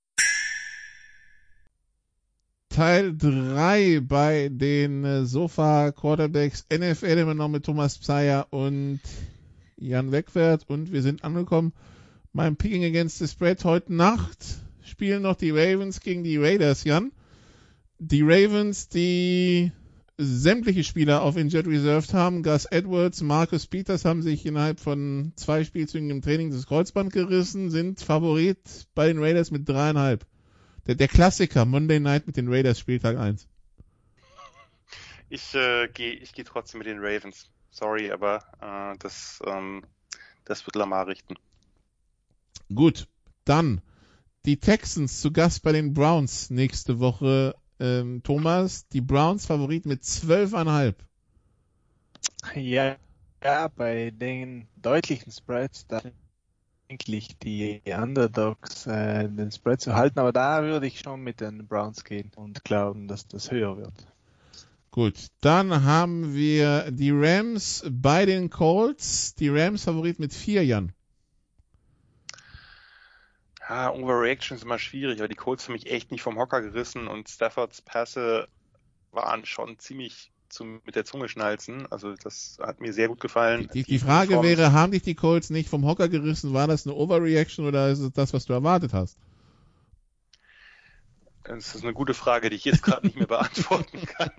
Teil drei bei den Sofa Quarterbacks N F L immer noch mit Thomas Psayer und Jan Wegwert. Und wir sind angekommen beim Picking against the Spread heute Nacht. Spielen noch die Ravens gegen die Raiders, Jan. Die Ravens, die sämtliche Spieler auf Injured Reserved haben. Gus Edwards, Marcus Peters haben sich innerhalb von zwei Spielzügen im Training das Kreuzband gerissen, sind Favorit bei den Raiders mit dreieinhalb. Der, der Klassiker, Monday Night mit den Raiders, Spieltag eins. Ich äh, gehe ich geh trotzdem mit den Ravens. Sorry, aber äh, das, ähm, das wird Lamar richten. Gut, dann Die Texans zu Gast bei den Browns nächste Woche. Ähm, Thomas, die Browns Favorit mit zwölf Komma fünf. Ja, ja, bei den deutlichen Spreads, da eigentlich die Underdogs äh, den Spread zu halten, aber da würde ich schon mit den Browns gehen und glauben, dass das höher wird. Gut, dann haben wir die Rams bei den Colts. Die Rams Favorit mit vier, Jan. Ja, Overreaction ist immer schwierig, aber die Colts haben mich echt nicht vom Hocker gerissen und Staffords Pässe waren schon ziemlich zum, mit der Zunge schnalzen. Also das hat mir sehr gut gefallen. Die, die, die Frage Form wäre, haben dich die Colts nicht vom Hocker gerissen? War das eine Overreaction oder ist es das, was du erwartet hast? Das ist eine gute Frage, die ich jetzt gerade nicht mehr beantworten kann.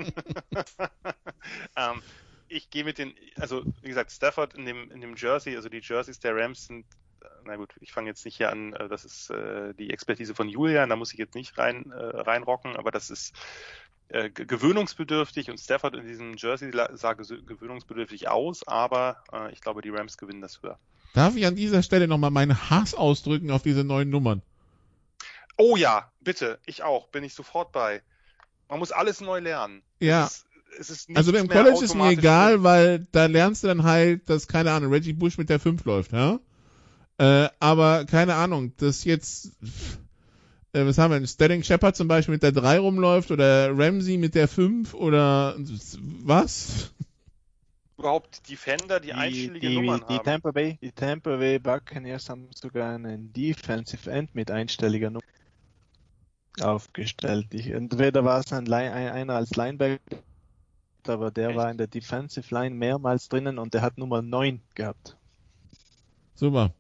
ähm, ich gehe mit den, also wie gesagt, Stafford in dem, in dem Jersey, also die Jerseys der Rams sind, na gut, ich fange jetzt nicht hier an, das ist äh, die Expertise von Julian, da muss ich jetzt nicht rein äh, reinrocken, aber das ist äh, gewöhnungsbedürftig und Stafford in diesem Jersey sah gewöhnungsbedürftig aus, aber äh, ich glaube, die Rams gewinnen das höher. Darf ich an dieser Stelle nochmal meinen Hass ausdrücken auf diese neuen Nummern? Oh ja, bitte, ich auch, bin ich sofort bei. Man muss alles neu lernen. Ja. Es ist, es ist also beim College ist mir egal, drin. Weil da lernst du dann halt, dass, keine Ahnung, Reggie Bush mit der fünf läuft, ja? Äh, aber keine Ahnung, dass jetzt, äh, was haben wir, Sterling Shepard zum Beispiel mit der drei rumläuft oder Ramsey mit der fünf oder was? Überhaupt Defender, die, die einstellige die, Nummern die haben. Tampa Bay, die Tampa Bay Buccaneers haben sogar einen Defensive End mit einstelliger Nummer aufgestellt. Ich, entweder war es ein, einer als Linebacker, aber der Echt? war in der Defensive Line mehrmals drinnen und der hat Nummer neun gehabt. Super.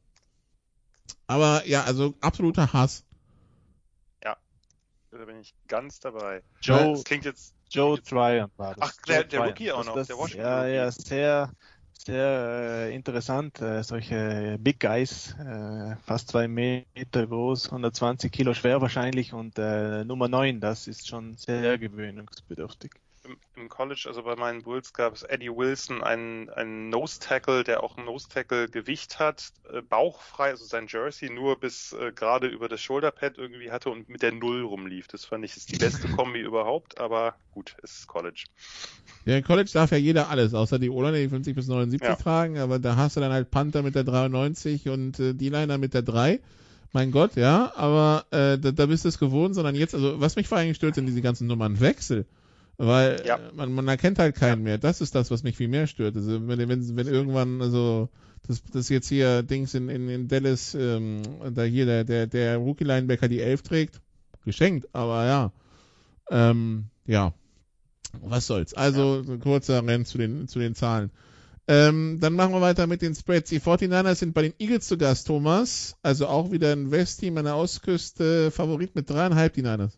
Aber ja, also absoluter Hass. Ja, da bin ich ganz dabei. Joe, das klingt jetzt Joe Tryon war das. Ach, der, der Rookie auch noch, das, der Washington Ja, Rookie. ja, sehr, sehr äh, interessant. Äh, solche Big Guys, äh, fast zwei Meter groß, hundertzwanzig Kilo schwer wahrscheinlich und äh, Nummer neun, das ist schon sehr gewöhnungsbedürftig. Im, Im College, also bei meinen Bulls, gab es Eddie Wilson, einen, einen Nose-Tackle, der auch ein Nose-Tackle-Gewicht hat, äh, bauchfrei, also sein Jersey nur bis äh, gerade über das Shoulderpad irgendwie hatte und mit der Null rumlief. Das fand ich, ist die beste Kombi überhaupt, aber gut, es ist College. Ja, im College darf ja jeder alles, außer die O-Liner, die fünfzig bis neunundsiebzig ja. tragen, aber da hast du dann halt Panther mit der dreiundneunzig und äh, D-Liner mit der drei. Mein Gott, ja, aber äh, da, da bist du es gewohnt, sondern jetzt, also was mich vor allem stört, sind diese ganzen Nummern Wechsel. Weil ja. man, man erkennt halt keinen ja. mehr. Das ist das, was mich viel mehr stört. Also wenn, wenn, wenn irgendwann, also das, das jetzt hier Dings in, in, in Dallas, ähm, da hier der, der, der Rookie-Linebacker die elf trägt, geschenkt, aber ja. Ähm, ja. Was soll's. Also ja. ein kurzer Renn zu den, zu den Zahlen. Ähm, dann machen wir weiter mit den Spreads. Die forty-niners sind bei den Eagles zu Gast, Thomas. Also auch wieder ein West-Team an der Ostküste. Favorit mit dreieinhalb, die Niners.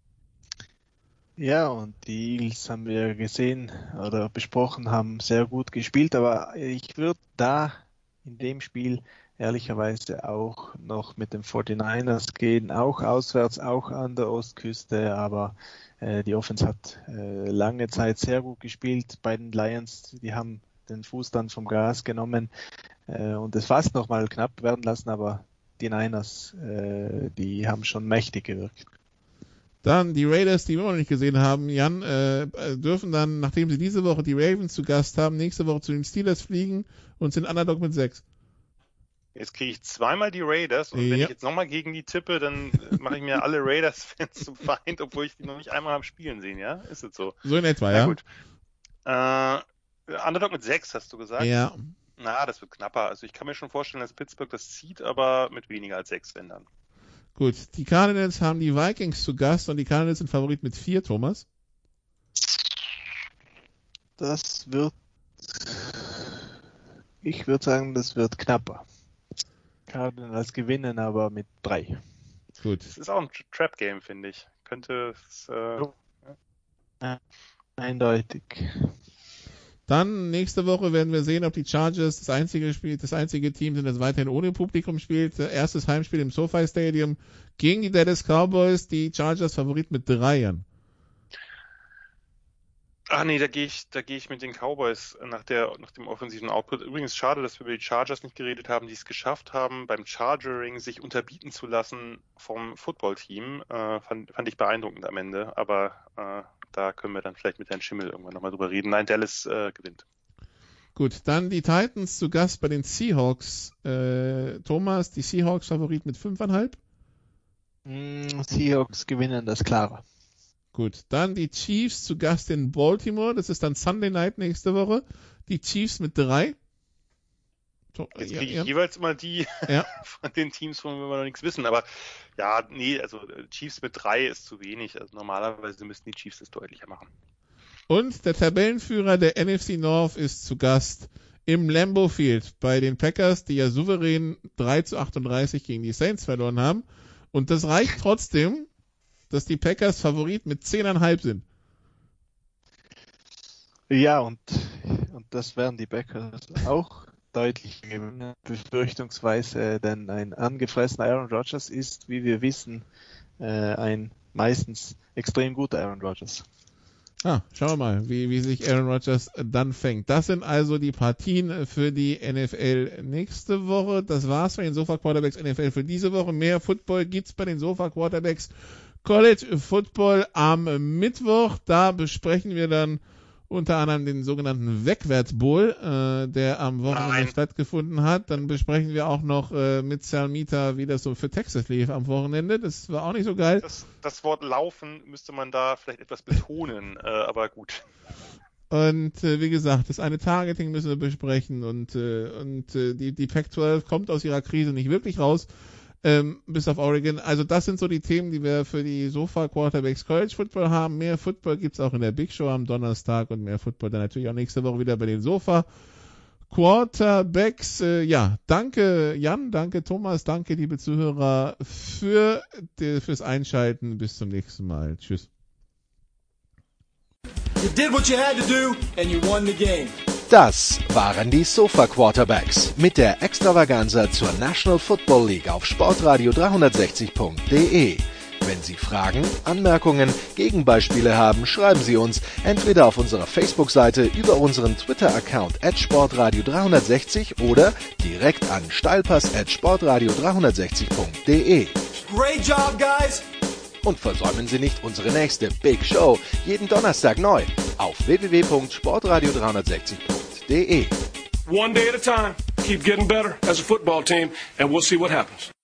Ja, und die Eagles haben wir gesehen oder besprochen, haben sehr gut gespielt, aber ich würde da in dem Spiel ehrlicherweise auch noch mit den forty-niners gehen, auch auswärts, auch an der Ostküste, aber äh, die Offense hat äh, lange Zeit sehr gut gespielt bei den Lions, die haben den Fuß dann vom Gas genommen äh, und es fast nochmal knapp werden lassen, aber die Niners, äh, die haben schon mächtig gewirkt. Dann die Raiders, die wir noch nicht gesehen haben, Jan, äh, dürfen dann, nachdem sie diese Woche die Ravens zu Gast haben, nächste Woche zu den Steelers fliegen und sind Underdog mit sechs. Jetzt kriege ich zweimal die Raiders und ja. wenn ich jetzt nochmal gegen die tippe, dann mache ich mir alle Raiders-Fans zum Feind, obwohl ich die noch nicht einmal habe spielen sehen, ja? Ist es so? So in etwa, Na, ja. Gut. Äh, Underdog mit sechs, hast du gesagt? Ja. Na, das wird knapper. Also ich kann mir schon vorstellen, dass Pittsburgh das zieht, aber mit weniger als sechs, wenn dann. Gut, die Cardinals haben die Vikings zu Gast und die Cardinals sind Favorit mit vier, Thomas. Das wird, ich würde sagen, das wird knapper. Cardinals gewinnen, aber mit drei. Gut. Das ist auch ein Trap-Game, finde ich. Könnte es, äh, ja. Eindeutig. Dann nächste Woche werden wir sehen, ob die Chargers das einzige Spiel, das einzige Team sind, das weiterhin ohne Publikum spielt. Erstes Heimspiel im SoFi Stadium gegen die Dallas Cowboys. Die Chargers Favorit mit Dreiern. Ah nee, da gehe ich, da gehe ich mit den Cowboys nach der, nach dem offensiven Output. Übrigens schade, dass wir über die Chargers nicht geredet haben, die es geschafft haben, beim Chargering sich unterbieten zu lassen vom Footballteam. Äh, fand, fand ich beeindruckend am Ende, aber äh, da können wir dann vielleicht mit Herrn Schimmel irgendwann nochmal drüber reden. Nein, Dallas äh, gewinnt. Gut, dann die Titans zu Gast bei den Seahawks. Äh, Thomas, die Seahawks Favorit mit fünfeinhalb? Mm, Seahawks gewinnen das klarer. Gut, dann die Chiefs zu Gast in Baltimore. Das ist dann Sunday Night nächste Woche. Die Chiefs mit drei. Jetzt kriege ich ja, jeweils immer die ja. von den Teams, von denen wir noch nichts wissen. Aber ja, nee, also Chiefs mit drei ist zu wenig. Also normalerweise müssten die Chiefs das deutlicher machen. Und der Tabellenführer der N F C North ist zu Gast im Lambeau Field bei den Packers, die ja souverän drei zu achtunddreißig gegen die Saints verloren haben. Und das reicht trotzdem, dass die Packers Favorit mit zehn Komma fünf sind. Ja, und, und das werden die Packers auch deutlich gewinnen, befürchtungsweise, denn ein angefressener Aaron Rodgers ist, wie wir wissen, äh, ein meistens extrem guter Aaron Rodgers. Ah, schauen wir mal, wie, wie sich Aaron Rodgers dann fängt. Das sind also die Partien für die N F L nächste Woche. Das war's bei den Sofa Quarterbacks N F L für diese Woche. Mehr Football gibt's bei den Sofa Quarterbacks College Football am Mittwoch. Da besprechen wir dann unter anderem den sogenannten Wegwärts-Bowl, äh, der am Wochenende Nein. stattgefunden hat. Dann besprechen wir auch noch äh, mit Salmita, wie das so für Texas lief am Wochenende. Das war auch nicht so geil. Das, das Wort Laufen müsste man da vielleicht etwas betonen, äh, aber gut. Und äh, wie gesagt, das eine Targeting müssen wir besprechen und, äh, und äh, die, die Pac zwölf kommt aus ihrer Krise nicht wirklich raus. Ähm, bis auf Oregon. Also das sind so die Themen, die wir für die Sofa Quarterbacks College Football haben. Mehr Football gibt's auch in der Big Show am Donnerstag und mehr Football dann natürlich auch nächste Woche wieder bei den Sofa Quarterbacks. Äh, ja, danke Jan, danke Thomas, danke liebe Zuhörer für die, fürs Einschalten. Bis zum nächsten Mal. Tschüss. You did what you had to do and you won the game. Das waren die Sofa Quarterbacks mit der Extravaganza zur National Football League auf sportradio dreihundertsechzig punkt de. Wenn Sie Fragen, Anmerkungen, Gegenbeispiele haben, schreiben Sie uns entweder auf unserer Facebook-Seite, über unseren Twitter-Account at sportradio dreihundertsechzig oder direkt an steilpass at sportradio dreihundertsechzig punkt de. Great job, guys! Und versäumen Sie nicht unsere nächste Big Show, jeden Donnerstag neu, auf w w w punkt sportradio dreihundertsechzig punkt de. One day at a time. Keep getting better as a football team, and we'll see what happens.